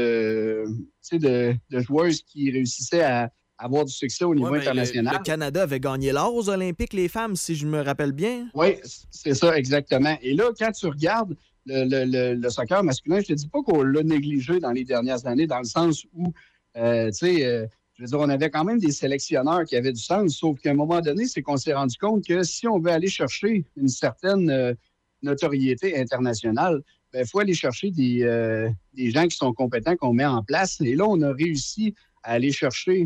joueuses qui réussissaient à avoir du succès au niveau international. Le Canada avait gagné l'or aux Olympiques, les femmes, si je me rappelle bien. Oui, c'est ça, exactement. Et là, quand tu regardes le soccer masculin, je te dis pas qu'on l'a négligé dans les dernières années, dans le sens où, je veux dire, on avait quand même des sélectionneurs qui avaient du sens, sauf qu'à un moment donné, c'est qu'on s'est rendu compte que si on veut aller chercher une certaine notoriété internationale, il faut aller chercher des gens qui sont compétents, qu'on met en place. Et là, on a réussi à aller chercher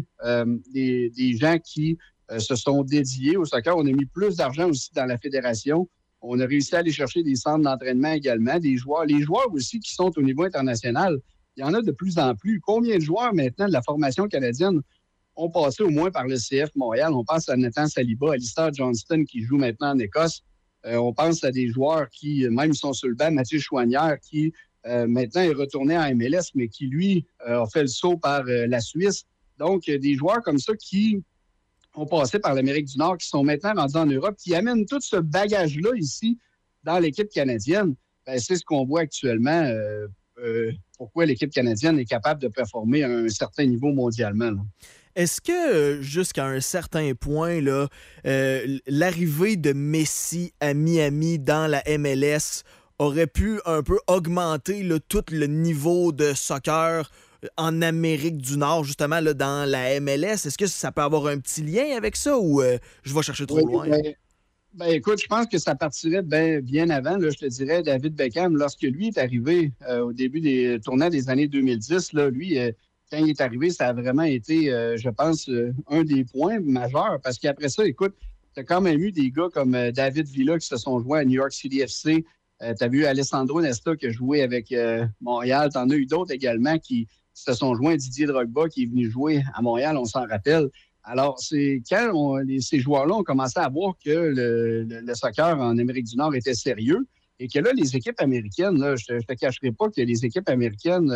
des gens qui se sont dédiés au soccer. On a mis plus d'argent aussi dans la fédération. On a réussi à aller chercher des centres d'entraînement également, des joueurs. Les joueurs aussi qui sont au niveau international, il y en a de plus en plus. Combien de joueurs maintenant de la formation canadienne ont passé au moins par le CF Montréal? On pense à Nathan Saliba, Alistair Johnston qui joue maintenant en Écosse. On pense à des joueurs qui, même sont sur le banc, Mathieu Chouanière, qui maintenant est retourné en MLS, mais qui, lui, a fait le saut par la Suisse. Donc, des joueurs comme ça qui ont passé par l'Amérique du Nord, qui sont maintenant rendus en Europe, qui amènent tout ce bagage-là ici dans l'équipe canadienne. Ben, c'est ce qu'on voit actuellement, pourquoi l'équipe canadienne est capable de performer à un certain niveau mondialement, là. Est-ce que, jusqu'à un certain point, là, l'arrivée de Messi à Miami dans la MLS aurait pu un peu augmenter là, tout le niveau de soccer en Amérique du Nord, justement, là, dans la MLS? Est-ce que ça peut avoir un petit lien avec ça ou je vais chercher trop loin? Écoute, je pense que ça partirait bien avant. Là, je te dirais, David Beckham, lorsque lui est arrivé au début des tournois des années 2010, là, lui... quand il est arrivé, ça a vraiment été, je pense, un des points majeurs. Parce qu'après ça, écoute, tu as quand même eu des gars comme David Villa qui se sont joints à New York City FC. Tu as vu Alessandro Nesta qui a joué avec Montréal. Tu en as eu d'autres également qui se sont joints. Didier Drogba qui est venu jouer à Montréal, on s'en rappelle. Alors, c'est quand ces joueurs-là ont commencé à voir que le soccer en Amérique du Nord était sérieux et que là, les équipes américaines, là, je ne te cacherai pas que les équipes américaines...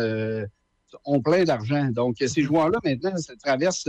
ont plein d'argent. Donc, ces joueurs-là, maintenant, traversent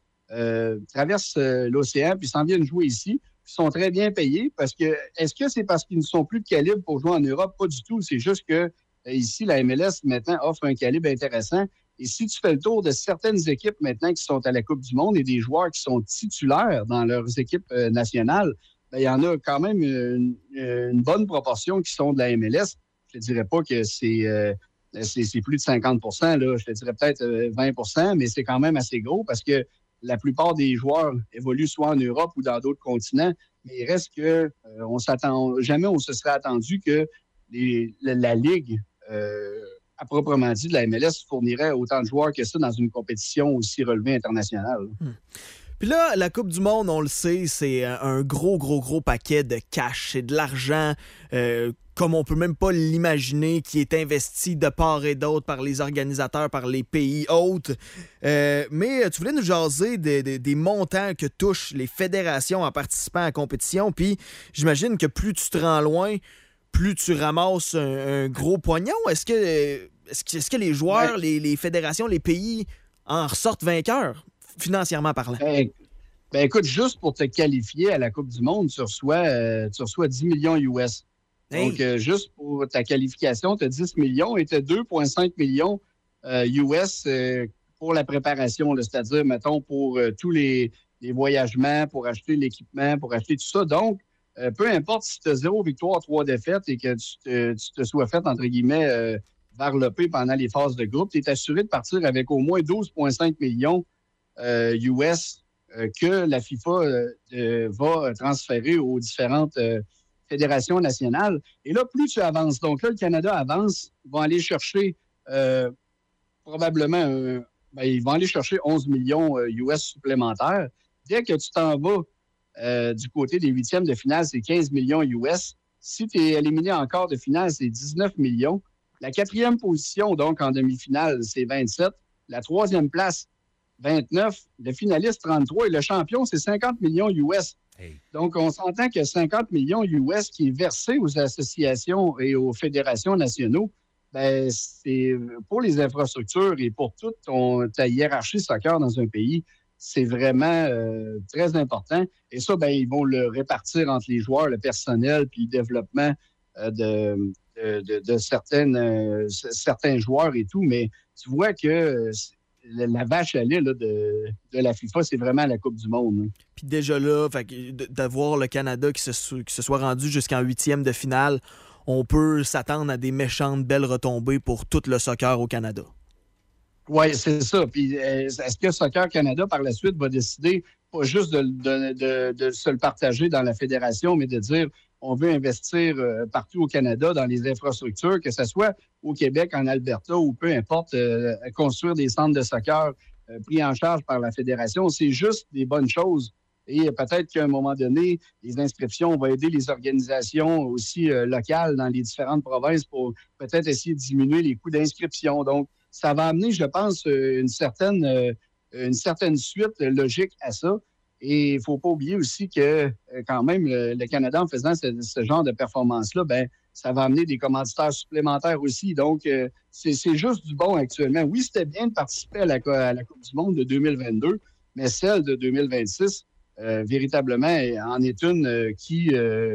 l'océan puis s'en viennent jouer ici. Ils sont très bien payés parce que, est-ce que c'est parce qu'ils ne sont plus de calibre pour jouer en Europe? Pas du tout. C'est juste que ici, la MLS, maintenant, offre un calibre intéressant. Et si tu fais le tour de certaines équipes maintenant qui sont à la Coupe du Monde et des joueurs qui sont titulaires dans leurs équipes nationales, il y en a quand même une bonne proportion qui sont de la MLS. Je ne te dirais pas que c'est plus de 50 %, là. Je te dirais peut-être 20 %, mais c'est quand même assez gros parce que la plupart des joueurs évoluent soit en Europe ou dans d'autres continents, mais il reste que jamais on se serait attendu que la Ligue, à proprement dit, de la MLS fournirait autant de joueurs que ça dans une compétition aussi relevée internationale. Puis là, la Coupe du Monde, on le sait, c'est un gros paquet de cash. C'est de l'argent, comme on peut même pas l'imaginer, qui est investi de part et d'autre par les organisateurs, par les pays hôtes. Mais tu voulais nous jaser des montants que touchent les fédérations en participant à la compétition. Puis j'imagine que plus tu te rends loin, plus tu ramasses un gros pognon. Est-ce que les joueurs, les fédérations, les pays en ressortent vainqueurs? Financièrement parlant. Écoute, juste pour te qualifier à la Coupe du Monde, tu reçois 10 millions US. Donc, juste pour ta qualification, tu as 10 millions et tu as 2,5 millions US pour la préparation. Là, c'est-à-dire, mettons, pour tous les voyagements, pour acheter l'équipement, pour acheter tout ça. Donc, peu importe si tu as 0 victoire, 3 défaites et que tu te sois fait, entre guillemets, varloper pendant les phases de groupe, tu es assuré de partir avec au moins 12,5 millions US que la FIFA va transférer aux différentes fédérations nationales. Et là, plus tu avances. Donc là, le Canada avance, ils vont aller chercher probablement, ils vont aller chercher 11 millions US supplémentaires. Dès que tu t'en vas du côté des huitièmes de finale, c'est 15 millions US. Si tu es éliminé en quart de finale, c'est 19 millions. La 4e position, donc en demi-finale, c'est 27. La 3e place, 29. Le finaliste, 33. Et le champion, c'est 50 millions US. Hey. Donc, on s'entend que 50 millions US qui est versé aux associations et aux fédérations nationaux, ben, c'est pour les infrastructures et pour toute ta hiérarchie soccer dans un pays, c'est vraiment très important. Et ça, ben, ils vont le répartir entre les joueurs, le personnel, puis le développement de certains joueurs et tout. Mais tu vois que la vache à lait là, de la FIFA, c'est vraiment la Coupe du Monde. Hein. Puis déjà là, d'avoir le Canada qui se soit rendu jusqu'en 8e de finale, on peut s'attendre à des méchantes belles retombées pour tout le soccer au Canada. Oui, c'est ça. Puis est-ce que Soccer Canada, par la suite, va décider pas juste de se le partager dans la fédération, mais de dire on veut investir partout au Canada dans les infrastructures, que ce soit au Québec, en Alberta ou peu importe, construire des centres de soccer pris en charge par la fédération, c'est juste des bonnes choses. Et peut-être qu'à un moment donné, les inscriptions vont aider les organisations aussi locales dans les différentes provinces pour peut-être essayer de diminuer les coûts d'inscription. Donc, ça va amener, je pense, une certaine suite logique à ça. Et il ne faut pas oublier aussi que, quand même, le Canada, en faisant ce genre de performance-là, ben, ça va amener des commanditaires supplémentaires aussi. Donc, c'est juste du bon actuellement. Oui, c'était bien de participer à la Coupe du Monde de 2022, mais celle de 2026, véritablement, en est une qui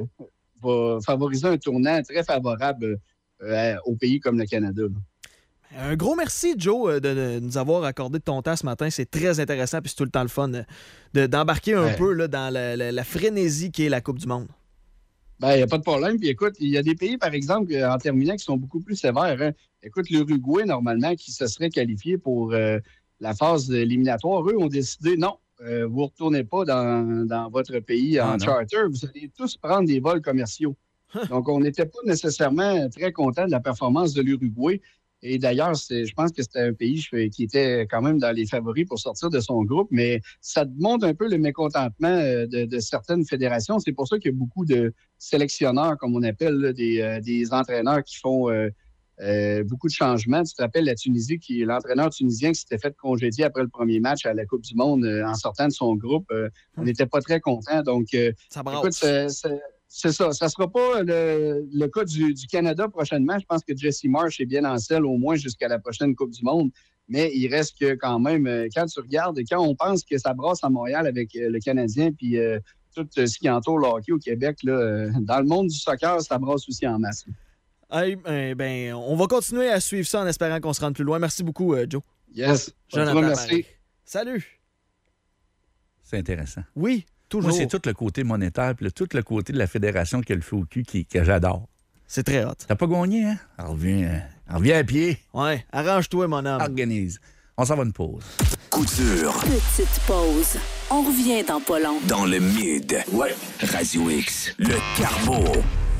va favoriser un tournant très favorable au pays comme le Canada. Là. Un gros merci, Joe, de nous avoir accordé de ton temps ce matin. C'est très intéressant, puis c'est tout le temps le fun d'embarquer un peu là, dans la frénésie qui est la Coupe du Monde. Ben, il n'y a pas de problème. Puis écoute, il y a des pays, par exemple, en terminant, qui sont beaucoup plus sévères. Hein. Écoute, l'Uruguay, normalement, qui se serait qualifié pour la phase éliminatoire, eux ont décidé non, vous ne retournez pas dans votre pays en charter. Vous allez tous prendre des vols commerciaux. Donc, on n'était pas nécessairement très content de la performance de l'Uruguay. Et d'ailleurs, je pense que c'était un pays qui était quand même dans les favoris pour sortir de son groupe, mais ça montre un peu le mécontentement de certaines fédérations. C'est pour ça qu'il y a beaucoup de sélectionneurs, comme on appelle, là, des entraîneurs qui font beaucoup de changements. Tu te rappelles la Tunisie, qui est l'entraîneur tunisien qui s'était fait congédier après le premier match à la Coupe du Monde en sortant de son groupe. On n'était pas très contents. Donc, écoute, c'est ça. Ça ne sera pas le cas du Canada prochainement. Je pense que Jesse Marsh est bien en selle au moins jusqu'à la prochaine Coupe du Monde. Mais il reste que quand même, quand tu regardes, quand on pense que ça brasse à Montréal avec le Canadien puis tout ce qui entoure le hockey au Québec, là, dans le monde du soccer, ça brasse aussi en masse. Ben, on va continuer à suivre ça en espérant qu'on se rende plus loin. Merci beaucoup, Joe. Yes. Jonathan, merci. Salut. C'est intéressant. Oui. Toujours. Moi, c'est tout le côté monétaire puis tout le côté de la fédération qui a le feu au cul que j'adore. C'est très hot. T'as pas gagné, hein? Reviens à pied. Ouais, arrange-toi, mon homme. Organise. On s'en va une pause. Coup dur. Petite pause. On revient dans pas long. Dans le mid. Ouais. Radio X. Le Carbo.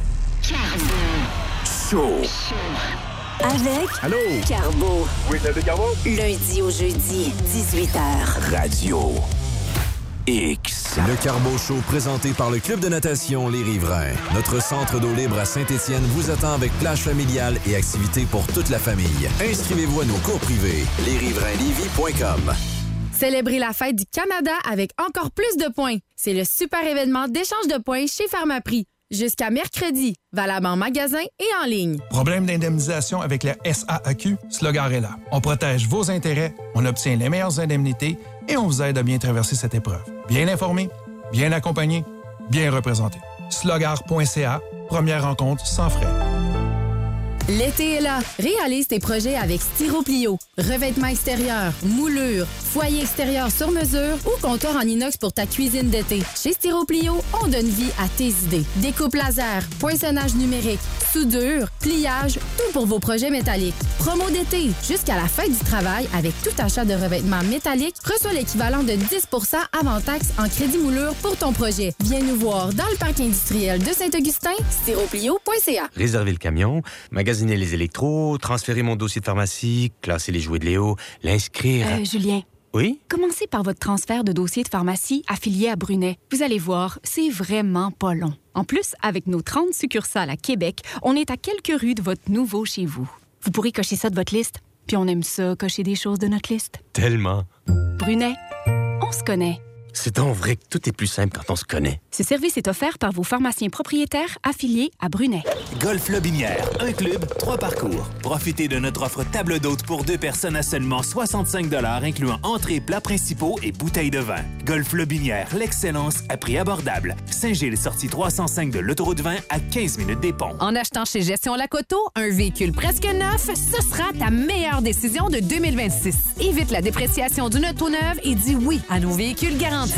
Show. Avec Allô? Carbo. Oui, c'est Carbo. Lundi au jeudi, 18h. Radio X. Le Carbo Show présenté par le Club de natation Les Riverains. Notre centre d'eau libre à Saint-Étienne vous attend avec plage familiale et activités pour toute la famille. Inscrivez-vous à nos cours privés. lesriverainlevy.com. Célébrez la fête du Canada avec encore plus de points. C'est le super événement d'échange de points chez Pharmaprix. Jusqu'à mercredi, valable en magasin et en ligne. Problème d'indemnisation avec la SAAQ? Slogar est là. On protège vos intérêts, on obtient les meilleures indemnités et on vous aide à bien traverser cette épreuve. Bien informé, bien accompagné, bien représenté. Slogar.ca, première rencontre sans frais. L'été est là. Réalise tes projets avec Styroplio. Revêtement extérieur, moulure, foyer extérieur sur mesure ou comptoir en inox pour ta cuisine d'été. Chez Styroplio, on donne vie à tes idées. Découpe laser, poinçonnage numérique, soudure, pliage, tout pour vos projets métalliques. Promo d'été, jusqu'à la fête du travail, avec tout achat de revêtements métalliques, reçois l'équivalent de 10 % avant taxe en crédit moulure pour ton projet. Viens nous voir dans le parc industriel de Saint-Augustin, styroplio.ca. Réserver le camion, magasiner les électros, transférer mon dossier de pharmacie, classer les jouets de Léo, l'inscrire... Julien. Oui? Commencez par votre transfert de dossier de pharmacie affilié à Brunet. Vous allez voir, c'est vraiment pas long. En plus, avec nos 30 succursales à Québec, on est à quelques rues de votre nouveau chez vous. Vous pourrez cocher ça de votre liste. Puis on aime ça, cocher des choses de notre liste. Tellement. Brunet, on se connaît. C'est donc vrai que tout est plus simple quand on se connaît. Ce service est offert par vos pharmaciens propriétaires affiliés à Brunet. Golf Lobinière, un club, 3 parcours. Profitez de notre offre table d'hôte pour 2 personnes à seulement 65 $, incluant entrées, plats principaux et bouteilles de vin. Golf Lobinière, l'excellence à prix abordable. Saint-Gilles, sortie 305 de l'autoroute 20 à 15 minutes des ponts. En achetant chez Gestion Lacoto, un véhicule presque neuf, ce sera ta meilleure décision de 2026. Évite la dépréciation d'une auto neuve et dis oui à nos véhicules garantis.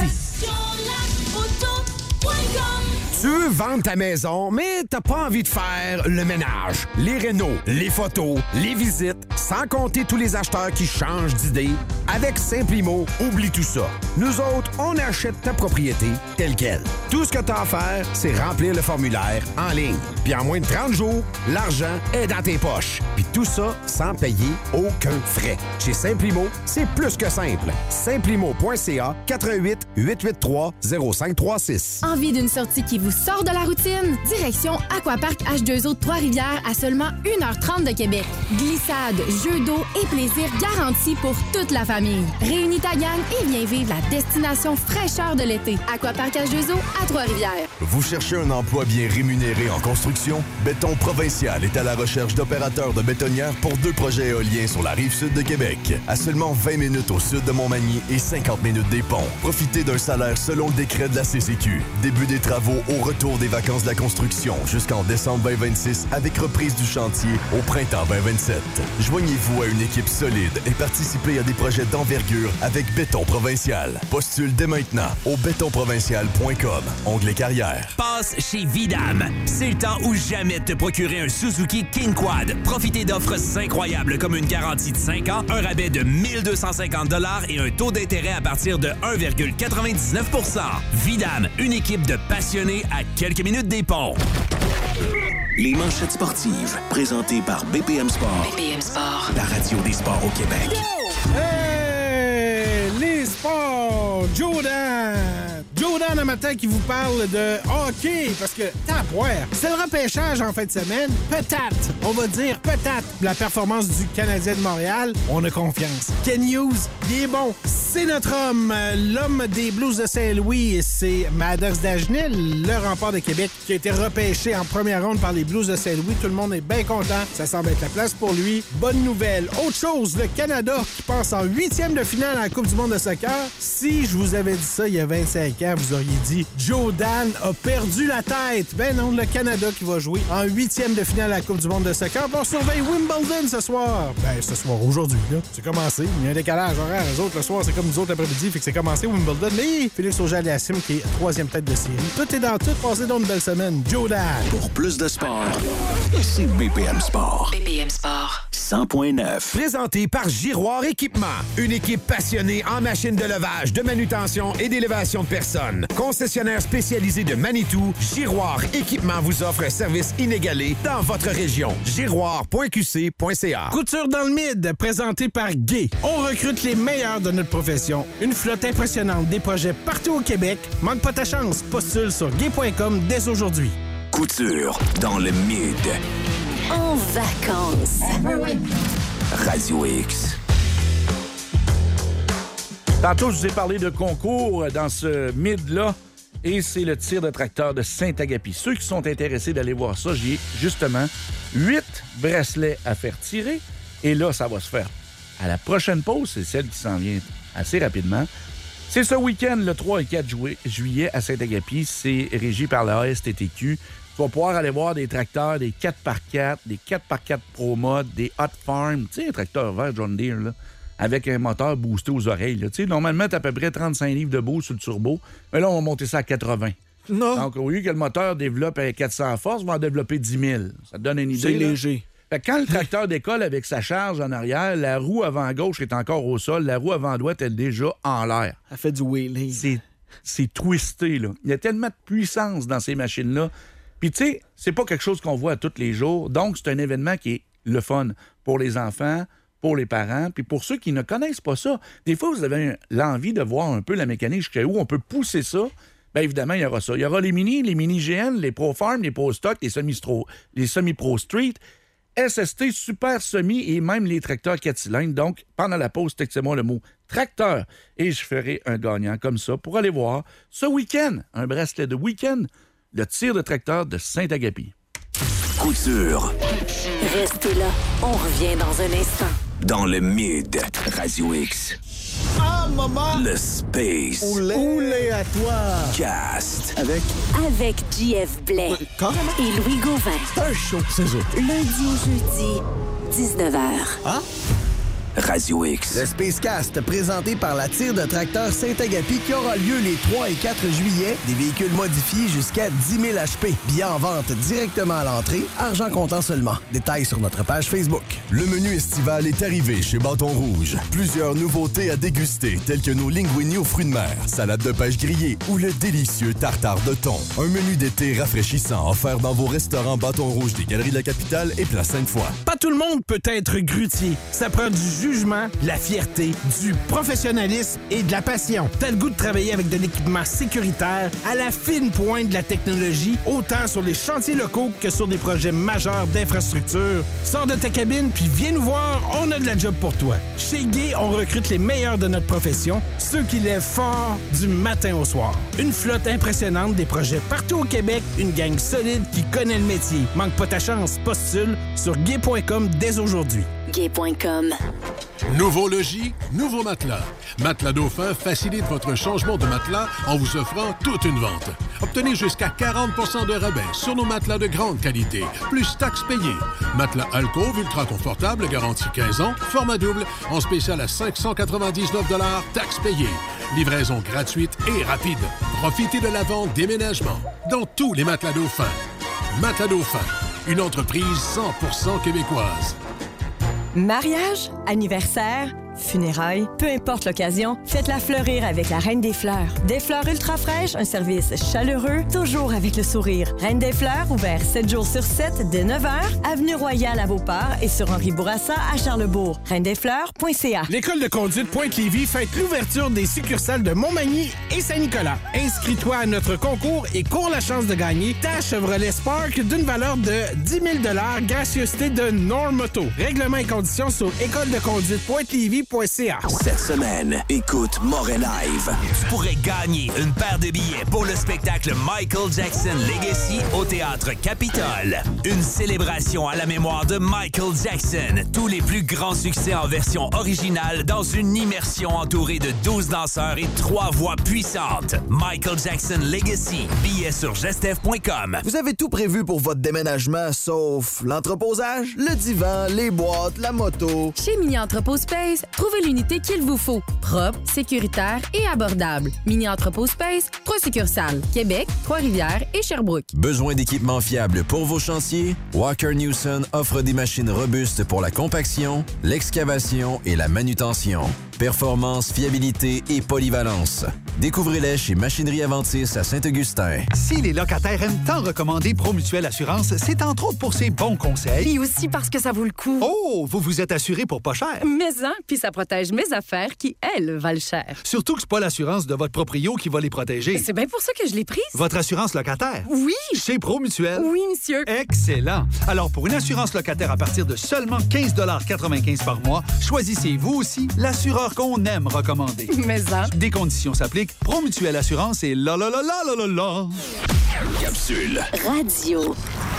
Tu veux vendre ta maison, mais t'as pas envie de faire le ménage, les rénaux, les photos, les visites, sans compter tous les acheteurs qui changent d'idée. Avec Simplimo, oublie tout ça. Nous autres, on achète ta propriété telle quelle. Tout ce que t'as à faire, c'est remplir le formulaire en ligne. Puis en moins de 30 jours, l'argent est dans tes poches. Puis tout ça sans payer aucun frais. Chez Simplimo, c'est plus que simple. Simplimo.ca 88 883 0536. Envie d'une sortie qui vous sort de la routine? Direction Aquapark H2O de Trois-Rivières à seulement 1h30 de Québec. Glissade, jeux d'eau et plaisir garantis pour toute la famille. Réunis ta gang et viens vivre la destination fraîcheur de l'été. Aquapark H2O à Trois-Rivières. Vous cherchez un emploi bien rémunéré en construction? Béton Provincial est à la recherche d'opérateurs de bétonnières pour 2 projets éoliens sur la rive sud de Québec. À seulement 20 minutes au sud de Montmagny et 50 minutes des ponts. Profitez d'un salaire selon le décret de la CCQ. Début des travaux au retour des vacances de la construction jusqu'en décembre 2026 avec reprise du chantier au printemps 2027. Joignez-vous à une équipe solide et participez à des projets d'envergure avec Béton Provincial. Postule dès maintenant au bétonprovincial.com. Onglet carrière. Passe chez Vidam. C'est le temps ou jamais de te procurer un Suzuki King Quad. Profitez d'offres incroyables comme une garantie de 5 ans, un rabais de 1250 $ et un taux d'intérêt à partir de 1,99 %. Vidam, une équipe de passionnés à quelques minutes des ponts. Les manchettes sportives, présentées par BPM Sport. BPM Sport. La radio des sports au Québec. Hey, les sports! Jordan un matin qui vous parle de hockey, parce que, c'est le repêchage en fin de semaine. Peut-être, on va dire peut-être, la performance du Canadien de Montréal, on a confiance. Ken Hughes, il est bon. C'est notre homme, l'homme des Blues de Saint-Louis, c'est Maddox Dagenil, le rempart de Québec, qui a été repêché en première ronde par les Blues de Saint-Louis. Tout le monde est bien content. Ça semble être la place pour lui. Bonne nouvelle. Autre chose, le Canada qui passe en 8e de finale à la Coupe du monde de soccer. Si je vous avais dit ça il y a 25 ans, vous auriez dit Jordan a perdu la tête. Ben non, le Canada qui va jouer en 8e de finale à la Coupe du monde de soccer. On surveille Wimbledon ce soir. Ben, ce soir, aujourd'hui, là. C'est commencé. Il y a un décalage horaire. Les autres, le soir, c'est comme nous autres l'après-midi. Fait que c'est commencé Wimbledon. Mais Félix Auger-Aliassime, qui est 3e tête de série. Tout est dans tout. Passez donc une belle semaine. Jordan. Pour plus de sport, c'est BPM Sport. BPM Sport. 100.9. Présenté par Giroir Équipement. Une équipe passionnée en machines de levage, de manutention et d'élévation de personnes. Concessionnaire spécialisé de Manitou, Giroir Équipement vous offre un service inégalé dans votre région. Giroir.qc.ca. Couture dans le mid, présenté par Gay. On recrute les meilleurs de notre profession. Une flotte impressionnante, des projets partout au Québec. Manque pas ta chance. Postule sur gay.com dès aujourd'hui. Couture dans le mid. En vacances. Radio X. Tantôt, je vous ai parlé de concours dans ce mid-là, et c'est le tir de tracteur de Saint-Agapi. Ceux qui sont intéressés d'aller voir ça, j'ai justement 8 bracelets à faire tirer, et là, ça va se faire à la prochaine pause, c'est celle qui s'en vient assez rapidement. C'est ce week-end, le 3 et 4 juillet, à Saint-Agapi. C'est régi par la ASTTQ. Tu vas pouvoir aller voir des tracteurs, des 4x4, des 4x4 Pro Mode, des Hot Farm, tu sais, les tracteurs verts John Deere, là, avec un moteur boosté aux oreilles. Là. Normalement, tu as à peu près 35 livres de boost sur le turbo, mais là, on va monter ça à 80. Non. Donc, au lieu que le moteur développe 400 forces, on va en développer 10 000. Ça te donne une idée. C'est là? léger. Fait que quand le tracteur décolle avec sa charge en arrière, la roue avant gauche est encore au sol, la roue avant droite est déjà en l'air. Elle fait du wheelie. C'est twisté, là. Il y a tellement de puissance dans ces machines-là. Puis, tu sais, c'est pas quelque chose qu'on voit tous les jours. Donc, c'est un événement qui est le fun pour les enfants, pour les parents, puis pour ceux qui ne connaissent pas ça. Des fois, vous avez l'envie de voir un peu la mécanique jusqu'à où on peut pousser ça. Bien évidemment, il y aura ça. Il y aura les mini GN, les Pro Farm, les Pro Stock, les semi-Pro Street, SST, Super Semi et même les tracteurs 4 cylindres. Donc, pendant la pause, textez-moi le mot tracteur et je ferai un gagnant comme ça pour aller voir ce week-end, un bracelet de week-end, le tir de tracteur de Saint-Agapi. Couture. Restez là, on revient dans un instant. Dans le Mid, Radio X. Ah, maman! Le Space. Oulé à toi! Cast. Avec JF Blais et Louis Gauvin. C'est un show, c'est ça. Lundi au jeudi, 19h. Hein? Radio X. Le Spacecast, présenté par la tire de tracteur Saint-Agapi qui aura lieu les 3 et 4 juillet. Des véhicules modifiés jusqu'à 10 000 HP. Billets en vente directement à l'entrée. Argent comptant seulement. Détails sur notre page Facebook. Le menu estival est arrivé chez Bâton Rouge. Plusieurs nouveautés à déguster, telles que nos linguini aux fruits de mer, salade de pêche grillée ou le délicieux tartare de thon. Un menu d'été rafraîchissant offert dans vos restaurants Bâton Rouge des Galeries de la Capitale et Place Sainte-Foy. Pas tout le monde peut être grutier. Ça prend du jugement, de la fierté, du professionnalisme et de la passion. T'as le goût de travailler avec de l'équipement sécuritaire à la fine pointe de la technologie, autant sur les chantiers locaux que sur des projets majeurs d'infrastructure. Sors de ta cabine puis viens nous voir, on a de la job pour toi. Chez Gay, on recrute les meilleurs de notre profession, ceux qui lèvent fort du matin au soir. Une flotte impressionnante, des projets partout au Québec, une gang solide qui connaît le métier. Manque pas ta chance, postule sur gay.com dès aujourd'hui. Gay.com. Nouveau logis, nouveau matelas. Matelas Dauphin facilite votre changement de matelas en vous offrant toute une vente. Obtenez jusqu'à 40 $ de rabais sur nos matelas de grande qualité, plus taxes payées. Matelas Alcove ultra confortable, garantie 15 ans, format double, en spécial à 599 $, taxes payées. Livraison gratuite et rapide. Profitez de la vente déménagement dans tous les matelas Dauphin. Matelas Dauphin, une entreprise 100% québécoise. Mariage, anniversaire, funérailles, peu importe l'occasion, faites-la fleurir avec la Reine des Fleurs. Des fleurs ultra fraîches, un service chaleureux, toujours avec le sourire. Reine des Fleurs, ouvert 7 jours sur 7 dès 9h, avenue Royale à Beauport et sur Henri Bourassa à Charlesbourg. reindesfleurs.ca. L'école de conduite Pointe-Lévis fête l'ouverture des succursales de Montmagny et Saint-Nicolas. Inscris-toi à notre concours et cours la chance de gagner ta Chevrolet Spark d'une valeur de 10 000 $, gracieuseté de Normoto. Règlements et conditions sur écoledeconduite.lévis.ca. Cette semaine, écoute Moret Live. Tu pourrais gagner une paire de billets pour le spectacle Michael Jackson Legacy au Théâtre Capitole. Une célébration à la mémoire de Michael Jackson. Tous les plus grands succès en version originale dans une immersion entourée de 12 danseurs et 3 voix puissantes. Michael Jackson Legacy. Billets sur gestev.com. Vous avez tout prévu pour votre déménagement, sauf l'entreposage, le divan, les boîtes, la moto. Chez Mini Entrepôt Space, trouvez l'unité qu'il vous faut. Propre, sécuritaire et abordable. Mini Entrepôt Space, 3 succursales. Québec, Trois-Rivières et Sherbrooke. Besoin d'équipements fiables pour vos chantiers? Walker Newson offre des machines robustes pour la compaction, l'excavation et la manutention. Performance, fiabilité et polyvalence. Découvrez-les chez Machinerie Aventis à Saint-Augustin. Si les locataires aiment tant recommander Promutuelle Assurance, c'est entre autres pour ses bons conseils. Et aussi parce que ça vaut le coup. Oh, vous vous êtes assuré pour pas cher. Mais hein, puis ça protège mes affaires qui, elles, valent cher. Surtout que c'est pas l'assurance de votre proprio qui va les protéger. C'est bien pour ça que je l'ai prise. Votre assurance locataire? Oui. Chez Promutuelle? Oui, monsieur. Excellent. Alors, pour une assurance locataire à partir de seulement 15,95 $ par mois, choisissez vous aussi l'assureur qu'on aime recommander. Mais hein. Des conditions s'appliquent. Promutuelle Assurance et la la la la la la la. Capsule. Radio.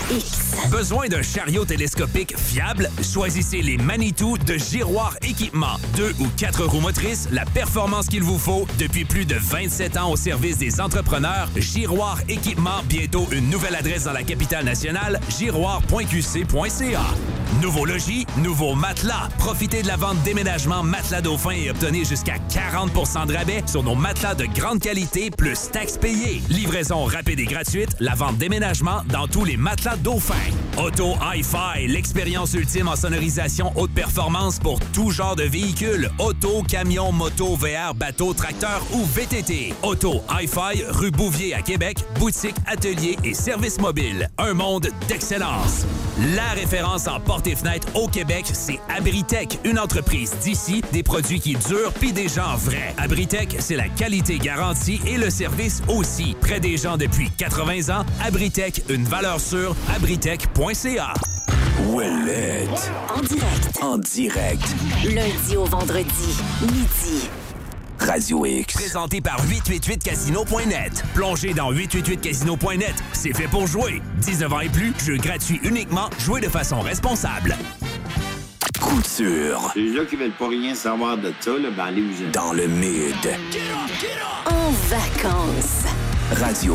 X. Besoin d'un chariot télescopique fiable? Choisissez les Manitou de Giroir Équipement. 2 ou 4 roues motrices, la performance qu'il vous faut depuis plus de 27 ans au service des entrepreneurs. Giroir Équipement, bientôt une nouvelle adresse dans la capitale nationale, giroir.qc.ca. Nouveau logis, nouveau matelas. Profitez de la vente déménagement Matelas Dauphin et obtenez jusqu'à 40 % de rabais sur nos matelas de grande qualité plus taxes payées. Livraison rapide et gratuite, la vente déménagement dans tous les matelas Dauphin. Auto Hi-Fi, l'expérience ultime en sonorisation haute performance pour tout genre de véhicules. Auto, camion, moto, VR, bateau, tracteur ou VTT. Auto Hi-Fi, rue Bouvier à Québec, boutique, atelier et service mobile. Un monde d'excellence. La référence en porte et fenêtres au Québec, c'est Abritech, une entreprise d'ici, des produits qui durent pis des gens vrais. Abritech, c'est la qualité garantie et le service aussi. Près des gens depuis 80 ans, Abritech, une valeur sûre, abritech.ca. Ouellette. En direct. Lundi au vendredi, midi. Radio X. Présenté par 888casino.net. Plongez dans 888casino.net. C'est fait pour jouer. 19 ans et plus, jeu gratuit uniquement. Jouez de façon responsable. Couture. Les gens qui veulent pas rien savoir de ça, là, ben allez-vous. Dans le mid. En vacances. Radio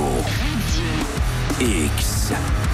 X.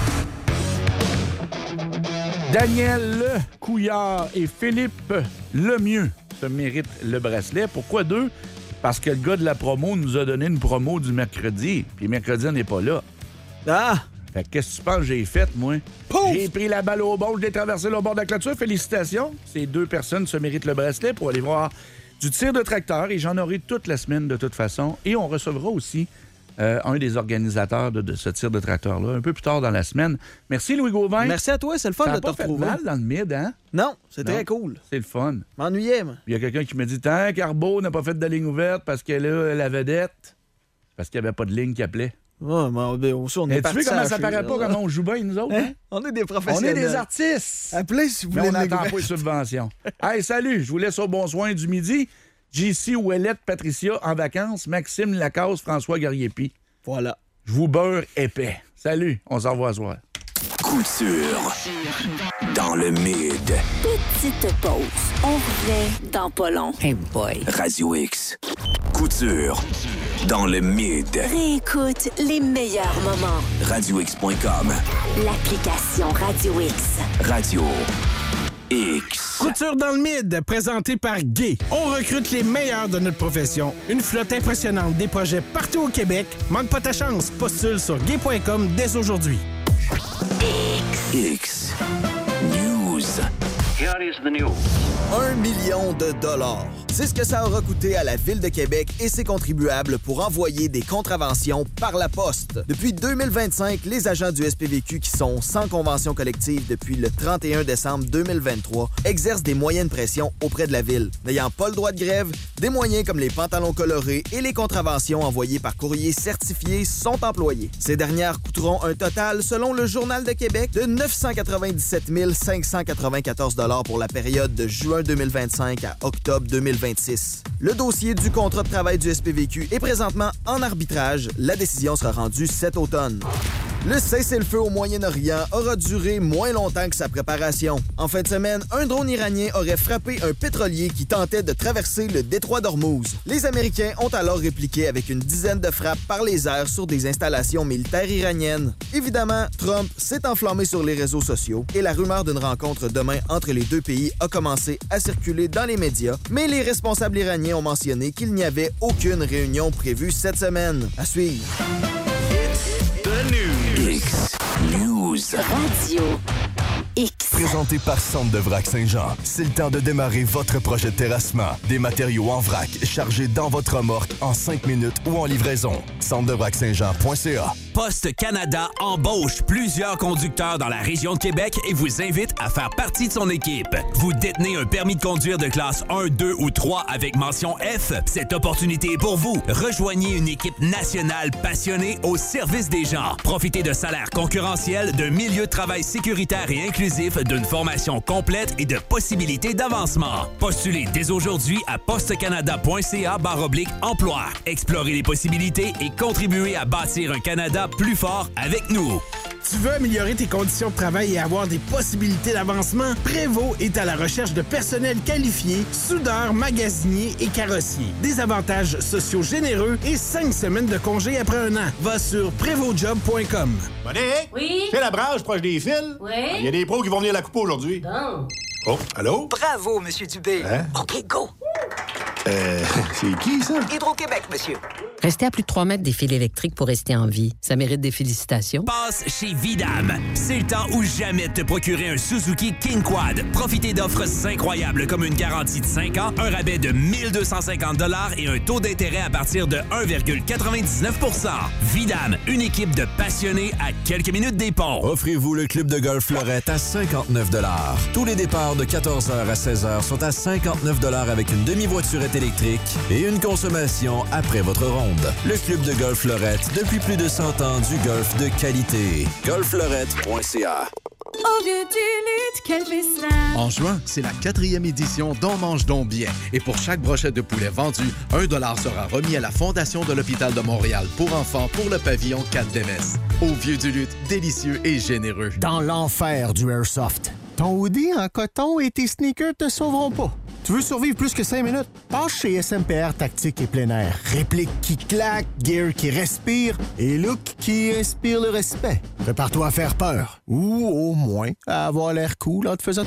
Daniel Couillard et Philippe Lemieux se méritent le bracelet. Pourquoi deux? Parce que le gars de la promo nous a donné une promo du mercredi, puis mercredi, on n'est pas là. Ah! Fait que qu'est-ce que tu penses que j'ai fait, moi? Pouf! J'ai pris la balle au bon, je l'ai traversé le bord de la clôture. Félicitations! Ces deux personnes se méritent le bracelet pour aller voir du tir de tracteur, et j'en aurai toute la semaine de toute façon. Et on recevra aussi un des organisateurs de ce tir de tracteur-là un peu plus tard dans la semaine. Merci, Louis Gauvin. Merci à toi, c'est le fun de te retrouver. Ça n'a pas fait mal dans le mid, hein? Non, c'est très cool. C'est le fun. M'ennuyais, moi. Il y a quelqu'un qui me dit, tant Carbo n'a pas fait de ligne ouverte parce qu'elle a la vedette, parce qu'il n'y avait pas de ligne qui appelait. Ouais, mais aussi, on est parti. Tu sais comment ça paraît pas, comment on joue bien, nous autres? Hein? On est des professionnels. On est des artistes. Appelez si vous voulez. Mais on n'attend pas les subventions. Hey, salut, je vous laisse au bon soin du midi. JC, Ouellette, Patricia, en vacances, Maxime Lacasse, François Garriépi. Voilà. Je vous beurre épais. Salut, on s'en revoit ce soir. Couture. Dans le mid. Petite pause. On revient dans pas long. Hey boy. Radio X. Couture. Dans le mid. Réécoute les meilleurs moments. RadioX.com. L'application Radio X. Radio X. Couture dans le mid, présenté par Gay. On recrute les meilleurs de notre profession. Une flotte impressionnante, des projets partout au Québec. Manque pas ta chance. Postule sur gay.com dès aujourd'hui. X. News. Here is the news. 1 million de dollars. C'est ce que ça aura coûté à la Ville de Québec et ses contribuables pour envoyer des contraventions par la poste. Depuis 2025, les agents du SPVQ qui sont sans convention collective depuis le 31 décembre 2023 exercent des moyens de pression auprès de la Ville. N'ayant pas le droit de grève, des moyens comme les pantalons colorés et les contraventions envoyées par courrier certifié sont employés. Ces dernières coûteront un total, selon le Journal de Québec, de 997 594 $ pour la période de juin 2025 à octobre 2026. Le dossier du contrat de travail du SPVQ est présentement en arbitrage. La décision sera rendue cet automne. Le cessez-le-feu au Moyen-Orient aura duré moins longtemps que sa préparation. En fin de semaine, un drone iranien aurait frappé un pétrolier qui tentait de traverser le détroit d'Ormuz. Les Américains ont alors répliqué avec une dizaine de frappes par les airs sur des installations militaires iraniennes. Évidemment, Trump s'est enflammé sur les réseaux sociaux et la rumeur d'une rencontre demain entre les deux pays a commencé à circuler dans les médias, mais les responsables iraniens ont mentionné qu'il n'y avait aucune réunion prévue cette semaine. À suivre. X News. Radio X. Présenté par Centre de Vrac Saint-Jean. C'est le temps de démarrer votre projet de terrassement. Des matériaux en vrac chargés dans votre remorque en 5 minutes ou en livraison. centredevrac-saint-jean.ca. Poste Canada embauche plusieurs conducteurs dans la région de Québec et vous invite à faire partie de son équipe. Vous détenez un permis de conduire de classe 1, 2 ou 3 avec mention F? Cette opportunité est pour vous. Rejoignez une équipe nationale passionnée au service des gens. Profitez de salaires concurrentiels, d'un milieu de travail sécuritaire et inclusif, d'une formation complète et de possibilités d'avancement. Postulez dès aujourd'hui à postecanada.ca/emploi. Explorez les possibilités et contribuez à bâtir un Canada plus fort avec nous. Tu veux améliorer tes conditions de travail et avoir des possibilités d'avancement? Prévost est à la recherche de personnel qualifié, soudeurs, magasiniers et carrossiers. Des avantages sociaux généreux et 5 semaines de congé après un an. Va sur prévostjob.com. Monique? Oui? C'est la branche proche des fils? Oui? Il y a des pros qui vont venir la couper aujourd'hui. Bon. Oh, allô? Bravo, Monsieur Dubé. Hein? OK, go. C'est qui, ça? Hydro-Québec, monsieur. Restez à plus de 3 mètres des fils électriques pour rester en vie. Ça mérite des félicitations. Passe chez Vidam. C'est le temps ou jamais de te procurer un Suzuki King Quad. Profitez d'offres incroyables comme une garantie de 5 ans, un rabais de 1250 $ et un taux d'intérêt à partir de 1,99 %. Vidam, une équipe de passionnés à quelques minutes des ponts. Offrez-vous le club de golf Fleurette à 59 $. Tous les départs de 14h à 16h sont à 59 $ avec une demi-voiturette électrique et une consommation après votre ronde. Le club de golf Fleurette, depuis plus de 100 ans, du golf de qualité. golffleurette.ca. Au vieux du lutte, quel festin! En juin, c'est la 4e édition d'On mange donc bien. Et pour chaque brochette de poulet vendue, 1 $ sera remis à la Fondation de l'Hôpital de Montréal pour enfants pour le pavillon 4 d'MS. Au vieux du lutte, délicieux et généreux. Dans l'enfer du Airsoft, ton hoodie en coton et tes sneakers te sauveront pas. Tu veux survivre plus que 5 minutes? Passe chez SMPR Tactique et plein air. Réplique qui claque, gear qui respire et look qui inspire le respect. Prépare-toi à faire peur. Ou au moins à avoir l'air cool en te faisant